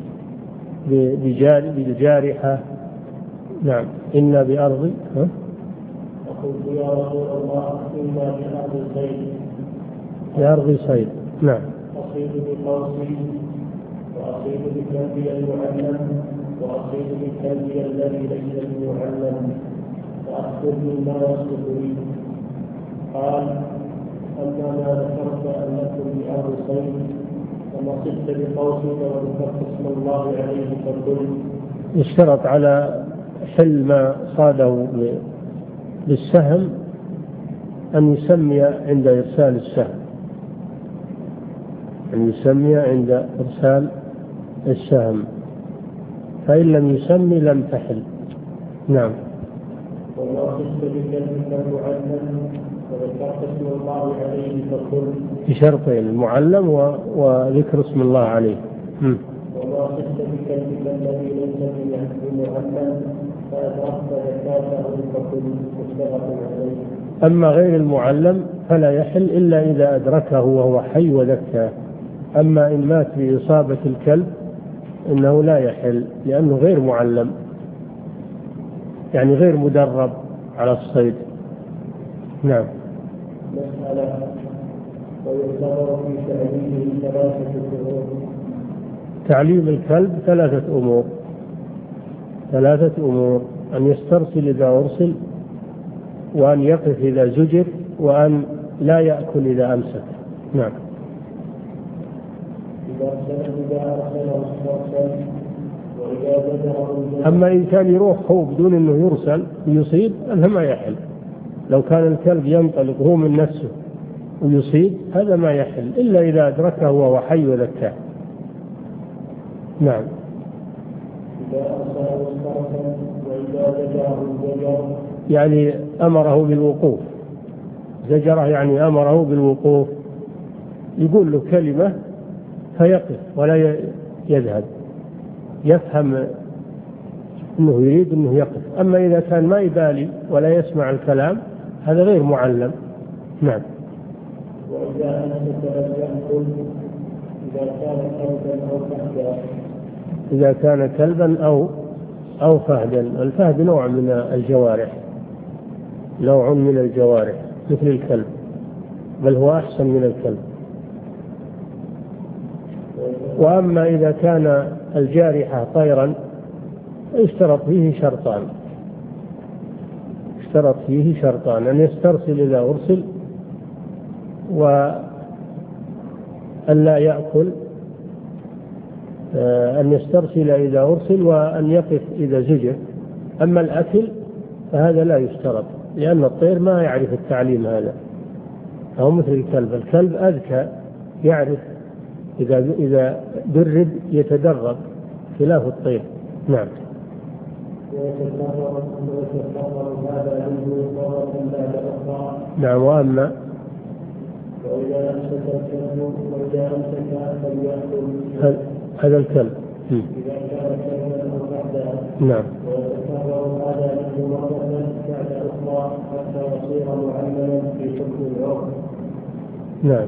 بالجارحة. نعم. إنا بأرض ها؟ فقلت: يا رسول الله، إنا بأرض صيد، بأرض صيد. نعم. أصيد بقوسي وأصيد بكلبي المعلم وأصيد بكلبي الذي ليس بمعلم، فأخبرني ما يصدق لي. قال: أما ما ذكرت أنكم بأرض صيد وما صدت بقوسك وذكرت اسم الله عليه فكل. يشترط على حل ما صاده بالسهم أن يسمي عند إرسال السهم، أن يسمي عند إرسال السهم، فإن لم يسمي لم تحل. نعم. وما صدت بكلبك المعلم وذكرت اسم الله عليه فكل. بشرطين: المعلم وذكر اسم الله عليه. م. وما صدت بكلبك الذي ليس بمعلم فأدركت زكاته فكل، متفق عليه. أما غير المعلم فلا يحل إلا إذا أدركه وهو حي وذكاه. أما إن مات بإصابة الكلب إنه لا يحل، لأنه غير معلم، يعني غير مدرب على الصيد. نعم. مسألة: ويعتبر في تعليمه ثلاثة أمور. تعليم الكلب ثلاثة أمور ثلاثة أمور: أن يسترسل إذا أرسل، وأن يقف إذا زجر، وأن لا يأكل إذا أمسك. نعم. أما إن كان يروح هو بدون أنه يرسل ويصيد هذا ما يحل. لو كان الكلب ينطلق هو من نفسه ويصيد هذا ما يحل إلا إذا أدركه وهو حي وذكاه. نعم. يعني أمره بالوقوف، زجره يعني أمره بالوقوف، يقول له كلمة فيقف ولا يذهب، يفهم أنه يريد أنه يقف. أما إذا كان ما يبالي ولا يسمع الكلام هذا غير معلم. نعم. وإذا أمسك لم يأكل إذا كان كلبا أو فهدا. إذا كان كلبا أو أو فهدا. الفهد نوع من الجوارح، نوع من الجوارح مثل الكلب، بل هو أحسن من الكلب. وأما إذا كان الجارحة طيرا اشترط فيه شرطان اشترط فيه شرطان أن يسترسل إذا أرسل، وأن لا يأكل، أن يسترسل إذا أرسل، وأن يقف إذا زجر. أما الأكل فهذا لا يشترط، لأن الطير ما يعرف التعليم هذا. أو مثل الكلب. الكلب أذكى، يعرف إذا إذا درب يتدرب، خلاف الطير. نعم. نعم. وأما هذا الكلب نعم. نعم.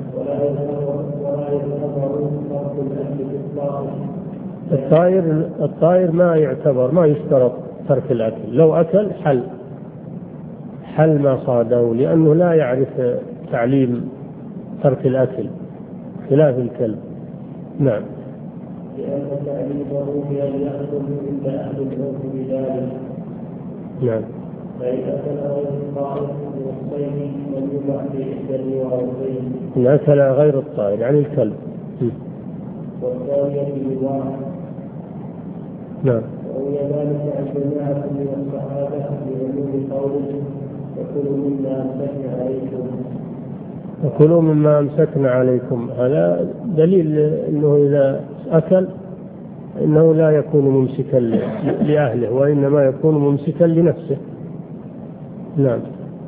الطائر الطائر ما يعتبر، ما يشترط ترك الأكل، لو أكل حل حل ما صاده، لأنه لا يعرف تعليم ترك الأكل، خلاف الكلب. نعم. لأن تعليمه بأن يأكل عند أهل العرف بذلك. نعم. فإذا أكل غير الطائر والصيد لم يبع في إحدى الروايتين. إن أكل غير الطائر يعني الكلب. والثانية بالواحد. نعم. وهي ذلك عن جماعة من الصحابة بعموم قوله وكلوا مما أمسكنا عليكم. وكلوا مما أمسكنا عليكم، هذا دليل أنه إذا أكل إنه لا يكون ممسكا لأهله، وإنما يكون ممسكا لنفسه. نعم.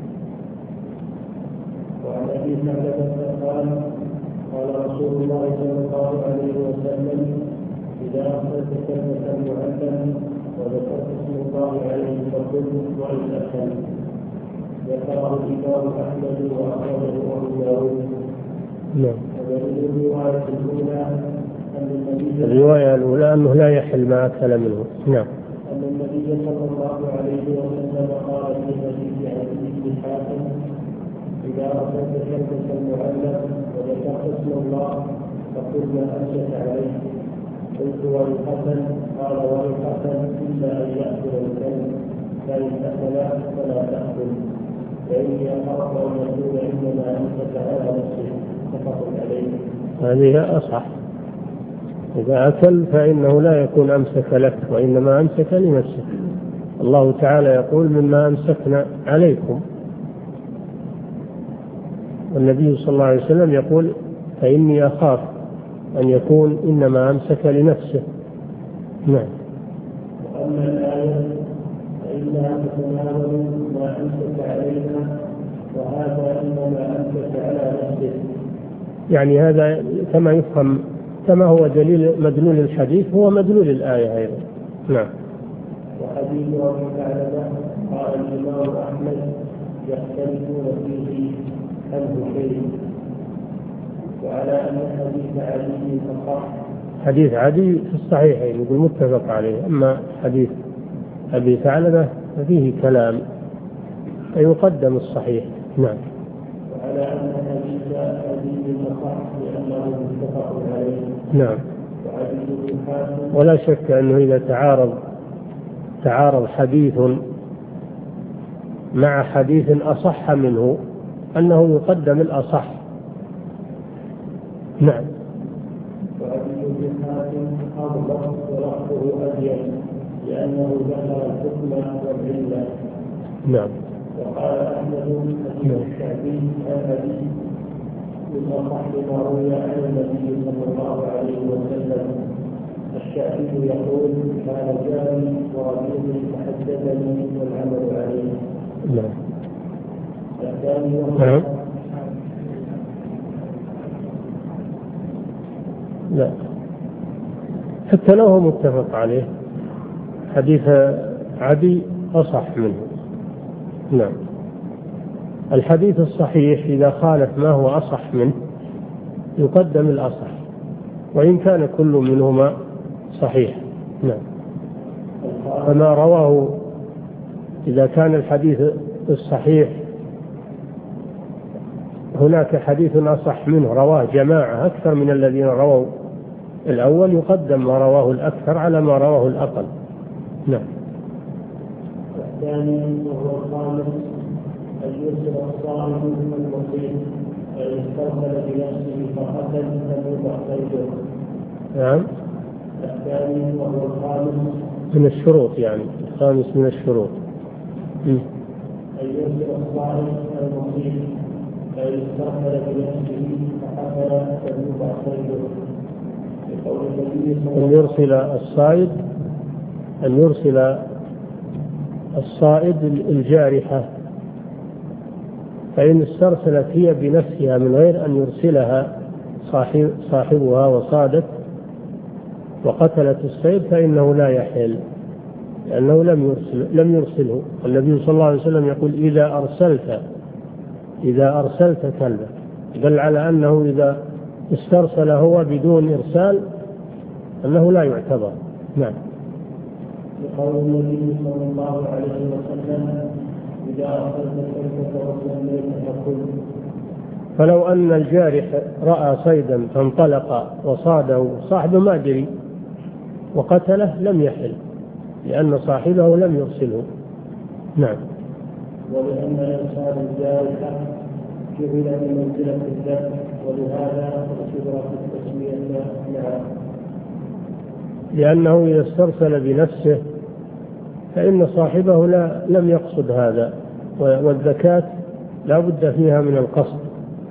وعن أبي ثعلبة قال قال رسول الله صلى الله عليه وسلم إذا أخذت كلمة معلم وذكرت اسم الله عليه فقل وإن أكل. ذكره الإمام أحمد وأخرجه أبو داود. نعم. ودليل الرواية الأولى أن النبي الرواية الأولى أنه لا يحل ما أكل منه. نعم. أن النبي صلى الله عليه وسلم قال في حديث عدي بن حاتم إذا أخذت كلمة معلم وذكرت اسم الله فقل ما أمسك عليه. قلت والحسن قال والحسن إلا أن يأكل الكلب فإن أكل فلا تأكل فإني أخاف أن يكون إنما أمسك على نفسه. متفق عليه. هذه أصح، إذا أكل فإنه لا يكون أمسك لك وإنما أمسك لنفسه. الله تعالى يقول مما أمسكنا عليكم، والنبي صلى الله عليه وسلم يقول فإني أخاف أن يكون إنما أمسك لنفسه. نعم. وأما الآية فإنها تتناول ما أمسك علينا وهذا إنما أمسك على نفسه. يعني هذا كما يفهم، كما هو دليل مدلول الحديث هو مدلول الآية أيضا. نعم. وحديث أبي ثعلبة قال الإمام أحمد يختلفون فيه عنه شيء، وعلى أن حديث علي أصح. حديث علي في الصحيحين يقول متفق عليه، أما حديث أبي ثعلبة ففيه كلام فيقدم الصحيح. نعم. وعلى أن حديث علي أصح لأنه متفق عليه. نعم. وحديث الحاكم ولا شك أنه إذا تعارض تعارض حديث مع حديث أصح منه أنه يقدم الأصح. نعم. وحديث الحاكم أضبط ولفظه أبين لأنه ذكر الحكم والعلة. نعم. وقال أحمد حديث الشعبي عن أبي من أصح ما روي عن النبي صلى الله عليه وسلم. الشعبي يقول كان جاري ورجل فحدثني والعمل عليه. نعم. الثاني نعم. لا، حتى لو هو متفق عليه حديث عدي أصح منه. نعم. الحديث الصحيح إذا خالف ما هو أصح منه يقدم الأصح وإن كان كل منهما صحيح. نعم. فما رواه إذا كان الحديث الصحيح هناك حديث أصح منه رواه جماعة أكثر من الذين رووا الأول يقدم ما رواه الأكثر على ما رواه الأقل. نعم. الثاني وهو الخامس أن يسر الصائم المقيم فإن استرسل بنفسه فقط لم يبح صيده. نعم. الثاني وهو الخامس من الشروط، يعني الخامس من الشروط. م. أن يسر الصائم المقيم فإن استرسل بنفسه فحفر فليوضع صيده. لقول النبي صلى الله أن يرسل الصائد أن يرسل الصائد الجارحة، فإن استرسلت هي بنفسها من غير أن يرسلها صاحب صاحبها وصادت وقتلت الصيد فإنه لا يحل، لأنه لم يرسل لم يرسله. النبي صلى الله عليه وسلم يقول إذا أرسلت إذا أرسلت كلبا، دل على أنه إذا استرسل هو بدون إرسال أنه لا يعتبر. نعم. لقول النبي صلى الله عليه وسلم إذا أرسلت كلبك وصليت فكل. فلو أن الجارح رأى صيدا فانطلق وصاده صاحبه ما دري وقتله لم يحل، لأن صاحبه لم يرسله. نعم. ولأن إرسال الجارحة جعل بمنزلة الذبح، ولهذا اعتبر في التسمية. نعم. لأنه إذا استرسل بنفسه فإن صاحبه لا لم يقصد هذا، والزكاة لا بد فيها من القصد.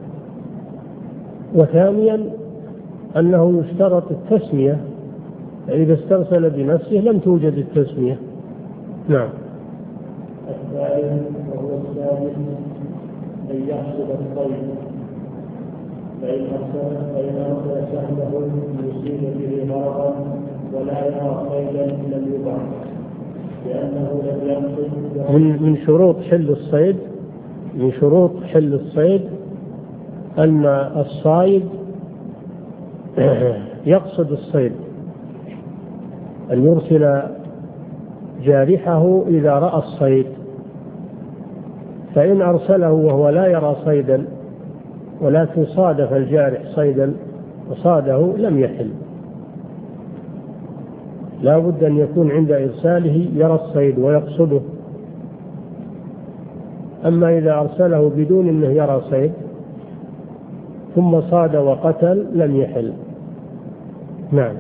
وثانيا أنه يشترط التسمية، فإذا استرسل بنفسه لم توجد التسمية. نعم. الثالث وهو السادس أن يحصل الصيد، فإن أرسل فإن أرسل سهمه يصيب به مرضا ولا يرى صيدا لم يبعث، لأنه لم يقصد. من من شروط حل الصيد من شروط حل الصيد أن الصائد يقصد الصيد، أن يرسل جارحه إذا رأى الصيد. فإن أرسله وهو لا يرى صيدا ولكن صادف الجارح صيدا وصاده لم يحل، لا بد أن يكون عند إرساله يرى الصيد ويقصده. أما إذا أرسله بدون أنه يرى صيد ثم صاد وقتل لم يحل. نعم.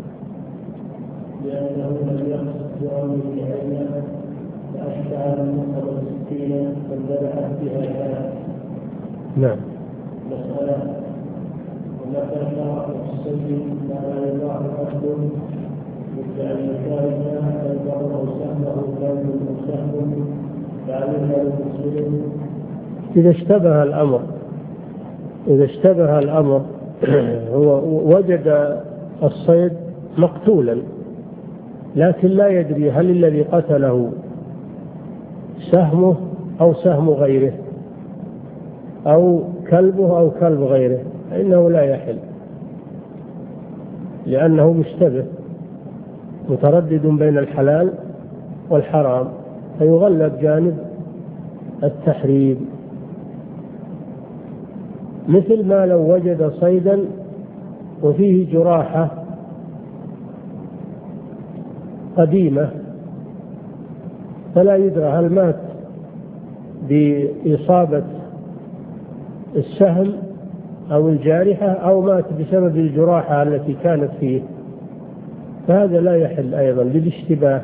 لأنه لم يقصد جرم بعينه فأشبه المنقض السكينة فانذبحت بها شاة. نعم. مسألة ومتى شرع السجن فلا يضاع قتل مثل أن يشارك البر سهمه كلب مسهم فعلمها المسلم. إذا اشتبه الأمر إذا اشتبه الأمر هو وجد الصيد مقتولا لكن لا يدري هل الذي قتله سهمه أو سهم غيره أو كلبه أو كلب غيره، فإنه لا يحل، لأنه مشتبه متردد بين الحلال والحرام، فيغلب جانب التحريم. مثل ما لو وجد صيدا وفيه جراحة قديمة فلا يدرى هل مات بإصابة السهم أو الجارحة أو مات بسبب الجراحة التي كانت فيه، فهذا لا يحل أيضا للاشتباه.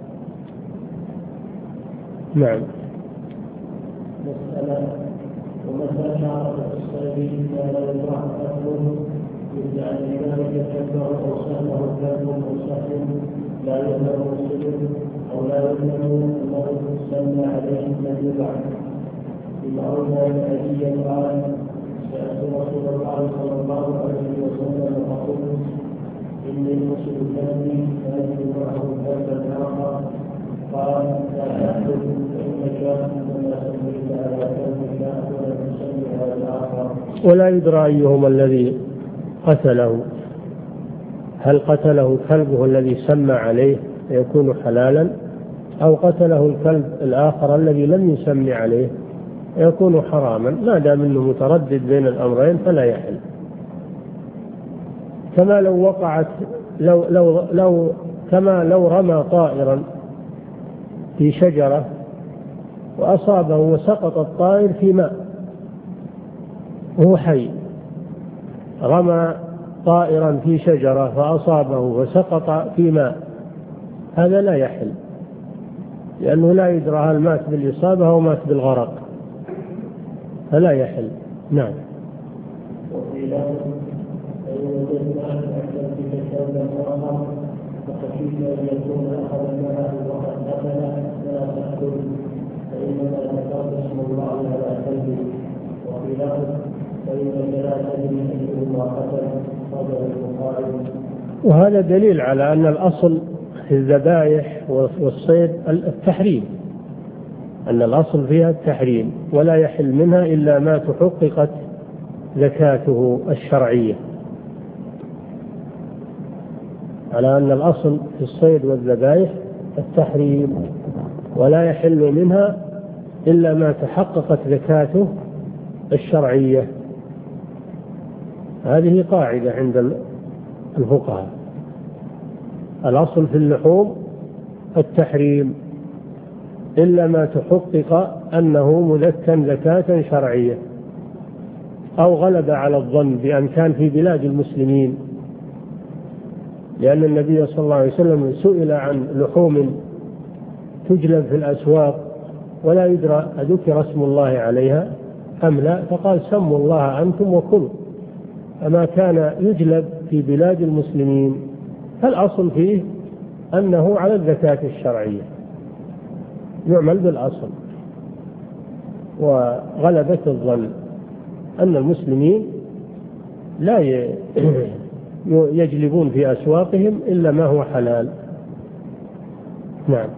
نعم. مسألة ومتى شعر الصيد فلا يضاع قتله مثل أن ذلك كبر أو سهمه كلب أو سهم لا يؤمن مسلم أو لا يؤمن أنه سمى عليه من يبعث. بما روى الأبي قال سألت رسول الله صلى الله عليه وسلم فقلت إني مسلم كلبي فأجد معه كلبا آخر، قال لا تأكل فإنك إنما سميت على كلبك ولا تسمي على الآخر. ولا يدرى أيهما الذي قتله، هل قتله كلبه الذي سمى عليه يكون حلالا أو قتله الكلب الآخر الذي لم يسمي عليه يكون حراما، ما دام انه متردد بين الأمرين فلا يحل. كما لو وقعت لو لو لو كما لو رمى طائرا في شجرة وأصابه وسقط الطائر في ماء وهو حي، رمى طائرا في شجرة فأصابه وسقط في ماء، هذا لا يحل، لأنه لا يدرى هل مات بالإصابة أو مات بالغرق، فلا يحل. نعم. وفي لفظ فإن وجدنا أن أكلت شوكا آخر فخشينا أن يكون أخذ معه وقد أكل لا تأكل فإنما ذكرت اسم الله على كلبه. وفي لفظ فإنك لا تدري أيهما قتل قدر البخاري. وهذا دليل على أن الأصل في الذبائح والصيد التحريم، أن الأصل فيها التحريم ولا يحل منها إلا ما تحققت زكاته الشرعية، على أن الأصل في الصيد والذبائح التحريم ولا يحل منها إلا ما تحققت زكاته الشرعية. هذه قاعدة عند الفقهاء، الأصل في اللحوم التحريم إلا ما تحقق أنه مزكى زكاة شرعية أو غلب على الظن بأن كان في بلاد المسلمين، لأن النبي صلى الله عليه وسلم سئل عن لحوم تجلب في الأسواق ولا يدرى أذكر اسم الله عليها أم لا، فقال سموا الله أنتم وكلوا. أما كان يجلب في بلاد المسلمين فالأصل فيه أنه على الزكاة الشرعية، يعمل بالأصل. وغلبة الظن أن المسلمين لا يجلبون في أسواقهم إلا ما هو حلال. نعم.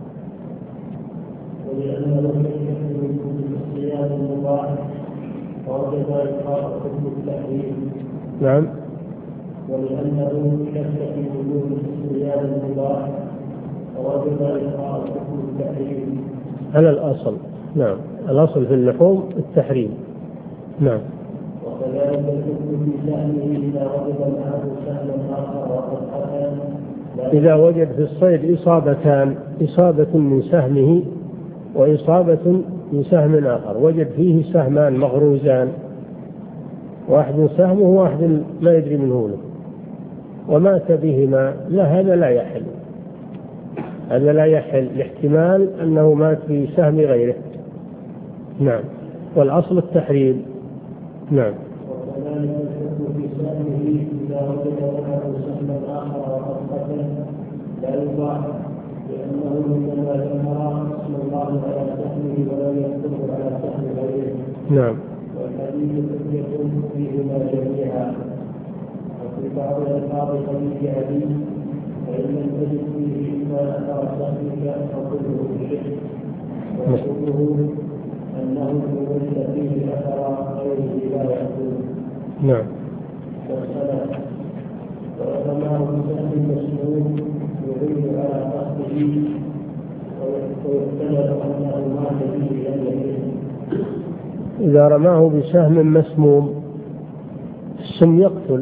ولأنه يحل بالصيام المباح ووجب إقرار حكم التحريم. نعم. ولأنه شك في وجود الصيام المباح ووجب إقرار حكم التحريم على الأصل. نعم، الأصل في اللحوم التحريم. نعم. وكذلك الحكم في سهمه إذا وجد معه سهم آخر وقد قتل. إذا وجد في الصيد إصابتان، إصابة من سهمه وإصابة من سهم آخر، وجد فيه سهمان مغروزان، واحد سهمه وواحد ما يدري منه له، ومات بهما، لا هذا لا يحل، هذا لا يحل لاحتمال أنه مات في سهم غيره. نعم. والأصل التحريم. نعم. وكذلك الحكم في سهمه إذا وجد معه سهم آخر وقد قتل لا يباح، لأنه إنما ذكر اسم الله على سهمه ولم يذكره على سهم غيره. نعم. والحديث حجة فيهما جميعا. وفي بعض ألفاظ حديث علي فإن لم تجد فيه إلا أثر سهمك فكله شرك، وحكمه أنه إن وجد فيه أثر غيره لا يأكل. نعم. والسلام ورماه بسهم مسلوم يعين على قصده ويحتمل أنه مات به لم يحل. إذا رماه بسهم مسموم، السم يقتل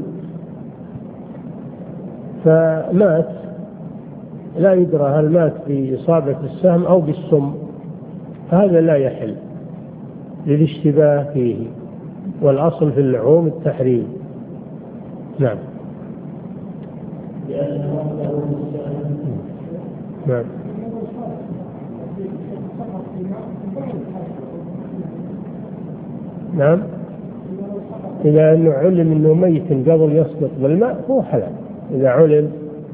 فمات، لا يدرى هل مات بإصابة السهم أو بالسم، هذا لا يحل للاشتباه فيه، والأصل في اللحوم التحريم. نعم. نعم. نعم. إذا أنه علم أنه ميت قبل يسقط بالماء هو حلال، إذا علم.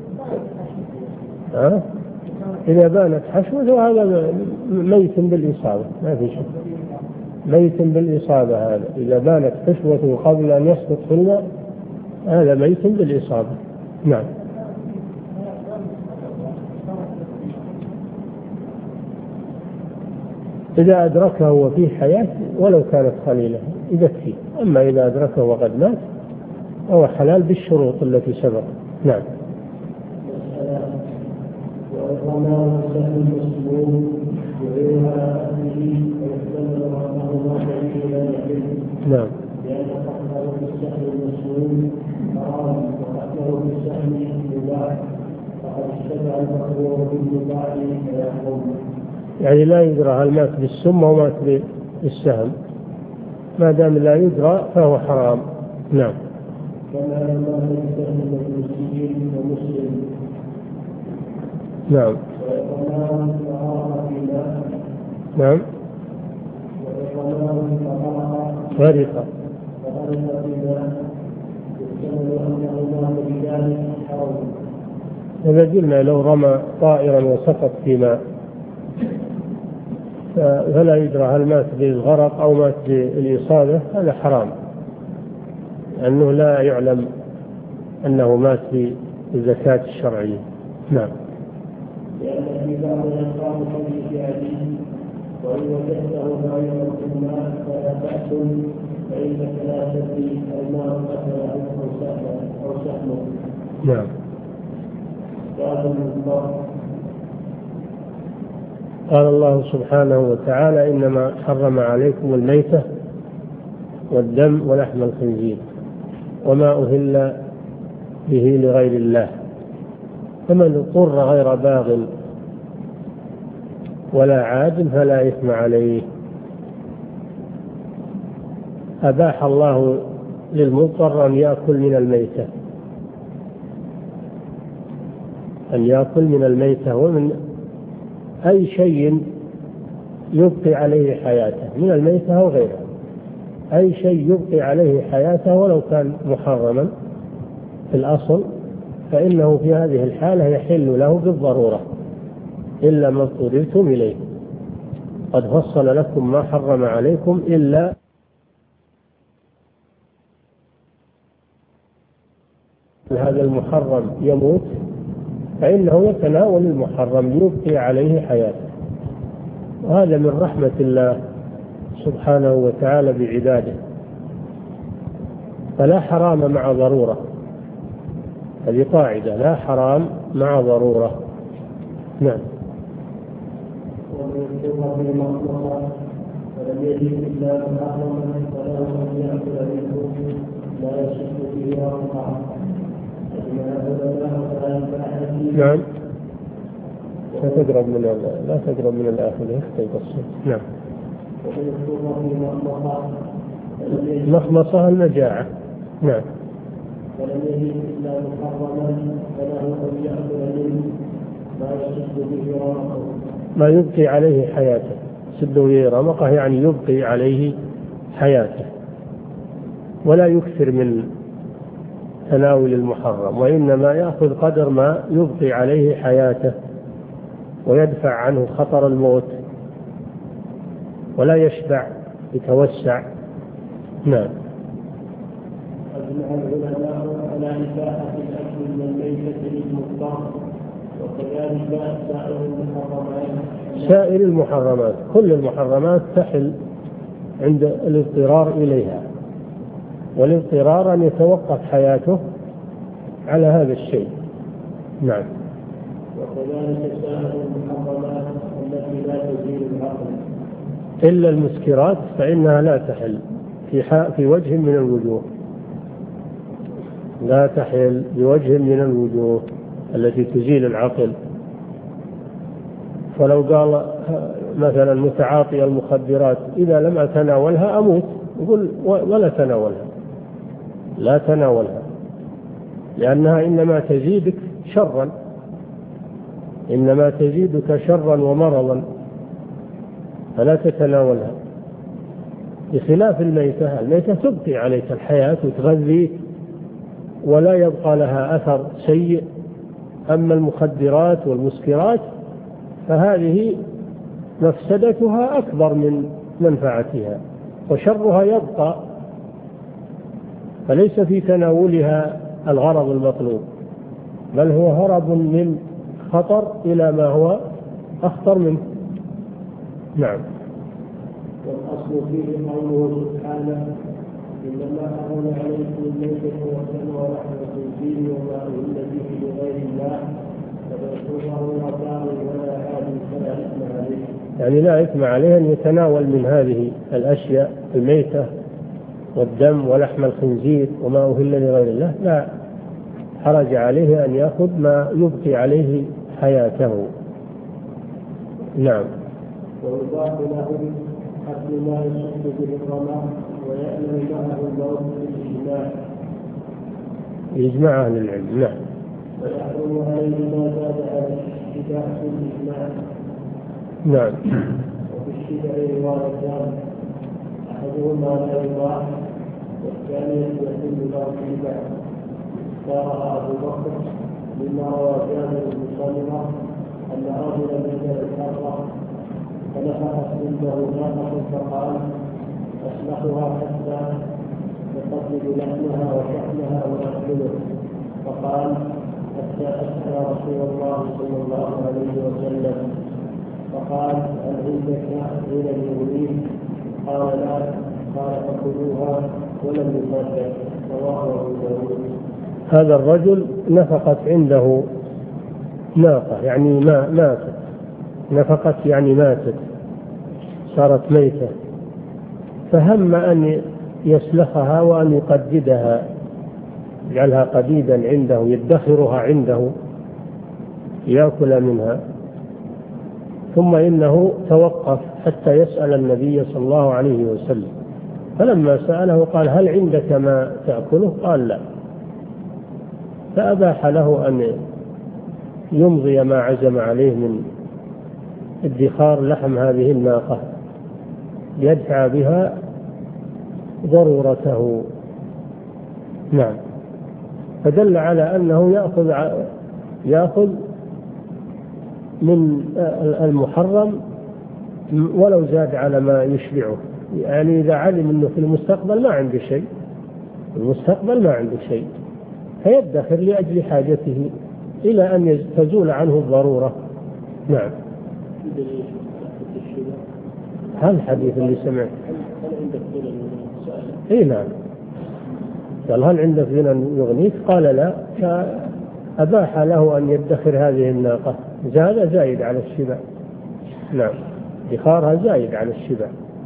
أه؟ إذا بانت حشوة هذا ميت بالإصابة، ما في شك، ميت بالإصابة هذا، إذا بانت حشوة قبل أن يسقط في الماء هذا ميت بالإصابة. نعم. إذا أدركه وفيه حياة ولو كانت قليلة يكفي، أما إذا أدركه وقد مات هو حلال بالشروط التي سبق. نعم. وما سهل مسلوم يعين على أهله ويحتمل أنه مات به لا يحل. نعم. لأن قتله بالسهل المسلوم حرام وقتله بالسهل مباح، فقد اشتبه المقبول بالمباح فيحرم. يعني لا يدرى هل مات بالسم أو مات بالسهم، ما دام لا يدرى فهو حرام. نعم. كما لما تستهل المسلمين ومسلم. نعم. وإقامهم فقرأ في الله. نعم. وإقامهم فقرأ غرق. فغرق فيما يحتمل أنه مات بذلك حرام. إذا قلنا لو رمى طائرا وسقط في ماء فلا يدرى هل مات بالغرق أو مات بالإصابة، هذا حرام، لأنه لا يعلم أنه مات بالزكاة الشرعية. نعم. لأن في بعض الألفاظ حديث علي وإن وجدته غير الماء فلا تأكل فإنك لا تدري الماء قتله أو سهمه. نعم. قال الله سبحانه وتعالى: إنما حرم عليكم الميتة والدم ولحم الخنزير وما أهل به لغير الله، فمن اضطر غير باغ ولا عاد فلا إثم عليه. أباح الله للمضطر أن يأكل من الميتة أن يأكل من الميتة ومن أي شيء يبقي عليه حياته، من الميتة أو غيرها، أي شيء يبقي عليه حياته ولو كان محرما في الأصل، فإنه في هذه الحالة يحل له بالضرورة إلا ما اضطررتم إليه. قد فصل لكم ما حرم عليكم إلا هذا المحرم يموت فإنه يتناول المحرم يبقي عليه حياته، وهذا من رحمة الله سبحانه وتعالى بعباده. فلا حرام مع ضرورة، هذه قاعدة: لا حرام مع ضرورة. نعم. فلم يجد إلا محرما فله أن يأكل منه لا يشك فيه أربعة. نعم. لا تقرب من لا تقرب من الآخر يختلف الصوت. نعم. مخمصة النجاعة. نعم. فلم يجد إلا محرما فله أن يأكل منه ما يشد به رمقه ما يبقي عليه حياته. سد به رمقه يعني يبقي عليه حياته، ولا يكثر من تناول المحرم، وإنما يأخذ قدر ما يبقي عليه حياته ويدفع عنه خطر الموت، ولا يشبع يتوسع. نعم. أجمع العلماء على إباحة الأكل من الميتة للمضطر، وكذلك سائر المحرمات. سائر المحرمات، كل المحرمات تحل عند الاضطرار إليها، والاضطرار أن يتوقف حياته على هذا الشيء. نعم. وكذلك سائر المحرمات التي لا تزيل العقل إلا المسكرات فإنها لا تحل في, في وجه من الوجوه، لا تحل بوجه من الوجوه التي تزيل العقل. فلو قال مثلا متعاطي المخدرات إذا لم أتناولها أموت، يقول ولا تناولها، لا تناولها، لأنها إنما تزيدك شرا، إنما تزيدك شرا ومرضا، فلا تتناولها. بخلاف الميتة، الميتة تبقي عليك الحياة وتغذيك ولا يبقى لها أثر سيء. أما المخدرات والمسكرات فهذه مفسدتها أكبر من منفعتها، وشرها يبقى، فليس في تناولها الغرض المطلوب، بل هو هرب من خطر إلى ما هو أخطر منه. نعم. والأصل فيه قوله سبحانه: إنما حرم عليكم الميتة والدم ولحم الخنزير وما أهل به لغير الله فبيتوبه وطاعه ولا عاد فلا إثم عليه. يعني لا إثم عليه أن يتناول من هذه الأشياء الميتة والدم ولحم الخنزير وما أهل لغير الله، لا حرج عليه أن يأخذ ما يبقي عليه حياته. نعم. ويضاف له حسب ما يشد به الرمى ويأمن معه الموت بالإجماع يجمع أهل العلم. نعم. ويحرم عليه ما زاد على الشبع بالإجماع. نعم. وفي الشبع روايتان: أحدهما لا يباح والثاني يحل له في بعض اختارها أبو بكر لما روى جابر بن سلمة أن رجلا نزل الحرة فنفخت عنده ناقة فقال أسلخها حتى نقبل لحمها وشحمها ونأكله، فقال حتى أسأل رسول الله صلى الله عليه وسلم فقال هل عندك غير المغنين؟ قال لا، قال فكلوها ولم يصدق. رواه أبو داود. هذا الرجل نفقت عنده ناقة يعني ما ماتت، نفقت يعني ماتت صارت ميتة، فهم أن يسلخها وأن يقددها يجعلها قديدا عنده يدخرها عنده يأكل منها، ثم إنه توقف حتى يسأل النبي صلى الله عليه وسلم، فلما سأله قال هل عندك ما تأكله؟ قال لا، فأباح له أن يمضي ما عزم عليه من ادخار لحم هذه الناقة يدفع بها ضرورته. نعم، فدل على أنه يأخذ يأخذ من المحرم ولو زاد على ما يشبعه، يعني إذا علم أنه في المستقبل ما عنده شيء، في المستقبل ما عنده شيء فيدخر لأجل حاجته إلى أن تزول عنه الضرورة. نعم. هل الحديث اللي سمعت؟ هل عندك غنى سؤال؟ إيه نعم. قال هل عندك غنى يغنيك؟ قال لا، فأباح له أن يدخر هذه الناقة، زاد زايد على الشبع. نعم، ادخارها زايد على الشبع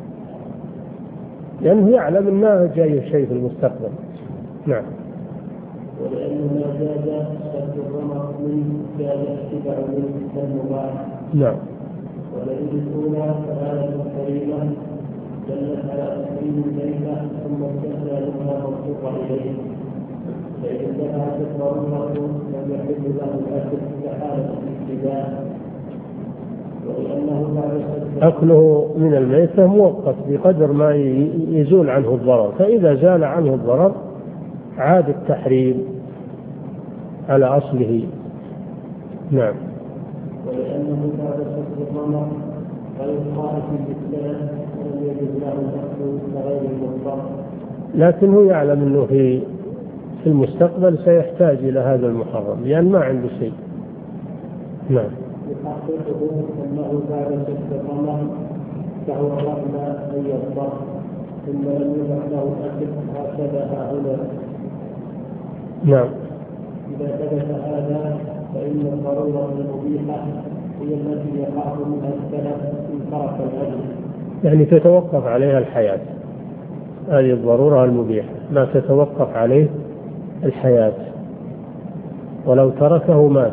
لأنه يعلم أنه جاي شيء في المستقبل. نعم. ولأن ما زاد سد الرمق منه زاد الشبع منه كالمباح. نعم. ولئن الأولى فآية كريمة دلت على تحريم الليلة ثم استثنى منها منصوص إليه، فإذا انتهت الضرورة لم يحل له الأكل كحالة الابتداء، ولأنه بعد أكله من الميتة مؤقت بقدر ما يزول عنه الضرر، فإذا زال عنه الضرر عاد التحريم على أصله. نعم. ولأنه بعد سد الرمق غير خائف بالسلام ولم يجد له الأكل كغير المضطر، لكنه يعلم أنه في في المستقبل سيحتاج إلى هذا المحرم لأن ما عنده شيء. نعم. يحققه أنه بعد سد الرمق فهو رغم أن يضطر ثم لم يبح له الأكل هكذا هنا. نعم. إذا ثبت هذا فإن الضرورة المبيحة هي التي يخاف منها السلف إن ترك الأجل، يعني تتوقف عليها الحياة، هذه الضرورة المبيحة ما تتوقف عليه الحياة، ولو تركه مات.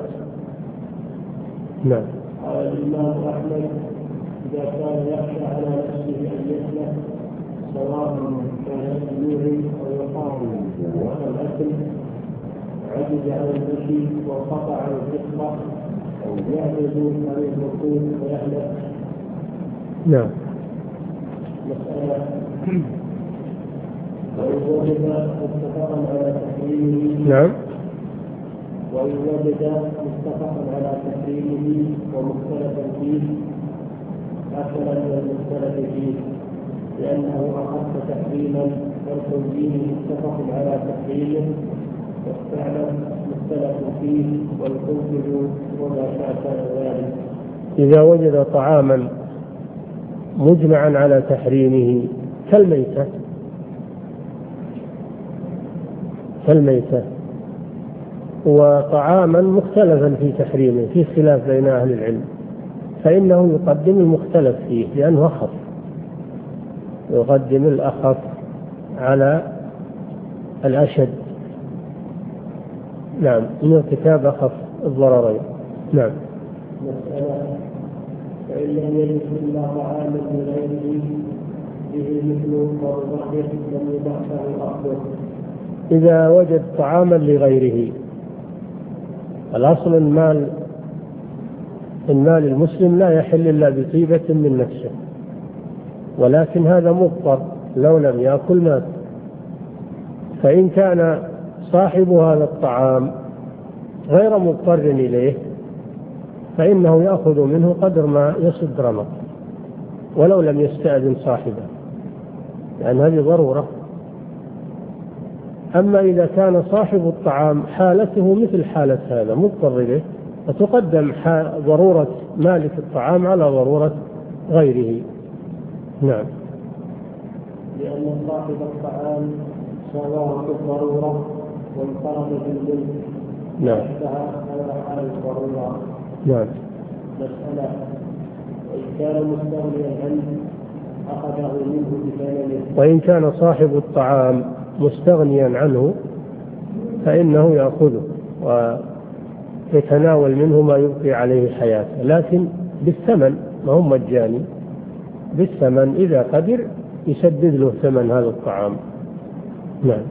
نعم. قال الإمام أحمد إذا كان يخشى على نفسه أن يسلك سواء كان يجوع أو يخاف على الأكل عجز عن المشي وانقطع عن الرزق أو يعجز عن الركوب ويهلك. نعم. مسألة وإن وجد متفقا على تحريمه. نعم. وإن وجد متفقا على تحريمه ومختلفا فيه أكل من المختلف فيه، لأنه أخف تحريما والتنزيل متفق على تحريمه والثعلب مختلف فيه والخنزر وما شاكل ذلك. إذا وجد طعاما مجمعا على تحريمه كالميتة كالميتة وطعاما مختلفا في تحريمه في خلاف بين أهل العلم، فإنه يقدم المختلف فيه لأنه أخف، يقدم الأخف على الأشد. نعم، من ارتكاب أخف الضررين. نعم. مسألة فإن لم يجد إلا طعاما لغيره به مثل الضرر لم يبح له أخذه. إذا وجد طعاما لغيره، الأصل المال المال المسلم لا يحل إلا بطيبة من نفسه، ولكن هذا مضطر لو لم يأكل مات. فإن كان صاحب هذا الطعام غير مضطر إليه فإنه يأخذ منه قدر ما يسد رمق ولو لم يستأذن صاحبه، لأن هذه ضرورة. أما إذا كان صاحب الطعام حالته مثل حالة هذا مضطر إليه فتقدم ضرورة مالك الطعام على ضرورة غيره. نعم. لأن صاحب الطعام سواه في الضرورة وانفرد بالملك. نعم. على حال الضرورة. نعم. مسألة: وإن كان مستغنيا عنه أخذه منه بثمنه. وإن كان صاحب الطعام مستغنيا عنه فإنه يأخذه ويتناول منه ما يبقي عليه حياته، لكن بالثمن، ما هو مجاني، بالثمن إذا قدر يسدد له ثمن هذا الطعام. نعم.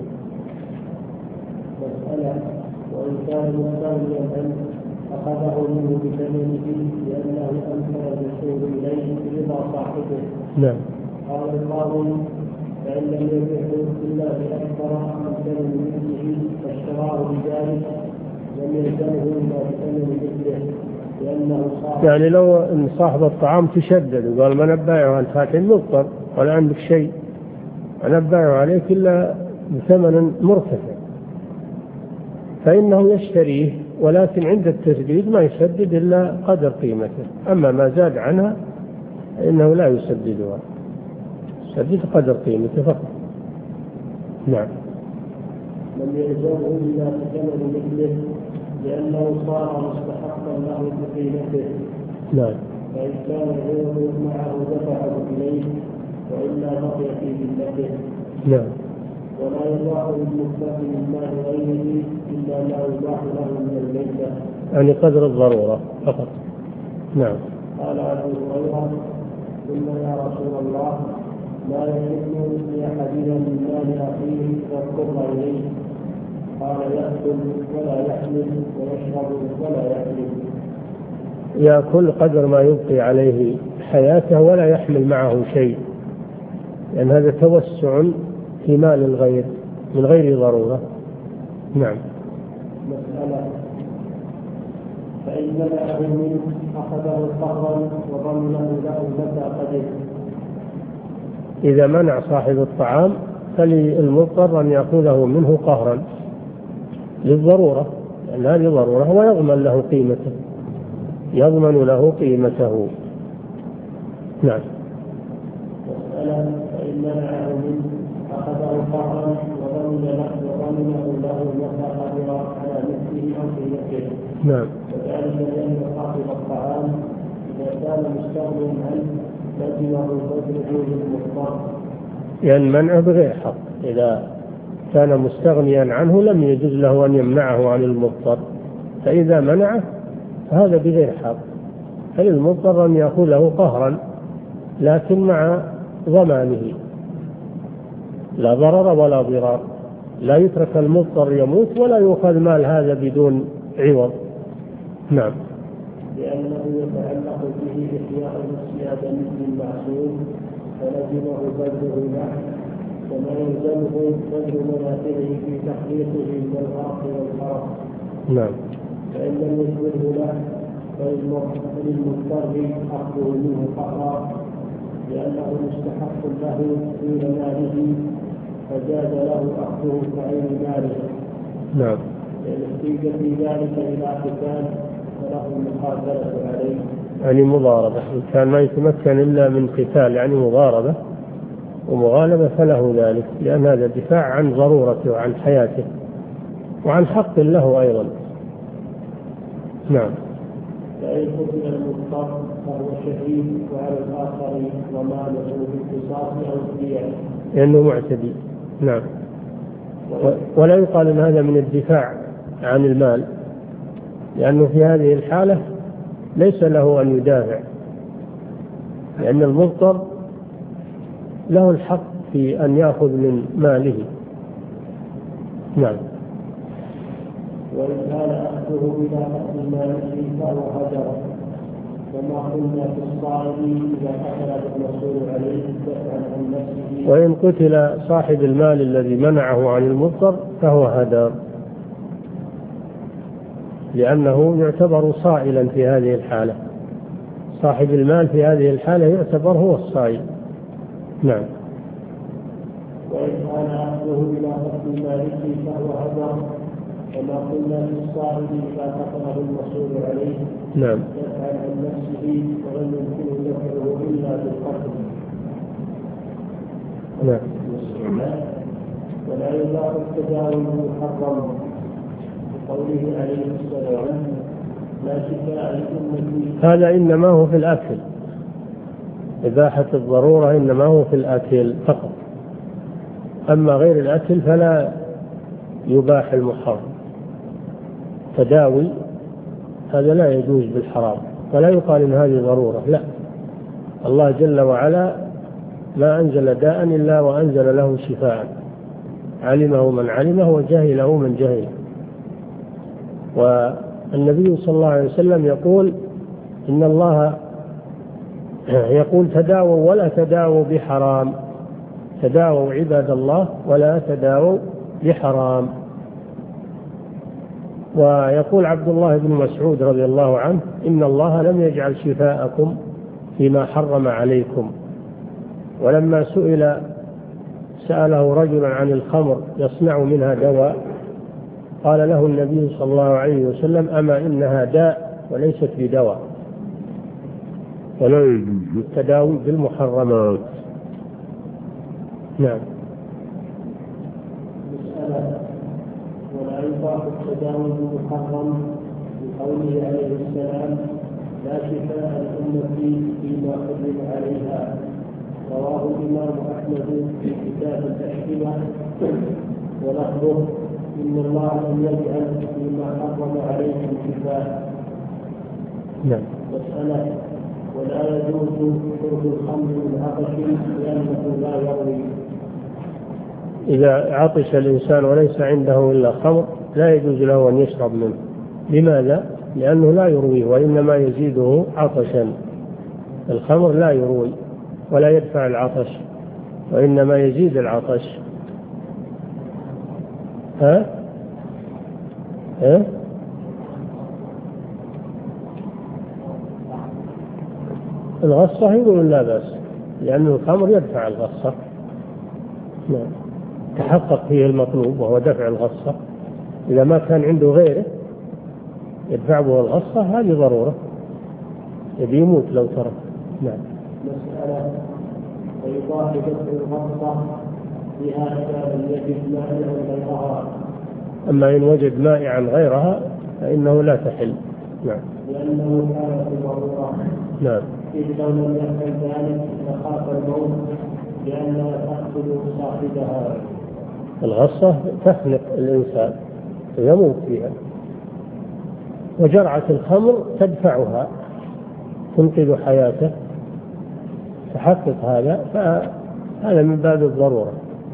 مسألة: وإن كان مستغنيا عنه أخذه منه بثمنه لأنه أمكن الوصول إليه برضا صاحبه. نعم. قال القاضي: فإن لم يبعه إلا بأكثر من ثمن مثله فاشتراه بذلك لم يلزمه إلا بثمن مثله لأنه صاحب. يعني لو إن صاحب الطعام تشدد وقال ما نبايعه أنت فاتن مضطر ولا عندك شيء، أنا نبايعه عليك إلا بثمن مرتفع، فإنه يشتريه، ولكن عند التسديد ما يسدد إلا قدر قيمته، أما ما زاد عنها فإنه لا يسددها، يسدد قدر قيمته فقط. نعم. لم يلزمه إلا بثمن مثله لأنه صار مستحقا له بقيمته. نعم. فإن كان غيره معه دفعه إليه وإلا بقي في ذمته. نعم. ولا يباح للمكتب من مال غيره إلا ما يباح له من الميتة، يعني قدر الضرورة فقط. نعم. قال أبو هريرة: قلنا يا رسول الله لا يحل لأحدنا من مال أخيه إذا اضطر إليه، قال: يأكل ولا يحمل ويشرب ولا يحمل. يأكل قدر ما يبقي عليه حياته ولا يحمل معه شيء، لأن هذا توسع في مال الغير من غير ضرورة. نعم. مسألة: فإن منعه منه أخذه قهرا وضمنه له متى قدر. إذا منع صاحب الطعام فللمضطر أن يأخذه منه قهرا للضرورة، لأن هذه ضرورة، هو يضمن له قيمته، يضمن له قيمته. نعم. مسألة: فإن منعه منه أخذه قهرا وضمنه له متى قدر على مثله أو قيمته. نعم. وذلك لأن صاحب الطعام إذا كان مستغنيا عنه لزمه بذله للمضطر. يعني منعه بغير حق، إذا كان مستغنيا عنه لم يجوز له أن يمنعه عن المضطر، فإذا منعه فهذا بغير حق، فللمضطر أن يأخذه قهرا لكن مع ضمانه، لا ضرر ولا ضرار، لا يترك المضطر يموت ولا يؤخذ مال هذا بدون عوض. نعم. لأنه يتعلق به إحياء نفس آدم المعصوم فلزمه بذله له كما يلزمه بذل منافعه في تخليصه من الغرق والحرق. نعم. فإن لم يجبره له فللمضطر أخذه منه قهرا لأنه مستحق له طول ماله فجاز له أخذه كعين ماله. نعم. لأن احتيج في ذلك إلى قتال فله المقاتلة عليه، يعني مضاربة، إن كان ما يتمكن إلا من قتال يعني مضاربة ومغالبة فله ذلك، لأن هذا دفاع عن ضرورته وعن حياته وعن حق له أيضا. نعم. فإن قتل المضطر فهو شهيد وعلى الآخر ضمانه بالقصاص أو الدية لأنه معتدي. نعم. ولا يقال أن هذا من الدفاع عن المال، لأنه في هذه الحالة ليس له أن يدافع، لأن المضطر له الحق في أن يأخذ من ماله. نعم. وإن كان أخذه بلا قتل ماله فهو هجر وما قلنا في الصائد إذا قتل المسؤول عليه دفعا عن نفسه. وإن قتل صاحب المال الذي منعه عن المضطر فهو هدر، لأنه يعتبر صائلا في هذه الحالة. صاحب المال في هذه الحالة يعتبر هو الصائل. نعم. وإن كان أخذه إلى قتل مالك فهو هدر، وما قلنا في الصائد إذا قتله المسؤول عليه نعم دفعا عن نفسه ولم يمكنه دفعه إلا بالقتل. نعم. ولا يباح التداوي المحرم بقوله عليه السلام لا شفاء لأمتي. هذا إنما هو في الأكل، إباحة الضرورة إنما هو في الأكل فقط، أما غير الأكل فلا يباح المحرم. تداوي هذا لا يجوز بالحرام، ولا يقال إن هذه ضرورة، لا. الله جل وعلا ما أنزل داء إلا وأنزل له شفاء، علمه من علمه وجهله من جهله. والنبي صلى الله عليه وسلم يقول إن الله يقول تداووا ولا تداووا بحرام، تداووا عباد الله ولا تداووا بحرام. ويقول عبد الله بن مسعود رضي الله عنه إن الله لم يجعل شفاءكم فيما حرم عليكم. ولما سئل سأله رجل عن الخمر يصنع منها دواء، قال له النبي صلى الله عليه وسلم أما إنها داء وليست بدواء. ولا يجوز التداوي بالمحرمات. نعم. مسألة ولا يباح التداوي بالمحرم بقوله عليه السلام لا شفاء لأمتي فيما حرم عليها. رواه الإمام أحمد في كتاب الأشربة ولفظه إن الله لم يجعل فيما حرم عليهم شفاء. نعم. مسألة ولا يجوز شرب الخمر من عطش لأنه لا يروي. إذا عطش الإنسان وليس عنده إلا خمر لا يجوز له أن يشرب منه. لماذا؟ لأنه لا يرويه وإنما يزيده عطشا. الخمر لا يروي ولا يدفع العطش وإنما يزيد العطش. ها؟ ها؟ الغصة يقول لا بأس لأن الخمر يدفع الغصة. نعم. تحقق فيه المطلوب وهو دفع الغصة. إذا ما كان عنده غيره يدفع به الغصة هذه ضرورة، يبي يموت لو ترك. نعم. مسألة ويضاف دفع الغصة فيها إذا لم يجد مانعا غيرها. أما إن وجد مائعا غيرها فإنه لا تحل. نعم. لأنه كانت ضرورة. نعم. إذ لو لم يفعل ذلك لخاف الموت لأنها تقتل صاحبها. الغصة تخنق الإنسان يموت فيها، وجرعة الخمر تدفعها تنقذ حياته. تحقق هذا فهذا من باب الضرورة،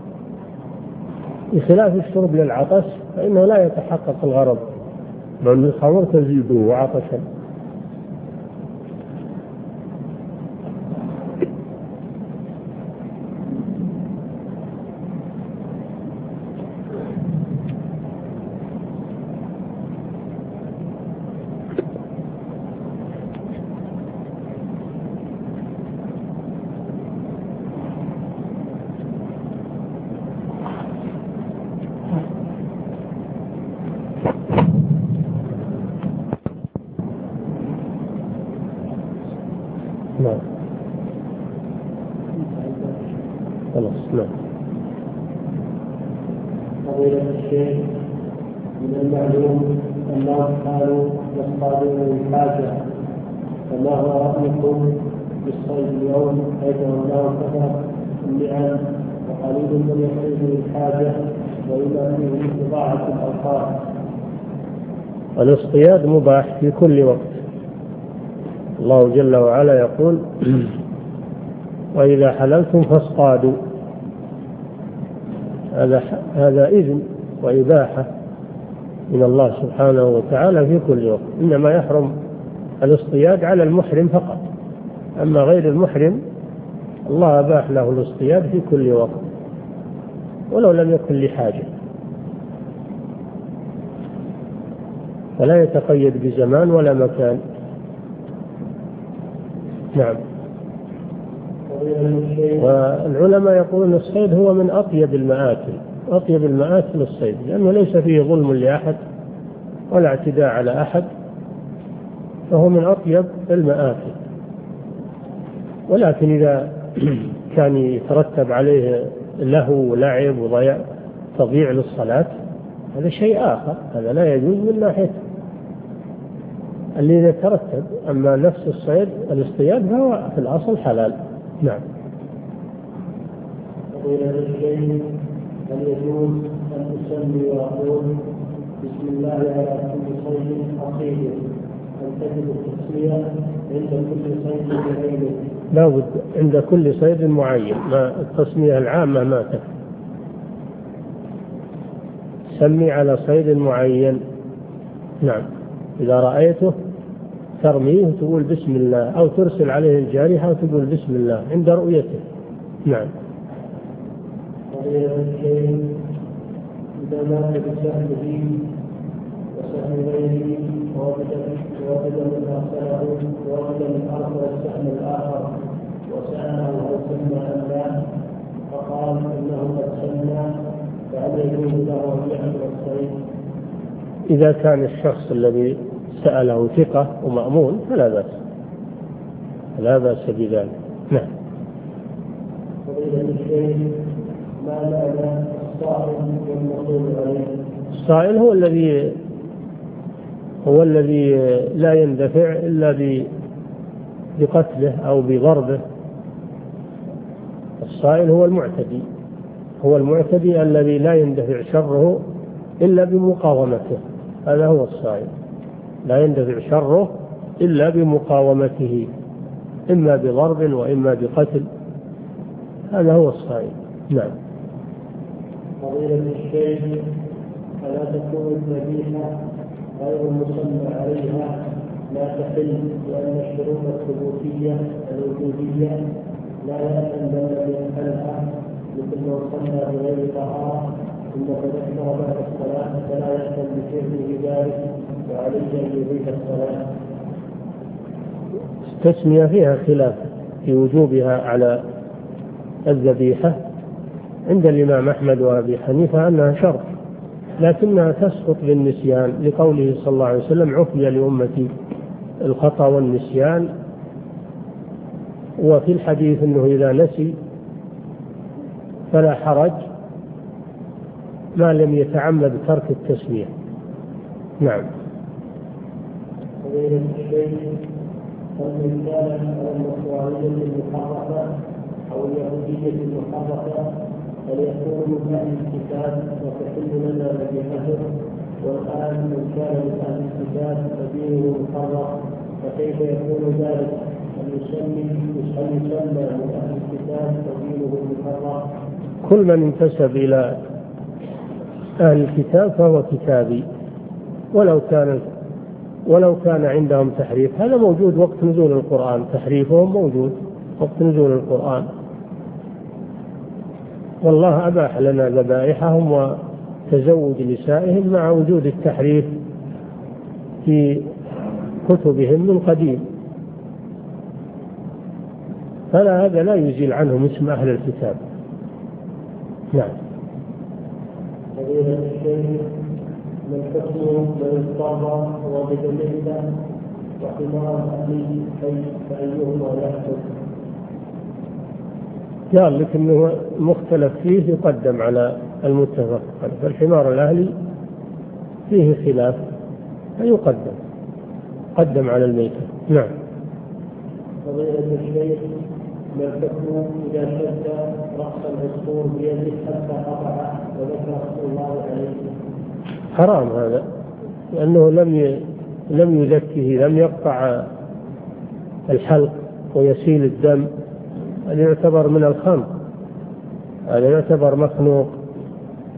بخلاف الشرب للعطش فإنه لا يتحقق الغرض، بل الخمر تزيده عطشا. نعم. خلاص. نعم. فضيلة الشيخ من المعلوم أنهم كانوا يصطادون الحاجة، فما هو رأيكم بالصيد اليوم حيث أنه كثر اللعان وقليل من يصيد الحاجة وإلى فيه إضاعة الأوقات؟ الاصطياد مباح في كل وقت. الله جل وعلا يقول وإذا حللتم فاصطادوا. هذا هذا إذن وإباحة من الله سبحانه وتعالى في كل وقت. إنما يحرم الاصطياد على المحرم فقط، أما غير المحرم الله أباح له الاصطياد في كل وقت ولو لم يكن لحاجة، فلا يتقيد بزمان ولا مكان. نعم. والعلماء يقولون الصيد هو من أطيب المآكل، أطيب المآكل الصيد، لأنه ليس فيه ظلم لأحد ولا اعتداء على أحد، فهو من أطيب المآكل. ولكن إذا كان يترتب عليه لهو ولعب وضياع تضييع للصلاة هذا شيء آخر، هذا لا يجوز من ناحية اللي يترتب. أما نفس الصيد الاصطياد فهو في الأصل حلال. نعم. هل يجوز أن أسمي وأقول بسم الله على كل صيد حصيد؟ هل تجب التسمية عند كل صيد بعينه؟ لا بد عند كل صيد معين، ما التسمية العامة ما تكفي، سمي على صيد معين. نعم. إذا رأيته ترميه وتقول بسم الله، أو ترسل عليه الجارحة وتقول بسم الله عند رؤيته. نعم. إذا مات بسهله وسهم غيره ووجد من أرسله ووجد من أرسل السهم الآخر وسأله هل سمى أم لا، فقال إنه قد سمى، فهل يجوز له أن يحضر الصيد؟ إذا كان الشخص الذي سأله ثقة ومأمون فلا بأس، لا بأس بذلك. نعم. فضيلة الشيخ، ما معنى الصائل والمغضوب عليه؟ الصائل هو الذي هو الذي لا يندفع إلا بقتله أو بضربه. الصائل هو المعتدي، هو المعتدي الذي لا يندفع شره إلا بمقاومته، هذا هو الصائل، لا يندفع شره إلا بمقاومته، إما بضرب وإما بقتل، هذا هو الصائل. نعم. فضيلة الشيخ، ألا تكون الذبيحة غير المسمى عليها لا تحل لأن الشروط الثبوتية الوجودية لا يأتم بل يفعلها، مثل لو صلى بغير طهارة ثم تذكر بعد الصلاة فلا يأتم بفعله ذلك وعليه أن يعيد الصلاة؟ التسمية فيها خلاف في وجوبها على الذبيحة، عند الإمام أحمد وأبي حنيفة أنها شرط، لكنها تسقط بالنسيان لقوله صلى الله عليه وسلم عفي لأمتي الخطأ والنسيان، وفي الحديث أنه إذا نسي فلا حرج ما لم يتعمد ترك التسمية. نعم. فضيلة الشيخ، هل من كان على النصرانية المحرفة أو اليهودية المحرفة فليكون من أهل الكتاب وتحل لنا ذبيحته، والآن من كان من أهل الكتاب فدينه محرف، فكيف يكون ذلك؟ أن يسمي أن يسمى من أهل الكتاب فدينه محرف؟ كل من انتسب إلى أهل الكتاب فهو كتابي، ولو كان ولو كان عندهم تحريف، هذا موجود وقت نزول القرآن، تحريفهم موجود وقت نزول القرآن، والله أباح لنا ذبائحهم وتزوج نسائهم مع وجود التحريف في كتبهم من قديم، فلا هذا لا يزيل عنهم اسم أهل الكتاب. نعم. فضيلة الشيخ، من حكم من اضطر ووجد ميتا وحمار أهله فأيهما يحكم؟ قال لك انه مختلف فيه يقدم على المتفق عليه، فالحمار الاهلي فيه خلاف فيقدم قدم على الميتة. نعم. فضيلة الشيخ، ما الحكم إذا شد رأس العصفور بيده حتى قطعه وذكر رسول الله عليه؟ حرام هذا، لأنه لم لم يزكه، لم يقطع الحلق ويسيل الدم، هذا يعتبر من الخنق، هذا يعتبر مخنوق،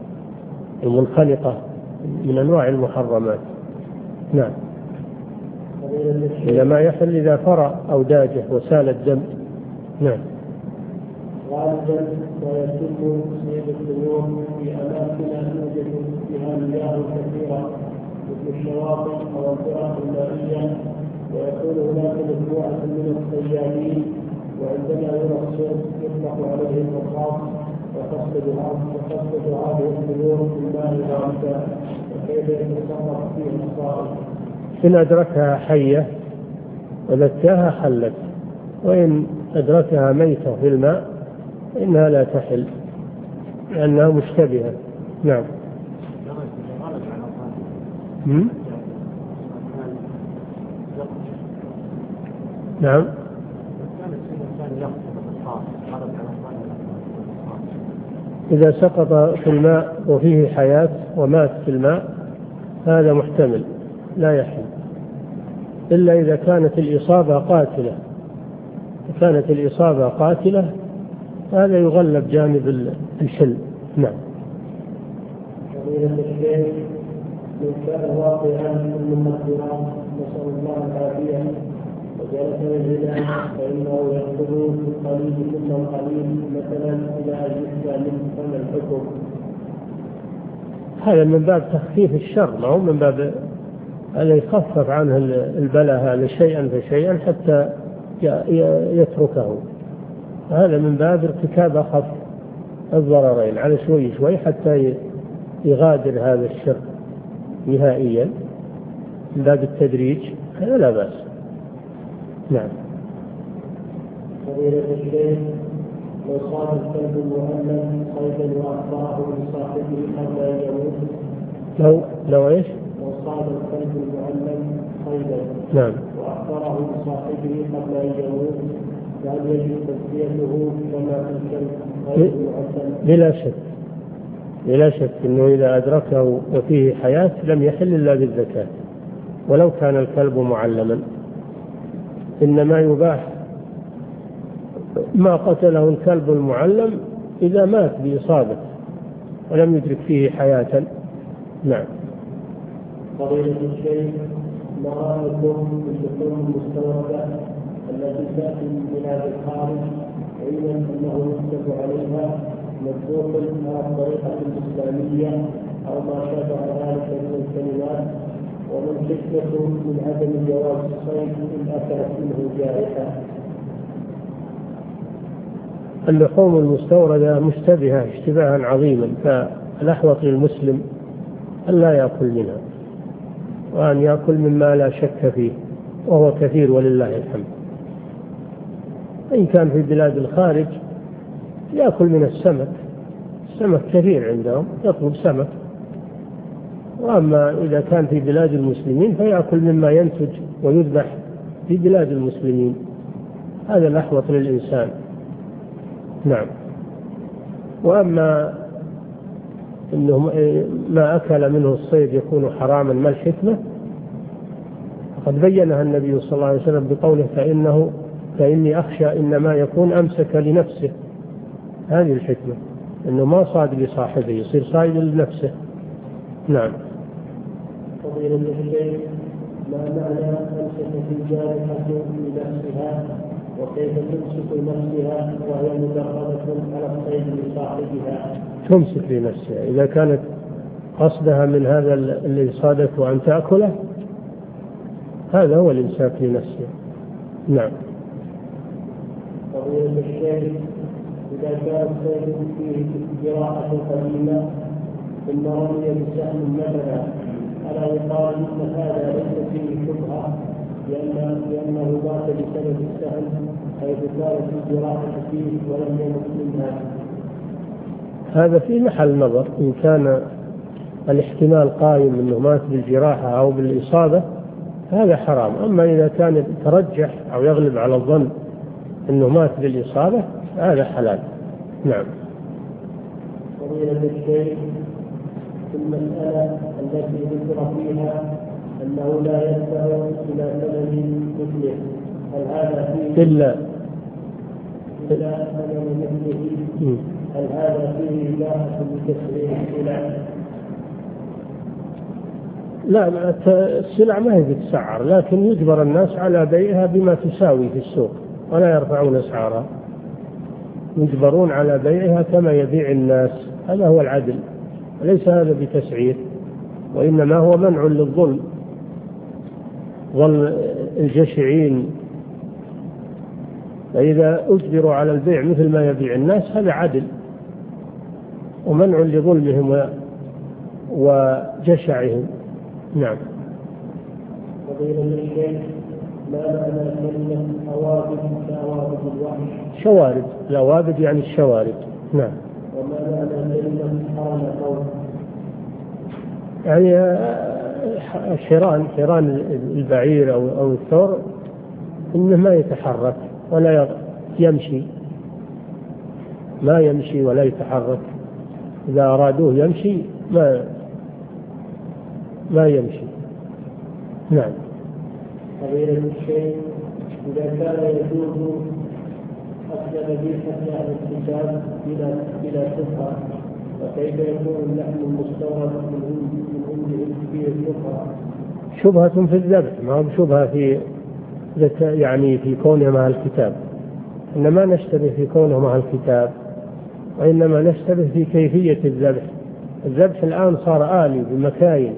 المنخنقة من أنواع المحرمات. نعم. إنما يحل إذا فرى أو داجه وسال الدم. نعم. غالبا ويتم صيد الطيور في أماكن يوجد فيها مياه كثيرة مثل الشواطئ أو الفرق المائية، ويكون هناك مجموعة من الصيادين، وعندما يرى الصيد يطلق عليه الرصاص وتصطاد هذه الطيور في الماء غالبا، وكيف يتصرف فيه الصائد؟ إن أدركها حية وذكاها حلت، وإن أدركها ميتة في الماء إنها لا تحل لأنها مشتبهة. نعم. م? نعم. إذا سقط في الماء وفيه حياة ومات في الماء هذا محتمل لا يحل، إلا إذا كانت الإصابة قاتلة. كانت الإصابة قاتلة هذا يغلب جانب الحل. نعم. فضيلة الشيخ، من كان واقعا في المخدرات نسأل الله العافية وجلس يجد فإنه يأخذ في القليل ثم القليل مثلا إلى جثة من فم الحكم. هذا من باب تخفيف الشر، ما هو من باب أن يخفف عنه البلاء هذا شيئا فشيئا حتى يتركه. هذا من باب ارتكاب أخف الضررين على شوي شوي حتى يغادر هذا الشر نهائيا من باب التدريج. هذا لا بأس. نعم. فضيلة الشيخ، لو صاد الكلب المعلم صيدا وأخبره لصاحبه قبل أن يموت. لو لو إيش؟ لو صاد الكلب المعلم صيدا. نعم. وأخبره لصاحبه قبل أن يموت، فهل يجب تزكيته كما في الكلب غير المعلم؟ بلا شك، بلا شك أنه إذا أدركه وفيه حياة لم يحل إلا بالزكاة ولو كان الكلب معلما. إنما يباح ما قتله الكلب المعلم إذا مات بإصابة ولم يدرك فيه حياة. نعم. فضيلة الشيخ، ما رأيكم في اللحوم المستوردة التي تأتي من بلاد الخارج علما أنه يكتب عليها مطبوخ على الطريقة الإسلامية أو ما شابه ذلك من الكلمات، ومن حكمة من عدم جواز الصيد إن أكلت منه جائحة؟ اللحوم المستوردة مشتبهة اشتباها عظيما، فالأحوط للمسلم أن لا يأكل منها وأن يأكل مما لا شك فيه وهو كثير ولله الحمد. إن كان في بلاد الخارج يأكل من السمك، السمك كثير عندهم يطلب سمك. وأما إذا كان في بلاد المسلمين فيأكل مما ينتج ويذبح في بلاد المسلمين، هذا الأحوط للإنسان. نعم. وأما إنه ما أكل منه الصيد يكون حراما، ما الحكمة؟ قد بينها النبي صلى الله عليه وسلم بقوله فإنه فإني أخشى إنما يكون أمسك لنفسه. هذه الحكمة، إنه ما صاد لصاحبه يصير صائد لنفسه. نعم. فضيلة الشيخ، ما معنى أمسكت الجارحة لنفسها وكيف تمسك نفسها وهي مجردة على الصيد لصاحبها؟ تمسك لنفسها إذا كانت قصدها من هذا اللي صادته أن تأكله، هذا هو الإمساك لنفسها. نعم. فضيلة الشيخ، إذا كان الصيد فيه جراحة قديمة ثم رمي بسهم مثلا، ألا يقال إن هذا ليس فيه شبهة لأن لأنه مات بسبب السهم حيث كانت الجراحة فيه ولم يمت منها؟ هذا في محل نظر. إن كان الاحتمال قائم أنه مات بالجراحة أو بالإصابة هذا حرام. أما إذا كان ترجح أو يغلب على الظن أنه مات بالإصابة هذا حلال. نعم. فضيلة الشيخ، في المسألة التي ذكر فيها أنه لا يدفع إلى ثمن مثله، هل هذا فيه إلا إلى ثمن مثله؟ هل هذا فيه إباحة لكسر السلع؟ لا، السلع ما هي بتسعر، لكن يجبر الناس على بيعها بما تساوي في السوق ولا يرفعون أسعارها، يجبرون على بيعها كما يبيع الناس. هذا هو العدل، وليس هذا بتسعير، وإنما هو منع للظلم. ظلم الجشعين، فإذا أجبروا على البيع مثل ما يبيع الناس هذا عدل ومنع لظلمهم وجشعهم. نعم. فضيلة الشيخ، ما معنى كلمة أوابد كأوابد الوحش؟ شوارد، الأوابد يعني الشوارد. نعم. وما معنى كلمة حرام قوم؟ يعني حيران حيران البعير أو أو الثور إنه ما يتحرك ولا يمشي، ما يمشي ولا يتحرك، إذا أرادوه يمشي ما ما يمشي. نعم. فضيلة الشيخ، إذا كان يجوز أكل ذبيحة أهل الكتاب بلا بلا شبهة، فكيف يكون اللحم المستورد من عندهم فيه شبهة؟ شبهة في الذبح، ما هو شبهة في يعني في كونه مع الكتاب، إنما نشتبه في كونه مع الكتاب، وإنما نشتبه في كيفية الذبح. الذبح الآن صار آلي بمكاين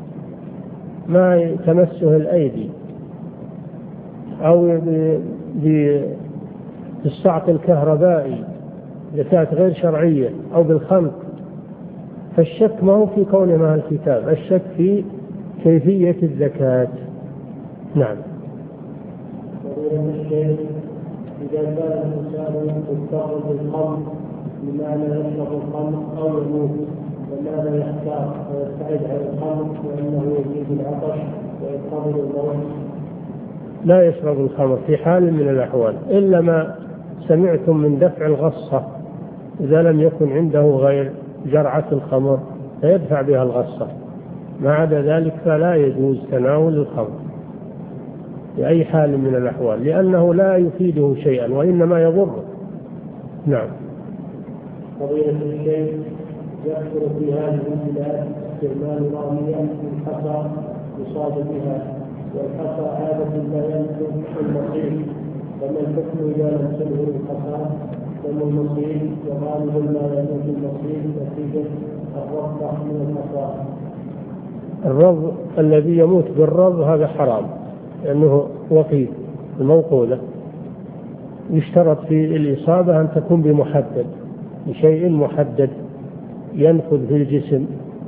ما تمسه الأيدي، أو بالصعق الكهربائي إذا كانت غير شرعية، أو بالخنق. فالشك ما هو في كونه مع الكتاب، الشك في كيفية الزكاة. نعم. إذا كان الإنسان يضطر بالخمر بمعنى يشرب الخمر أو يموت، فماذا يختار؟ ويبتعد عن الخمر وأنه يزيد العطش ويضطر الموت؟ لا يشرب الخمر في حال من الأحوال، إلا ما سمعتم من دفع الغصة، إذا لم يكن عنده غير جرعة الخمر فيدفع بها الغصة، ما عدا ذلك فلا يجوز تناول الخمر بأي حال من الأحوال، لأنه لا يفيده شيئا وإنما يضره. نعم. فضيلة الشيخ، يكثر في هذه البلاد استعمال رامية الحصى يصاد بها، والحصى عادة لا ينفذ المصير، فما الحكم إذا لم تنهي الحصى؟ فما المصير؟ وغالبا لا ينفذ المصير نتيجة الرفع من الحصى. الرض الذي يموت بالرض هذا حرام، لأنه وقيت الموقولة، يشترط في الإصابة أن تكون بمحدد، بشيء محدد ينفذ في الجسم.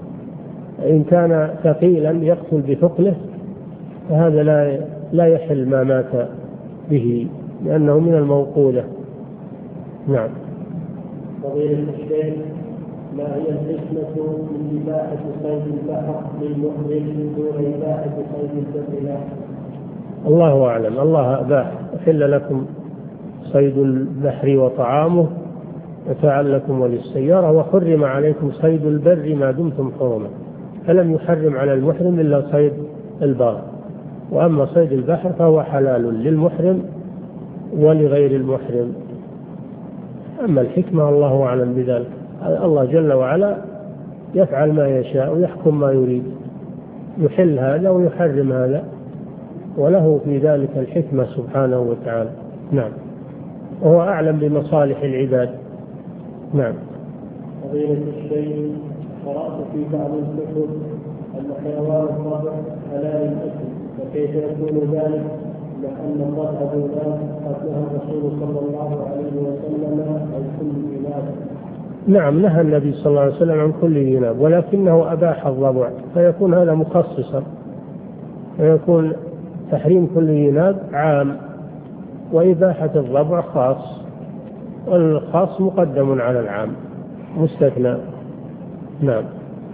إن كان ثقيلا يقتل بثقله فهذا لا لا يحل ما مات به، لأنه من الموقولة. نعم. فضيلة الشيخ، ما هي الحكمة من إباحة صيد البحر للمحرم دون إباحة صيد البر؟ الله أعلم. الله أباح، أحل لكم صيد البحر وطعامه متاعا لكم وللسيارة، وحرم عليكم صيد البر ما دمتم حرما، فلم يحرم على المحرم إلا صيد البر، وأما صيد البحر فهو حلال للمحرم ولغير المحرم. أما الحكمة الله أعلم بذلك، الله جل وعلا يفعل ما يشاء ويحكم ما يريد، يحل هذا ويحرم هذا، وله في ذلك الحكمة سبحانه وتعالى. نعم. وهو أعلم بمصالح العباد. نعم. فضيلة الشيخ، قرأت في بعض الكتب أن حيوان الضبع حلال الأكل، فكيف يكون ذلك مع أن الضبع ذات قد نهى الرسول صلى الله عليه وسلم عن كل إناث؟ نعم، نهى النبي صلى الله عليه وسلم عن كل إناث، ولكنه أباح الضبع، فيكون هذا مخصصا، فيكون تحريم كل إناث عام، وإباحة الضبع خاص، والخاص مقدم على العام مستثنى. نعم.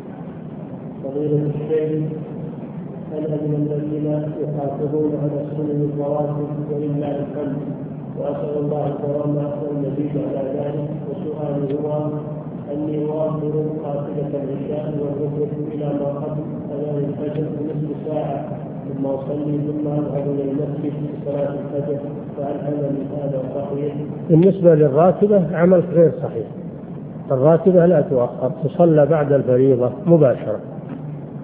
فضيلة الشيخ، هل من الذين يحافظون على السنن الرواتب ولله الحمد، وأسأل الله الكرامة والمزيد على ذلك، وسؤالي هو أني أؤخر قافلة العشاء والظهر إلى ما قبل أذان الفجر بنصف ساعة، ثم أصلي ثم أذهب إلى المسجد لصلاة الفجر، فهل هذا هذا صحيح؟ بالنسبة للراتبة عمل غير صحيح، الراتبة لا تؤخر، تصلى بعد الفريضة مباشرة،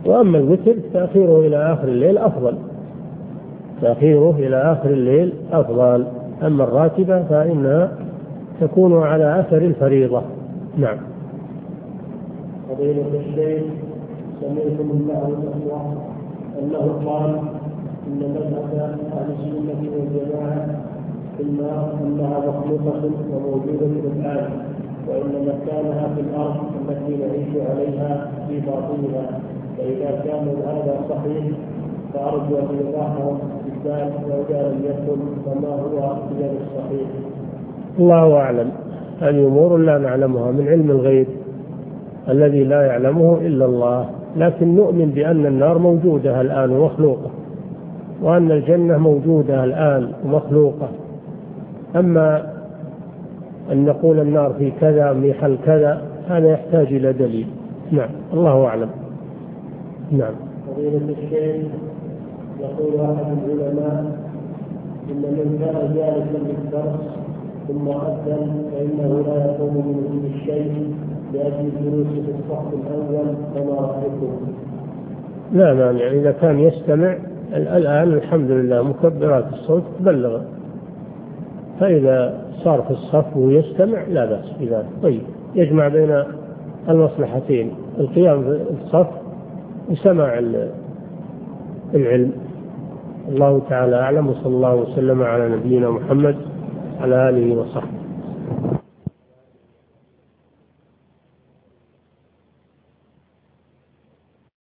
وأما الوتر تأخيره إلى آخر الليل أفضل، تأخيره إلى آخر الليل أفضل. أما الراتبة فإنها تكون على أثر الفريضة. نعم. فضيلة الشيخ، سمعت من بعض الأخوة أنه قال إن مذهب أهل السنة والجماعة في النار أنها مخلوقة وموجودة الآن، وإن مكانها في الأرض التي نعيش عليها في باطنها، فإذا كان هذا صحيح فأرجو أن يضاعف الإسلام وإذا لم يكن فما هو غير الصحيح؟ الله أعلم. هذه أمور لا نعلمها من علم الغيب الذي لا يعلمه إلا الله، لكن نؤمن بأن النار موجودة الآن ومخلوقة، وأن الجنة موجودة الآن ومخلوقة. أما أن نقول النار في كذا محل كذا هذا يحتاج إلى دليل. نعم. الله أعلم. نعم. فضيلة الشيخ، يقول أحد العلماء إن من كان جالسا للدرس ثم أذن فإنه لا يقوم من وجود الشيء لأجل الجلوس في الصف الأول، فما رأيكم؟ لا مانع إذا كان يستمع. الآن الحمد لله مكبرات الصوت تبلغ، فإذا صار في الصف ويستمع لا بأس بذلك. طيب، يجمع بين المصلحتين، القيام في الصف وسماع العلم. الله تعالى أعلم، وصلى الله وسلم على نبينا محمد على آله وصحبه.